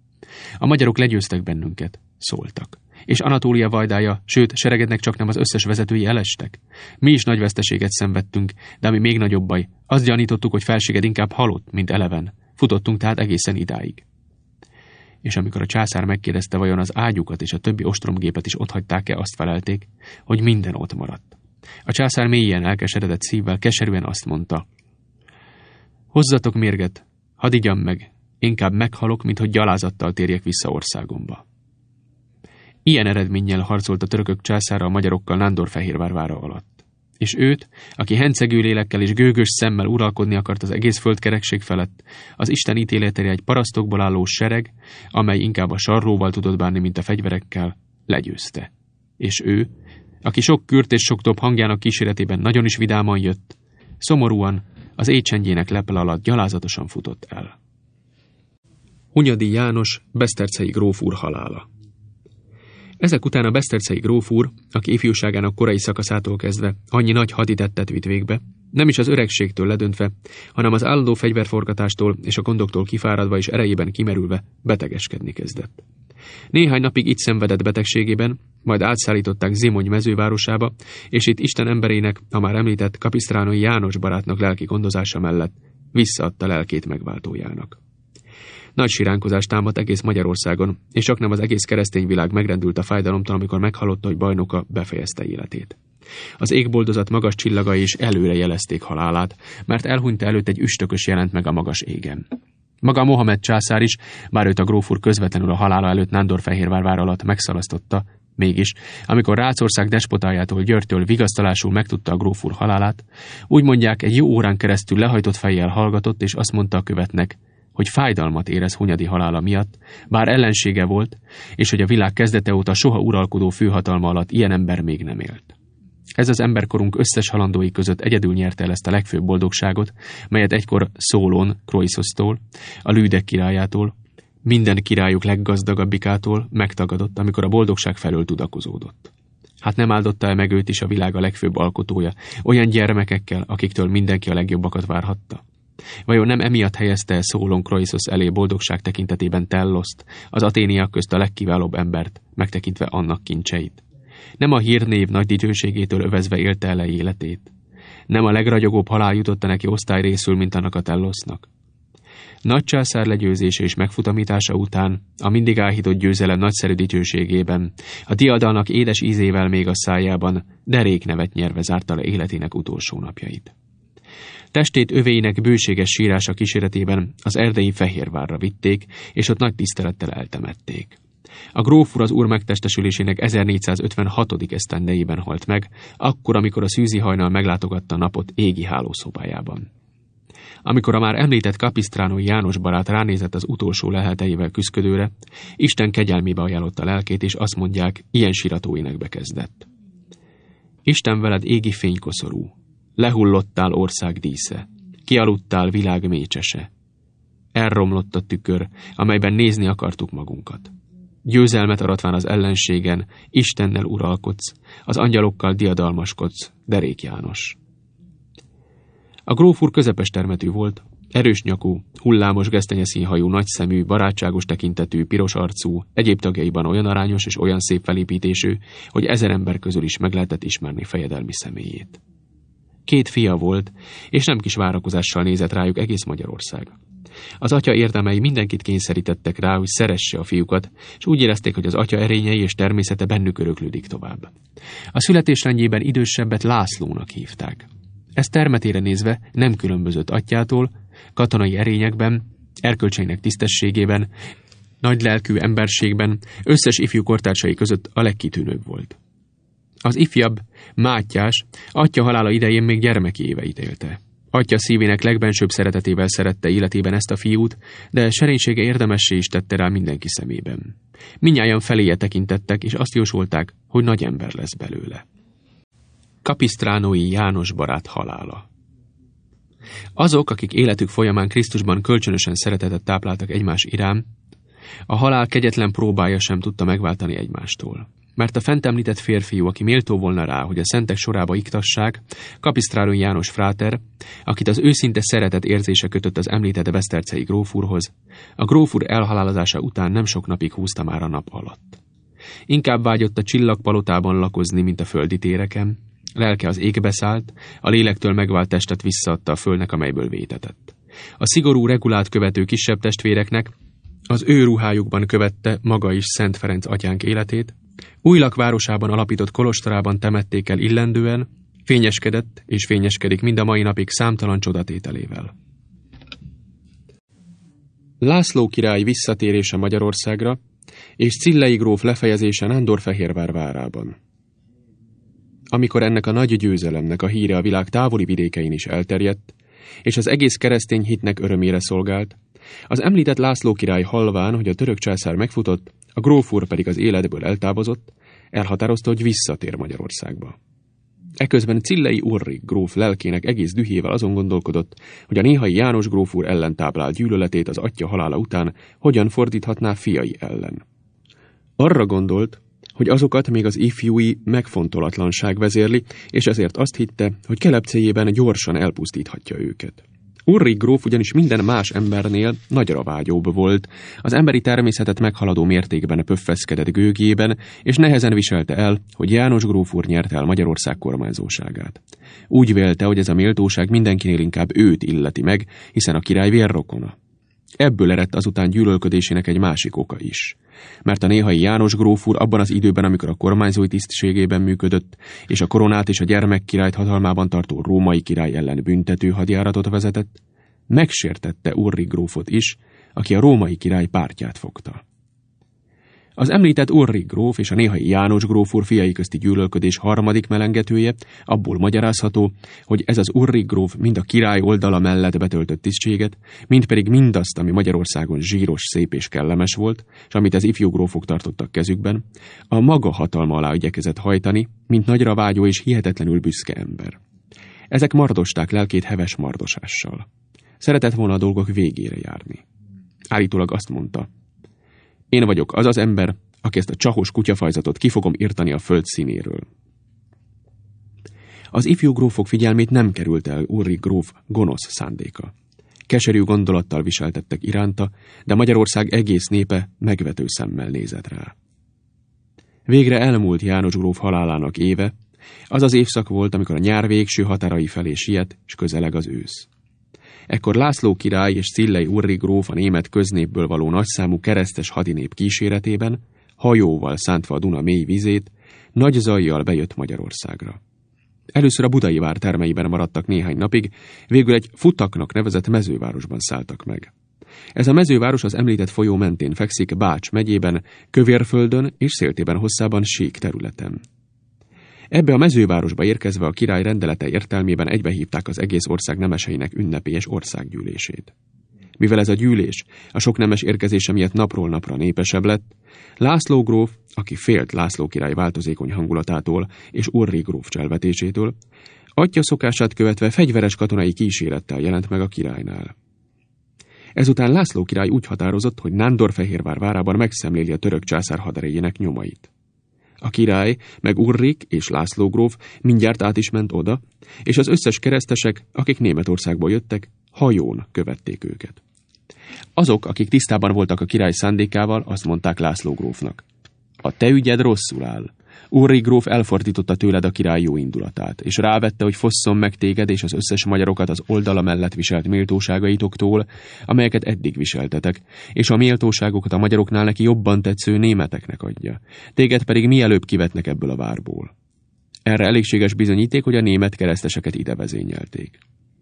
A magyarok legyőztek bennünket, szóltak. És Anatólia vajdája, sőt, seregednek csak nem az összes vezetői elestek. Mi is nagy veszteséget szenvedtünk, de ami még nagyobb baj, azt gyanítottuk, hogy felséged inkább halott, mint eleven. Futottunk tehát egészen idáig. és amikor a császár megkérdezte, vajon az ágyukat és a többi ostromgépet is otthagyták-e, azt felelték, hogy minden ott maradt. A császár mélyen elkeseredett szívvel keserűen azt mondta: hozzatok mérget, hadd igyam meg, inkább meghalok, mint hogy gyalázattal térjek vissza országomba. Ilyen eredménnyel harcolt a törökök császára a magyarokkal Nándorfehérvár vára alatt. És őt, aki hencegő lélekkel és gőgös szemmel uralkodni akart az egész földkerekség felett, az Isten ítéletére egy parasztokból álló sereg, amely inkább a sarróval tudott bánni, mint a fegyverekkel, legyőzte. És ő, aki sok kürt és sok dob hangjának kíséretében nagyon is vidáman jött, szomorúan az éjcsendjének leple alatt gyalázatosan futott el. Hunyadi János, besztercei gróf úr halála. Ezek után a besztercei gróf úr, aki ifjúságának korai szakaszától kezdve annyi nagy haditettet vitt végbe, nem is az öregségtől ledöntve, hanem az állandó fegyverforgatástól és a gondoktól kifáradva és erejében kimerülve betegeskedni kezdett. Néhány napig itt szenvedett betegségében, majd átszállították Zimony mezővárosába, és itt Isten emberének, a már említett Kapisztránói János barátnak lelki gondozása mellett visszaadta lelkét megváltójának. Nagy siránkozás támadt egész Magyarországon, és csaknem az egész keresztény világ megrendült a fájdalomtól, amikor meghallotta, hogy bajnoka befejezte életét. Az égboldozat magas csillagai is előre jelezték halálát, mert elhunyta előtt egy üstökös jelent meg a magas égen. Maga Mohamed császár is, bár őt a gróf úr közvetlenül a halála előtt Nándorfehérvár vár alatt megszalasztotta, mégis, amikor Rácország despotájától, Györgytől vigasztalásul megtudta a gróf úr halálát, úgy mondják, egy jó órán keresztül lehajtott fejjel hallgatott, és azt mondta a követnek, hogy fájdalmat érez Hunyadi halála miatt, bár ellensége volt, és hogy a világ kezdete óta soha uralkodó főhatalma alatt ilyen ember még nem élt. Ez az emberkorunk összes halandói között egyedül nyerte el ezt a legfőbb boldogságot, melyet egykor Szólon, Kroiszosztól, a Lüdek királyától, minden királyuk leggazdagabbikától megtagadott, amikor a boldogság felől tudakozódott. Hát nem áldotta el meg őt is a világ a legfőbb alkotója, olyan gyermekekkel, akiktől mindenki a legjobbakat várhatta? Vajon nem emiatt helyezte el Szólon Kroiszosz elé boldogság tekintetében Telloszt, az aténiak közt a legkiválóbb embert, megtekintve annak kincseit? Nem a hírnév nagy dicsőségétől övezve élte el életét? Nem a legragyogóbb halál jutotta neki osztály részül, mint annak a Tellosznak? Nagy császár legyőzése és megfutamítása után, a mindig áhított győzelem nagyszerű dicsőségében, a diadalnak édes ízével még a szájában, derék nevet nyerve zárta le életének utolsó napjait. Testét övéinek bőséges sírása kíséretében az erdei Fehérvárra vitték, és ott nagy tisztelettel eltemették. A gróf úr az úr megtestesülésének ezernégyszázötvenhatodik esztendejében halt meg, akkor, amikor a szűzi hajnal meglátogatta a napot égi hálószobájában. Amikor a már említett Kapisztránói János barát ránézett az utolsó leheteivel küszködőre, Isten kegyelmébe ajánlotta lelkét, és azt mondják, ilyen siratóénekbe kezdett. Isten veled égi fénykoszorú, lehullottál ország dísze, kialudtál világ mécsese. Elromlott a tükör, amelyben nézni akartuk magunkat. Győzelmet aratván az ellenségen, Istennel uralkodsz, az angyalokkal diadalmaskodsz, derék János. A gróf úr közepes termetű volt, erős nyakú, hullámos gesztenyeszínhajú, nagyszemű, barátságos tekintetű, piros arcú, egyéb tagjaiban olyan arányos és olyan szép felépítésű, hogy ezer ember közül is meg lehetett ismerni fejedelmi személyét. Két fia volt, és nem kis várakozással nézett rájuk egész Magyarország. Az atya érdemei mindenkit kényszerítettek rá, hogy szeresse a fiúkat, és úgy érezték, hogy az atya erényei és természete bennük öröklődik tovább. A születésrendjében idősebbet Lászlónak hívták. Ez termetére nézve nem különbözött atyától, katonai erényekben, erkölcseinek tisztességében, nagylelkű emberségben, összes ifjú kortársai között a legkitűnőbb volt. Az ifjabb, Mátyás, atya halála idején még gyermeki éveit élte. Atya szívének legbensőbb szeretetével szerette életében ezt a fiút, de serénysége érdemessé is tette rá mindenki szemében. Mindnyájan feléje tekintettek, és azt jósolták, hogy nagy ember lesz belőle. Kapisztránói János barát halála. Azok, akik életük folyamán Krisztusban kölcsönösen szeretetet tápláltak egymás irán, a halál kegyetlen próbája sem tudta megváltani egymástól. Mert a fent említett férfiú, aki méltó volna rá, hogy a szentek sorába iktassák, Kapisztránói János fráter, akit az őszinte szeretet érzése kötött az említett besztercei gróf úrhoz, a gróf úr elhalálozása után nem sok napig húzta már a nap alatt. Inkább vágyott a csillagpalotában lakozni, mint a földi téreken, lelke az égbe szállt, a lélektől megvált testet visszaadta a földnek, amelyből vétetett. A szigorú regulát követő kisebb testvéreknek, Az ő ruhájukban követte maga is Szent Ferenc atyánk életét, Újlak városában alapított kolostorában temették el illendően, fényeskedett és fényeskedik mind a mai napig számtalan csodatételével. László király visszatérése Magyarországra és Cillei gróf lefejezése Nándorfehérvár várában. Amikor ennek a nagy győzelemnek a híre a világ távoli vidékein is elterjedt, és az egész keresztény hitnek örömére szolgált, az említett László király halván, hogy a török császár megfutott, a gróf úr pedig az életből eltávozott, elhatározta, hogy visszatér Magyarországba. Eközben Cillei Ulrik gróf lelkének egész dühével azon gondolkodott, hogy a néhai János gróf úr ellen táplált gyűlöletét az atya halála után hogyan fordíthatná fiai ellen. Arra gondolt, hogy azokat még az ifjúi megfontolatlanság vezérli, és ezért azt hitte, hogy kelepcéjében gyorsan elpusztíthatja őket. Ulrik gróf ugyanis minden más embernél nagyra vágyóbb volt, az emberi természetet meghaladó mértékben pöffeszkedett gőgjében, és nehezen viselte el, hogy János gróf úr nyerte el Magyarország kormányzóságát. Úgy vélte, hogy ez a méltóság mindenkinél inkább őt illeti meg, hiszen a király vérrokona. Ebből eredt azután gyűlölködésének egy másik oka is. Mert a néhai János gróf úr abban az időben, amikor a kormányzói tisztségében működött, és a koronát és a gyermekkirályt hatalmában tartó római király ellen büntető hadjáratot vezetett, megsértette Ulrik grófot is, aki a római király pártját fogta. Az említett Ulrik gróf és a néhai János gróf úr fiai közti gyűlölködés harmadik melengetője abból magyarázható, hogy ez az Ulrik gróf mind a király oldala mellett betöltött tisztséget, mind pedig mindazt, ami Magyarországon zsíros, szép és kellemes volt, és amit az ifjú grófok tartottak kezükben, a maga hatalma alá igyekezett hajtani, mint nagyra vágyó és hihetetlenül büszke ember. Ezek mardosták lelkét heves mardosással. Szeretett volna a dolgok végére járni. Állítólag azt mondta: én vagyok az az ember, aki ezt a csahos kutyafajzatot ki fogom irtani a föld színéről. Az ifjú grófok figyelmét nem került el Ulrik gróf gonosz szándéka. Keserű gondolattal viseltettek iránta, de Magyarország egész népe megvető szemmel nézett rá. Végre elmúlt János gróf halálának éve, az az évszak volt, amikor a nyár végső határai felé siet, és közeleg az ősz. Ekkor László király és Cillei Ulrik gróf a német köznépből való nagyszámú keresztes hadinép kíséretében, hajóval szántva a Duna mély vizét, nagy zajjal bejött Magyarországra. Először a budai vár termeiben maradtak néhány napig, végül egy Futaknak nevezett mezővárosban szálltak meg. Ez a mezőváros az említett folyó mentén fekszik Bács megyében, Kövérföldön és széltében hosszában sík területen. Ebbe a mezővárosba érkezve a király rendelete értelmében egybehívták az egész ország nemeseinek ünnepélyes országgyűlését. Mivel ez a gyűlés a sok nemes érkezése miatt napról napra népesebb lett, László gróf, aki félt László király változékony hangulatától és Ulrik gróf cselvetésétől, atya szokását követve fegyveres katonai kísérettel jelent meg a királynál. Ezután László király úgy határozott, hogy Nándorfehérvár várában megszemléli a török császár haderejének nyomait. A király, meg Ulrik és László gróf mindjárt át is ment oda, és az összes keresztesek, akik Németországból jöttek, hajón követték őket. Azok, akik tisztában voltak a király szándékával, azt mondták László grófnak: a te ügyed rosszul áll. Ulrik gróf elfordította tőled a király jó indulatát, és rávette, hogy fosszon meg téged és az összes magyarokat az oldala mellett viselt méltóságaitoktól, amelyeket eddig viseltetek, és a méltóságokat a magyaroknál neki jobban tetsző németeknek adja. Téged pedig mielőbb kivetnek ebből a várból. Erre elégséges bizonyíték, hogy a német kereszteseket ide vezényelték.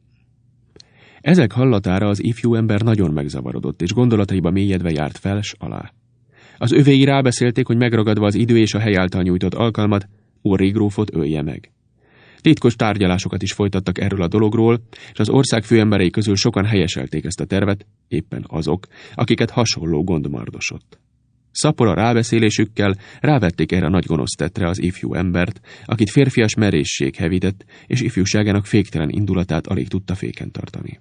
Ezek hallatára az ifjú ember nagyon megzavarodott, és gondolataiba mélyedve járt fel s alá. Az övéi rábeszélték, hogy megragadva az idő és a hely által nyújtott alkalmat, Ulrik grófot ölje meg. Titkos tárgyalásokat is folytattak erről a dologról, és az ország főemberei közül sokan helyeselték ezt a tervet, éppen azok, akiket hasonló gond mardosott. Szapora rábeszélésükkel rávették erre a nagy gonosz tettre az ifjú embert, akit férfias merészség hevített, és ifjúságának féktelen indulatát alig tudta féken tartani.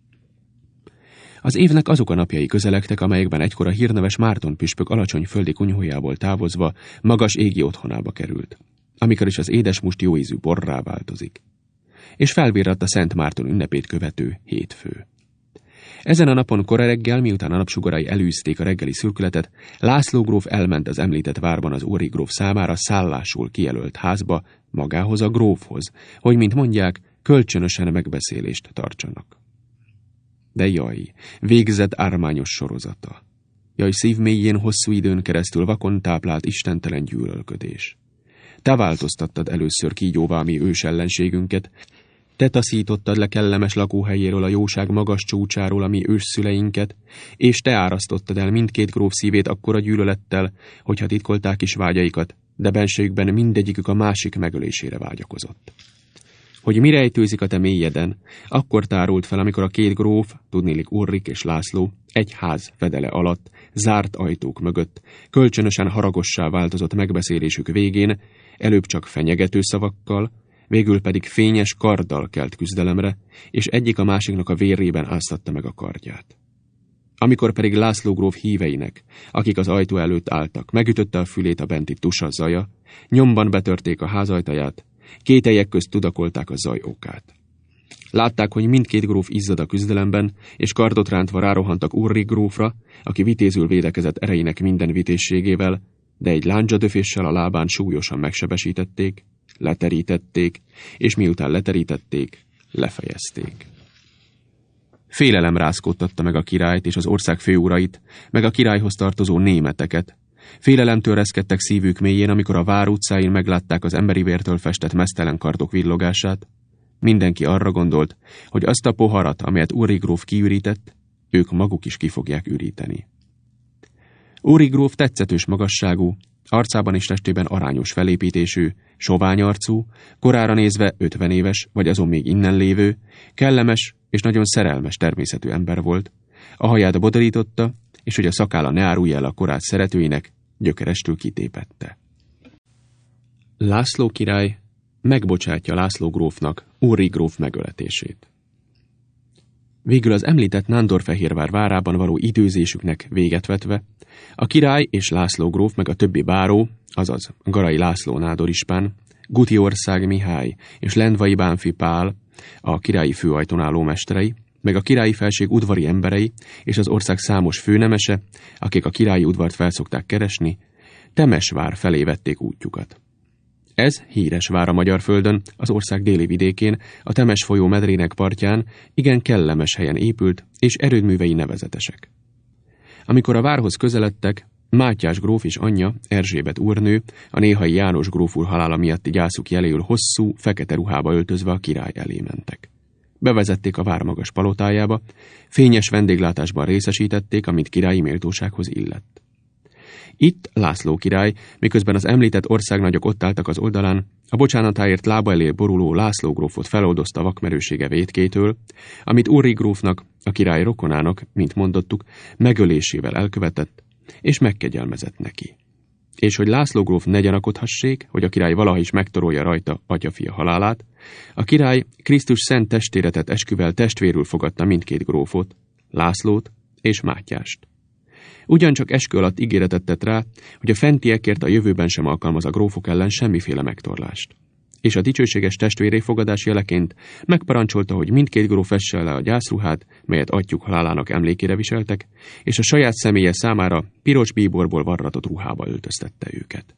Az évnek azok a napjai közelegtek, amelyekben egykor a hírneves Márton püspök alacsony földi kunyhójából távozva magas égi otthonába került, amikor is az édesmust jóízű borrá változik. És felvirradt a Szent Márton ünnepét követő hétfő. Ezen a napon kora reggel, miután a napsugarai elűzték a reggeli szürkületet, László gróf elment az említett várban az Ulrik gróf számára szállásul kijelölt házba, magához a grófhoz, hogy, mint mondják, kölcsönösen megbeszélést tartsanak. De jaj, végzett ármányos sorozata. jaj szívmélyén hosszú időn keresztül vakon táplált istentelen gyűlölködés. Te változtattad először kígyóvá mi ős ellenségünket, te taszítottad le kellemes lakóhelyéről a jóság magas csúcsáról a mi ősszüleinket, és te árasztottad el mindkét gróf szívét akkora gyűlölettel, hogyha titkolták is vágyaikat, de benségükben mindegyikük a másik megölésére vágyakozott. Hogy mi rejtőzik a te mélyeden, akkor tárult fel, amikor a két gróf, tudnélik Ulrik és László, egy ház fedele alatt, zárt ajtók mögött, kölcsönösen haragossá változott megbeszélésük végén, előbb csak fenyegető szavakkal, végül pedig fényes karddal kelt küzdelemre, és egyik a másiknak a vérében áztatta meg a kardját. Amikor pedig László gróf híveinek, akik az ajtó előtt álltak, megütötte a fülét a benti tusa zaja, nyomban betörték a ház ajtaját, kételyek közt tudakolták a zaj okát. Látták, hogy mindkét gróf izzad a küzdelemben, és kardot rántva rárohantak Ulrik grófra, aki vitézül védekezett erejének minden vitézségével, de egy lándzsadöféssel a lábán súlyosan megsebesítették, leterítették, és miután leterítették, lefejezték. Félelem rázkódtatta meg a királyt és az ország főurait, meg a királyhoz tartozó németeket. Félelemtől reszkedtek szívük mélyén, amikor a vár utcáin meglátták az emberi vértől festett meztelen kardok villogását. Mindenki arra gondolt, hogy azt a poharat, amelyet Ulrik gróf kiürített, ők maguk is ki fogják üríteni. Ulrik gróf tetszetős magasságú, arcában és testében arányos felépítésű, sovány arcú, korára nézve ötven éves, vagy azon még innen lévő, kellemes és nagyon szerelmes természetű ember volt. A haját bodorította, és hogy a szakálla ne árulja el a korát szeretőinek, gyökerestül kitépette. László király megbocsátja László grófnak Ulrik gróf megöletését. Végül az említett Nándorfehérvár várában való időzésüknek véget vetve, a király és László gróf meg a többi báró, azaz Garai László nádorispán, Gutiország Mihály és Lendvai Bánfi Pál, a királyi főajtón álló mesterei, meg a királyi felség udvari emberei és az ország számos főnemese, akik a királyi udvart felszokták keresni, Temesvár felé vették útjukat. Ez híres vár a magyar földön, az ország déli vidékén, a Temes folyó medrének partján, igen kellemes helyen épült, és erődművei nevezetesek. Amikor a várhoz közeledtek, Mátyás gróf és anyja, Erzsébet úrnő, a néhai János gróf úr halála miatti gyászuk jeléül hosszú, fekete ruhába öltözve a király elé mentek. Bevezették a vár magas palotájába, fényes vendéglátásban részesítették, amit királyi méltósághoz illett. Itt László király, miközben az említett országnagyok ott álltak az oldalán, a bocsánatáért lába elé boruló László grófot feloldozta vakmerősége vétkétől, amit Ulrik grófnak, a király rokonának, mint mondottuk, megölésével elkövetett, és megkegyelmezett neki. És hogy László gróf ne gyanakodhassék, hogy a király valaha is megtorolja rajta atyafia halálát, a király Krisztus szent testére tett esküvel testvérül fogadta mindkét grófot, Lászlót és Mátyást. Ugyancsak eskü alatt ígéretet tett rá, hogy a fentiekért a jövőben sem alkalmaz a grófok ellen semmiféle megtorlást. És a dicsőséges testvéré fogadás jeleként megparancsolta, hogy mindkét gróf vesse le a gyászruhát, melyet atyjuk halálának emlékére viseltek, és a saját személye számára piros bíborból varratott ruhába öltöztette őket.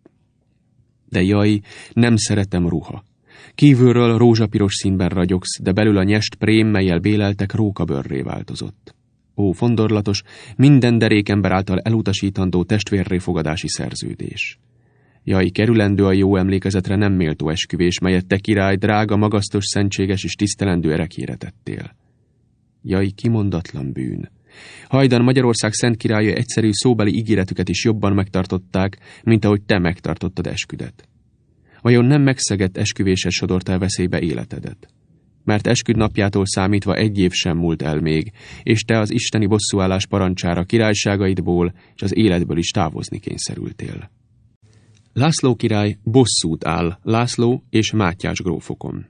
De jaj, nem szeretem ruha. Kívülről rózsapiros színben ragyogsz, de belül a nyest prém, melyel béleltek, rókabőrré változott. Ó, fondorlatos, minden derékember által elutasítandó testvérré fogadási szerződés. Jaj, kerülendő a jó emlékezetre nem méltó esküvés, melyet te király drága, magasztos, szentséges és tisztelendő erekére tettél. Jaj, kimondatlan bűn. Hajdan Magyarország szent királya egyszerű szóbeli ígéretüket is jobban megtartották, mint ahogy te megtartottad esküdet. Vajon nem megszegett esküvéses sodortál veszélybe életedet? Mert esküd napjától számítva egy év sem múlt el még, és te az isteni bosszúállás parancsára királyságaidból és az életből is távozni kényszerültél. László király bosszút áll László és Mátyás grófokon.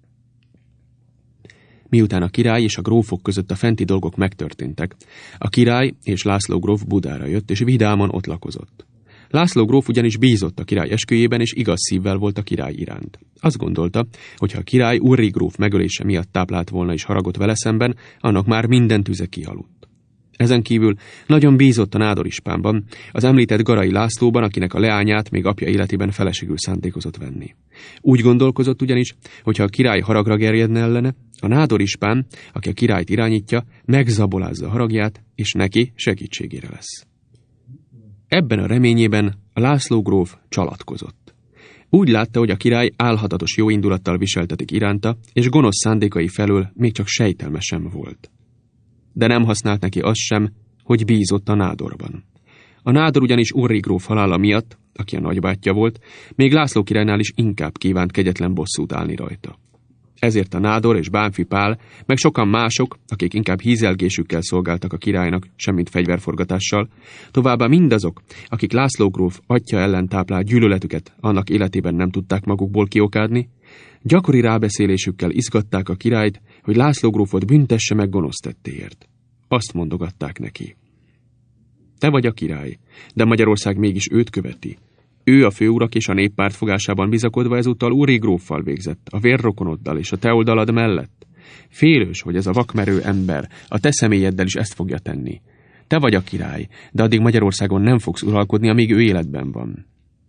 Miután a király és a grófok között a fenti dolgok megtörténtek, a király és László gróf Budára jött, és vidáman ott lakozott. László gróf ugyanis bízott a király esküjében, és igaz szívvel volt a király iránt. Azt gondolta, hogy ha a király Ulrik gróf megölése miatt táplált volna és haragot vele szemben, annak már minden tüze kialudt. Ezen kívül nagyon bízott a Nádor ispánban, az említett Garai Lászlóban, akinek a leányát még apja életében feleségül szándékozott venni. Úgy gondolkozott ugyanis, hogyha a király haragra gerjedne ellene, a Nádor ispán, aki a királyt irányítja, megzabolázza a haragját, és neki segítségére lesz. Ebben a reményében a László gróf csalatkozott. Úgy látta, hogy a király álhatatos jóindulattal viseltetik iránta, és gonosz szándékai felől még csak sejtelme sem volt. De nem használt neki az sem, hogy bízott a Nádorban. A Nádor ugyanis Uri gróf halála miatt, aki a nagybátyja volt, még László királynál is inkább kívánt kegyetlen bosszút állni rajta. Ezért a Nádor és Bánffy Pál, meg sokan mások, akik inkább hízelgésükkel szolgáltak a királynak, semmint fegyverforgatással, továbbá mindazok, akik László gróf atyja ellen táplált gyűlöletüket annak életében nem tudták magukból kiokádni, gyakori rábeszélésükkel izgatták a királyt, hogy László grófot büntesse meg gonosz tettéért. Azt mondogatták neki: te vagy a király, de Magyarország mégis őt követi. Ő a főurak és a néppárt fogásában bizakodva ezúttal Uri gróffal végzett, a vérrokonoddal és a te oldalad mellett. Félős, hogy ez a vakmerő ember a te személyeddel is ezt fogja tenni. Te vagy a király, de addig Magyarországon nem fogsz uralkodni, amíg ő életben van.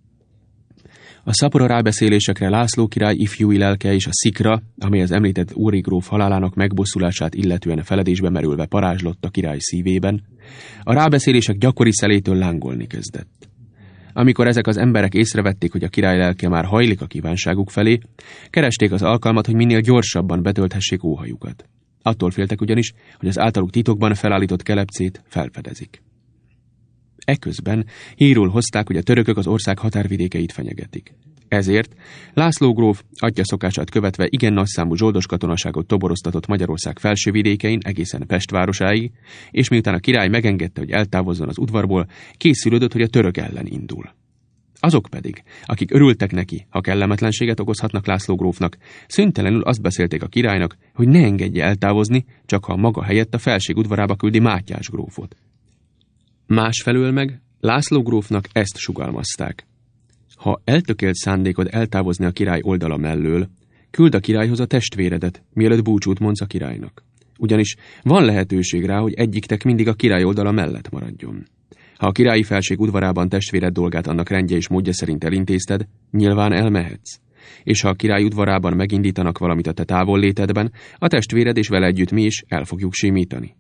A szapora rábeszélésekre László király ifjúi lelke és a szikra, amely az említett Uri gróf halálának megbosszulását illetően feledésbe merülve parázslott a király szívében, a rábeszélések gyakori szelétől lángolni kezdett. Amikor ezek az emberek észrevették, hogy a király lelke már hajlik a kívánságuk felé, keresték az alkalmat, hogy minél gyorsabban betölthessék óhajukat. Attól féltek ugyanis, hogy az általuk titokban felállított kelepcét felfedezik. Eközben hírul hozták, hogy a törökök az ország határvidékeit fenyegetik. Ezért László gróf atya szokását követve igen nagyszámú zsoldos katonaságot toboroztatott Magyarország felső vidékein egészen Pest városáig, és miután a király megengedte, hogy eltávozzon az udvarból, készülődött, hogy a török ellen indul. Azok pedig, akik örültek neki, ha kellemetlenséget okozhatnak László grófnak, szüntelenül azt beszélték a királynak, hogy ne engedje eltávozni, csak ha maga helyett a felség udvarába küldi Mátyás grófot. Másfelől meg László grófnak ezt sugalmazták: ha eltökélt szándékod eltávozni a király oldala mellől, küld a királyhoz a testvéredet, mielőtt búcsút mondsz a királynak. Ugyanis van lehetőség rá, hogy egyiktek mindig a király oldala mellett maradjon. Ha a királyi felség udvarában testvéred dolgát annak rendje és módja szerint elintézted, nyilván elmehetsz. És ha a király udvarában megindítanak valamit a te távollétedben, a testvéred és vele együtt mi is el fogjuk simítani.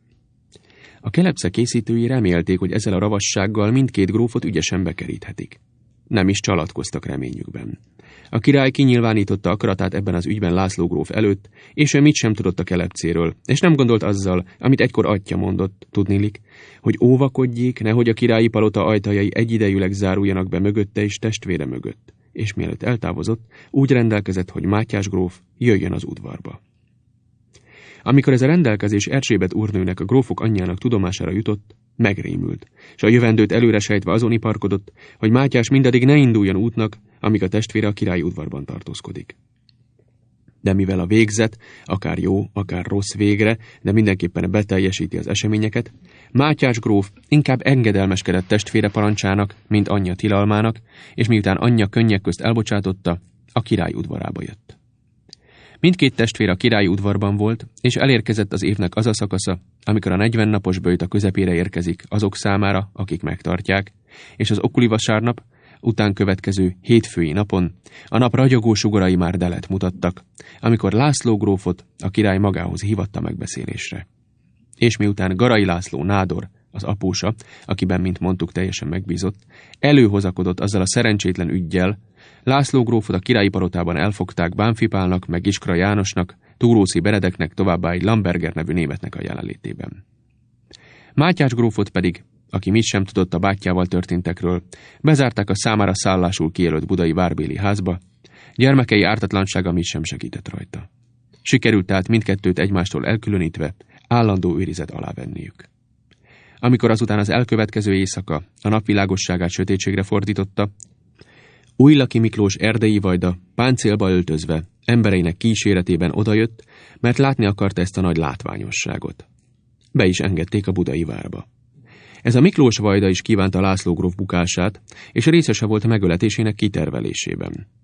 A kelepce készítői remélték, hogy ezzel a ravassággal mindkét grófot ügyesen bekeríthetik. Nem is csalatkoztak reményükben. A király kinyilvánította akaratát ebben az ügyben László gróf előtt, és ő mit sem tudott a kelepcéről, és nem gondolt azzal, amit egykor atya mondott, tudnilik, hogy óvakodjék, nehogy a királyi palota ajtajai egyidejűleg záruljanak be mögötte és testvére mögött, és mielőtt eltávozott, úgy rendelkezett, hogy Mátyás gróf jöjjön az udvarba. Amikor ez a rendelkezés Erzsébet úrnőnek, a grófok anyjának tudomására jutott, megrémült, és a jövendőt előre sejtve azon iparkodott, hogy Mátyás mindaddig ne induljon útnak, amíg a testvére a királyi udvarban tartózkodik. De mivel a végzet, akár jó, akár rossz végre, de mindenképpen beteljesíti az eseményeket, Mátyás gróf inkább engedelmeskedett testvére parancsának, mint anyja tilalmának, és miután anyja könnyek közt elbocsátotta, a király udvarába jött. Mindkét testvér a királyi udvarban volt, és elérkezett az évnek az a szakasza, amikor a negyven napos böjt a közepére érkezik azok számára, akik megtartják, és az okuli vasárnap, után következő hétfői napon a nap ragyogó sugarai már delet mutattak, amikor László grófot a király magához hívatta megbeszélésre. És miután Garai László Nádor, az apósa, akiben, mint mondtuk, teljesen megbízott, előhozakodott azzal a szerencsétlen üggyel, László grófot a királyi palotában elfogták Bánffy Pálnak, meg Iskra Jánosnak, Túróczy Benedeknek, továbbá egy Lamberger nevű németnek a jelenlétében. Mátyás grófot pedig, aki mit sem tudott a bátyjával történtekről, bezárták a számára szállásul kijelölt budai várbéli házba, gyermekei ártatlansága mit sem segített rajta. Sikerült tehát mindkettőt egymástól elkülönítve állandó őrizet alá venniük. Amikor azután az elkövetkező éjszaka a napvilágosságát sötétségre fordította, Újlaki Miklós erdei vajda páncélba öltözve embereinek kíséretében odajött, mert látni akarta ezt a nagy látványosságot. Be is engedték a budai várba. Ez a Miklós vajda is kívánta László gróf bukását, és részese volt a megöletésének kitervelésében.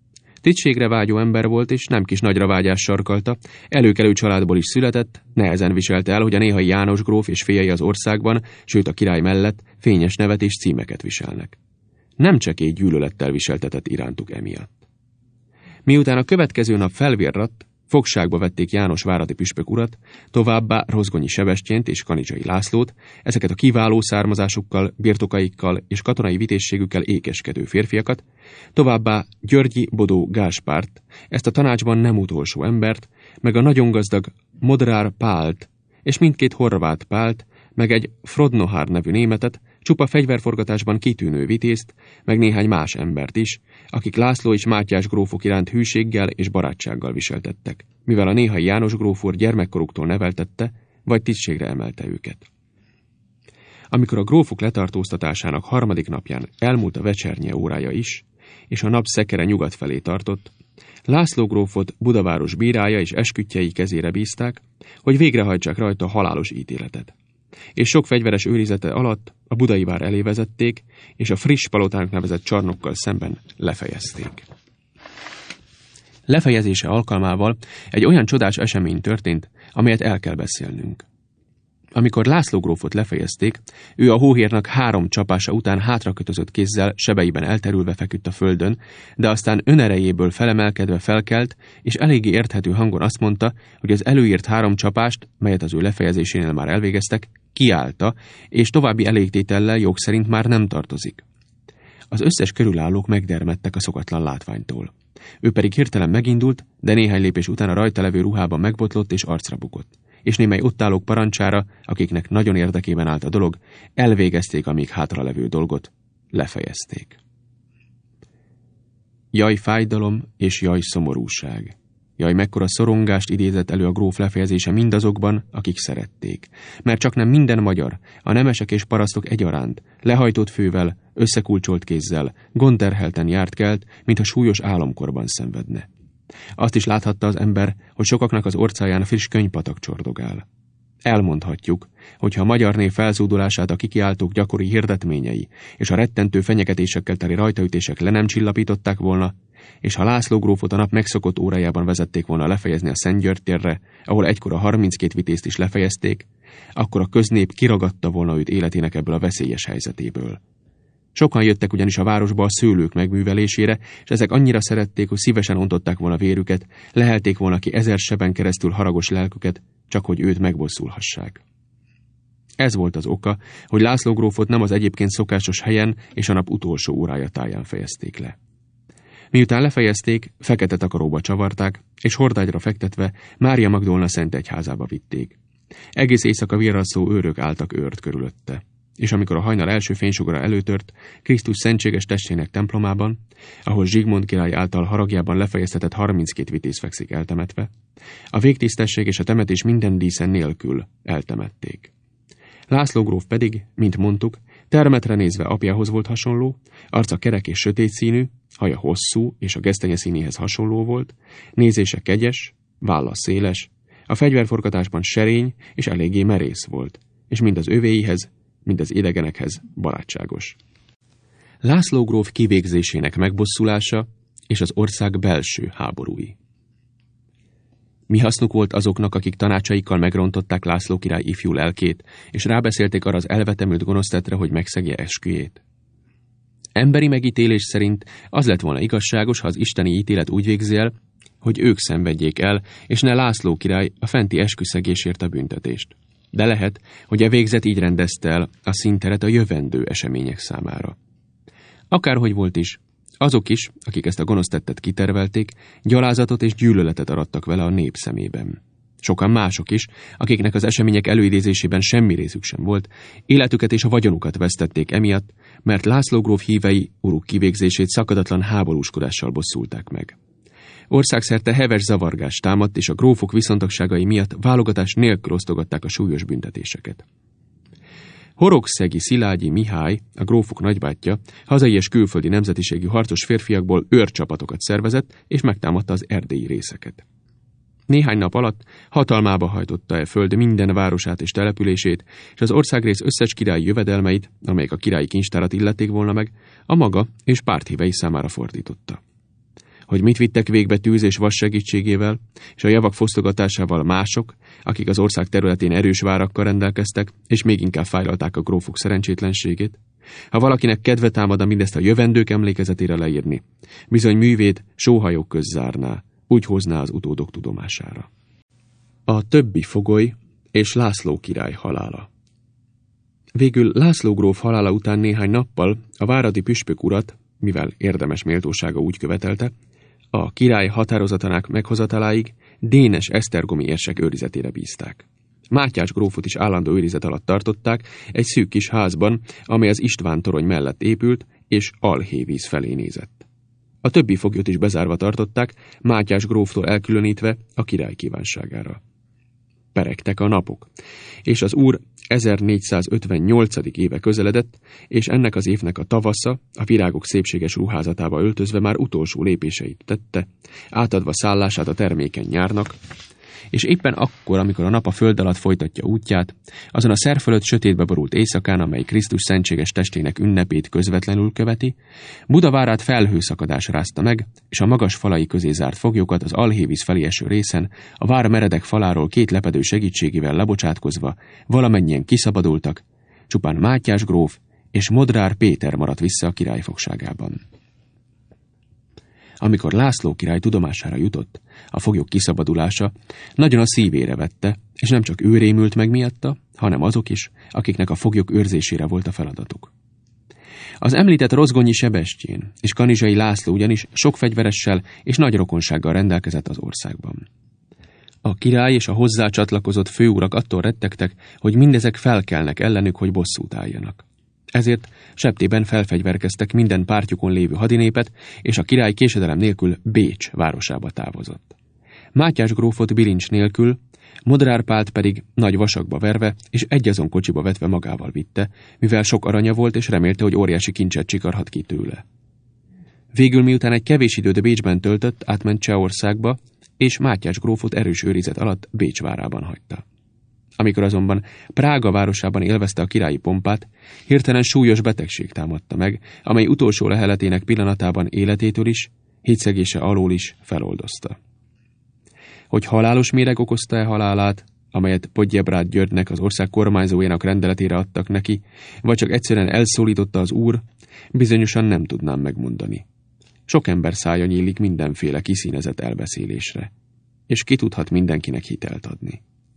Tisztségre vágyó ember volt, és nem kis nagyra vágyás sarkalta, előkelő családból is született, nehezen viselte el, hogy a néhai János gróf és fiai az országban, sőt a király mellett fényes nevet és címeket viselnek. Nem csekély gyűlölettel viseltetett irántuk emiatt. Miután a következő nap felvirratt, fogságba vették János váradi püspök urat, továbbá Rozgonyi Sebestyént és Kanizsai Lászlót, ezeket a kiváló származásukkal, birtokaikkal és katonai vitézségükkel ékeskedő férfiakat, továbbá Györgyi Bodó Gáspárt, ezt a tanácsban nem utolsó embert, meg a nagyon gazdag Modrár Pált, és mindkét Horváth Pált, meg egy Frodnohár nevű németet, csupa fegyverforgatásban kitűnő vitézt, meg néhány más embert is, akik László és Mátyás grófok iránt hűséggel és barátsággal viseltettek, mivel a néhai János gróf úr gyermekkoruktól neveltette, vagy tisztségre emelte őket. Amikor a grófok letartóztatásának harmadik napján elmúlt a vecsernye órája is, és a nap szekere nyugat felé tartott, László grófot Budaváros bírája és esküdtjei kezére bízták, hogy végrehajtsák rajta a halálos ítéletet. És sok fegyveres őrizete alatt a budai vár elé vezették, és a friss palotának nevezett csarnokkal szemben lefejezték. Lefejezése alkalmával egy olyan csodás esemény történt, amelyet el kell beszélnünk. Amikor László grófot lefejezték, ő a hóhérnak három csapása után hátrakötözött kézzel sebeiben elterülve feküdt a földön, de aztán önerejéből felemelkedve felkelt, és eléggé érthető hangon azt mondta, hogy az előírt három csapást, melyet az ő lefejezésénél már elvégeztek, kiállta, és további elégtétellel jog szerint már nem tartozik. Az összes körülállók megdermedtek a szokatlan látványtól. Ő pedig hirtelen megindult, de néhány lépés után a rajta levő ruhában megbotlott és arcra bukott. És némely ott állók parancsára, akiknek nagyon érdekében állt a dolog, elvégezték a még hátralevő dolgot, lefejezték. Jaj fájdalom és jaj szomorúság. Jaj mekkora szorongást idézett elő a gróf lefejezése mindazokban, akik szerették. Mert csak nem minden magyar, a nemesek és parasztok egyaránt, lehajtott fővel, összekulcsolt kézzel, gondterhelten járt kelt, mintha súlyos álomkorban szenvedne. Azt is láthatta az ember, hogy sokaknak az orcáján friss könyvpatak csordogál. Elmondhatjuk, hogy ha a magyar név felzúdulását a kikiáltók gyakori hirdetményei és a rettentő fenyegetésekkel teli rajtaütések le nem csillapították volna, és ha László grófot a nap megszokott órájában vezették volna lefejezni a Szentgyörgy térre, ahol egykor a harminckét vitézt is lefejezték, akkor a köznép kiragadta volna őt életének ebből a veszélyes helyzetéből. Sokan jöttek ugyanis a városba a szőlők megművelésére, és ezek annyira szerették, hogy szívesen ontották volna vérüket, lehelték volna ki ezer seben keresztül haragos lelküket, csak hogy őt megbosszulhassák. Ez volt az oka, hogy László grófot nem az egyébként szokásos helyen és a nap utolsó órája táján fejezték le. Miután lefejezték, fekete takaróba csavarták, és hordágyra fektetve Mária Magdolna Szent Egyházába vitték. Egész éjszaka virraszó őrök álltak őrt körülötte. És amikor a hajnal első fénysugara előtört Krisztus szentséges testének templomában, ahol Zsigmond király által haragjában lefejeztetett harminckét vitéz fekszik eltemetve, a végtisztesség és a temetés minden díszen nélkül eltemették. László gróf pedig, mint mondtuk, termetre nézve apjához volt hasonló, arca kerek és sötét színű, haja hosszú és a gesztenye színéhez hasonló volt, nézése kegyes, válla széles, a fegyverforgatásban serény és eléggé merész volt, és mind az övéihez, mind az idegenekhez barátságos. László gróf kivégzésének megbosszulása és az ország belső háborúi. Mi hasznuk volt azoknak, akik tanácsaikkal megrontották László király ifjú lelkét, és rábeszélték arra az elvetemült gonosztetre, hogy megszegje esküjét? Emberi megítélés szerint az lett volna igazságos, ha az isteni ítélet úgy végzel, hogy ők szenvedjék el, és ne László király a fenti esküszegésért a büntetést. De lehet, hogy a végzet így rendezte el a színteret a jövendő események számára. Akárhogy volt is, azok is, akik ezt a gonosz tettet kitervelték, gyalázatot és gyűlöletet arattak vele a nép szemében. Sokan mások is, akiknek az események előidézésében semmi részük sem volt, életüket és a vagyonukat vesztették emiatt, mert László gróf hívei uruk kivégzését szakadatlan háborúskodással bosszulták meg. Országszerte heves zavargás támadt, és a grófok viszontagságai miatt válogatás nélkül osztogatták a súlyos büntetéseket. Horogszegi Szilágyi Mihály, a grófok nagybátyja, hazai és külföldi nemzetiségű harcos férfiakból őrcsapatokat szervezett, és megtámadta az erdélyi részeket. Néhány nap alatt hatalmába hajtotta e föld minden városát és települését, és az országrész összes királyi jövedelmeit, amelyek a királyi kincstárat illették volna meg, a maga és párthívei számára fordította. hogy mit vittek végbe tűz és vas segítségével, és a javak fosztogatásával mások, akik az ország területén erős várakkal rendelkeztek, és még inkább fájlalták a grófok szerencsétlenségét. Ha valakinek kedve támad mindezt a jövendők emlékezetére leírni, bizony művét sóhajok közt zárná, úgy hozná az utódok tudomására. A többi fogoly és László király halála. Végül László gróf halála után néhány nappal a váradi püspök urat, mivel érdemes méltósága úgy követelte, a király határozatának meghozataláig Dénes esztergomi érsek őrizetére bízták. Mátyás grófot is állandó őrizet alatt tartották egy szűk kis házban, amely az István torony mellett épült, és Alhévíz felé nézett. A többi foglyot is bezárva tartották, Mátyás gróftól elkülönítve a király kívánságára. Peregtek a napok, és az úr ezernégyszázötvennyolcadik éve közeledett, és ennek az évnek a tavasza, a virágok szépséges ruházatába öltözve már utolsó lépéseit tette, átadva szállását a termékeny nyárnak, és éppen akkor, amikor a nap a föld alatt folytatja útját, azon a szer fölött sötétbe borult éjszakán, amely Krisztus szentséges testének ünnepét közvetlenül követi, Budavárát felhőszakadás rázta meg, és a magas falai közé zárt foglyokat az Alhévíz felé eső részen, a vár meredek faláról két lepedő segítségével lebocsátkozva valamennyien kiszabadultak, csupán Mátyás gróf és Modrár Péter maradt vissza a király fogságában. Amikor László király tudomására jutott, a foglyok kiszabadulása nagyon a szívére vette, és nem csak ő rémült meg miatta, hanem azok is, akiknek a foglyok őrzésére volt a feladatuk. Az említett Rozgonyi Sebestyén és Kanizsai László ugyanis sok fegyveressel és nagy rokonsággal rendelkezett az országban. A király és a hozzá csatlakozott főurak attól rettegtek, hogy mindezek felkelnek ellenük, hogy bosszút álljanak. Ezért septében felfegyverkeztek minden pártjukon lévő hadinépet, és a király késedelem nélkül Bécs városába távozott. Mátyás grófot bilincs nélkül, Modrár Pált pedig nagy vasakba verve és egyazon kocsiba vetve magával vitte, mivel sok aranya volt, és remélte, hogy óriási kincset csikarhat ki tőle. Végül miután egy kevés időt Bécsben töltött, átment Csehországba, és Mátyás grófot erős őrizet alatt Bécs várában hagyta. Amikor azonban Prága városában élvezte a királyi pompát, hirtelen súlyos betegség támadta meg, amely utolsó leheletének pillanatában életétől is, hétszegése alól is feloldozta. Hogy halálos méreg okozta-e halálát, amelyet Podjebrád Györgynek, az ország kormányzójának rendeletére adtak neki, vagy csak egyszerűen elszólította az úr, bizonyosan nem tudnám megmondani. Sok ember szája nyílik mindenféle kiszínezett elbeszélésre, és ki tudhat mindenkinek hitelt adni.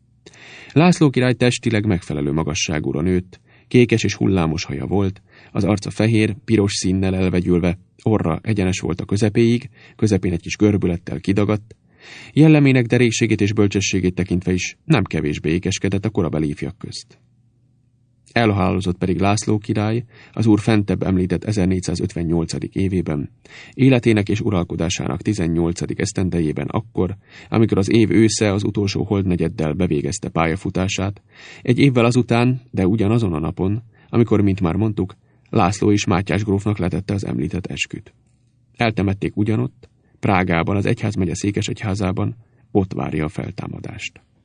László király testileg megfelelő magasságúra nőtt, kékes és hullámos haja volt, az arca fehér, piros színnel elvegyülve, orra egyenes volt a közepéig, közepén egy kis görbülettel kidagadt, jellemének derékségét és bölcsességét tekintve is nem kevésbé ékeskedett a korabeli ifjak közt. Elhalálozott pedig László király, az úr fentebb említett ezernégyszázötvennyolcadik évében, életének és uralkodásának tizennyolcadik esztendejében akkor, amikor az év ősze az utolsó holdnegyeddel bevégezte pályafutását, egy évvel azután, de ugyanazon a napon, amikor, mint már mondtuk, László is Mátyás grófnak letette az említett esküt. Eltemették ugyanott, Prágában, az egyházmegye székesegyházában, ott várja a feltámadást.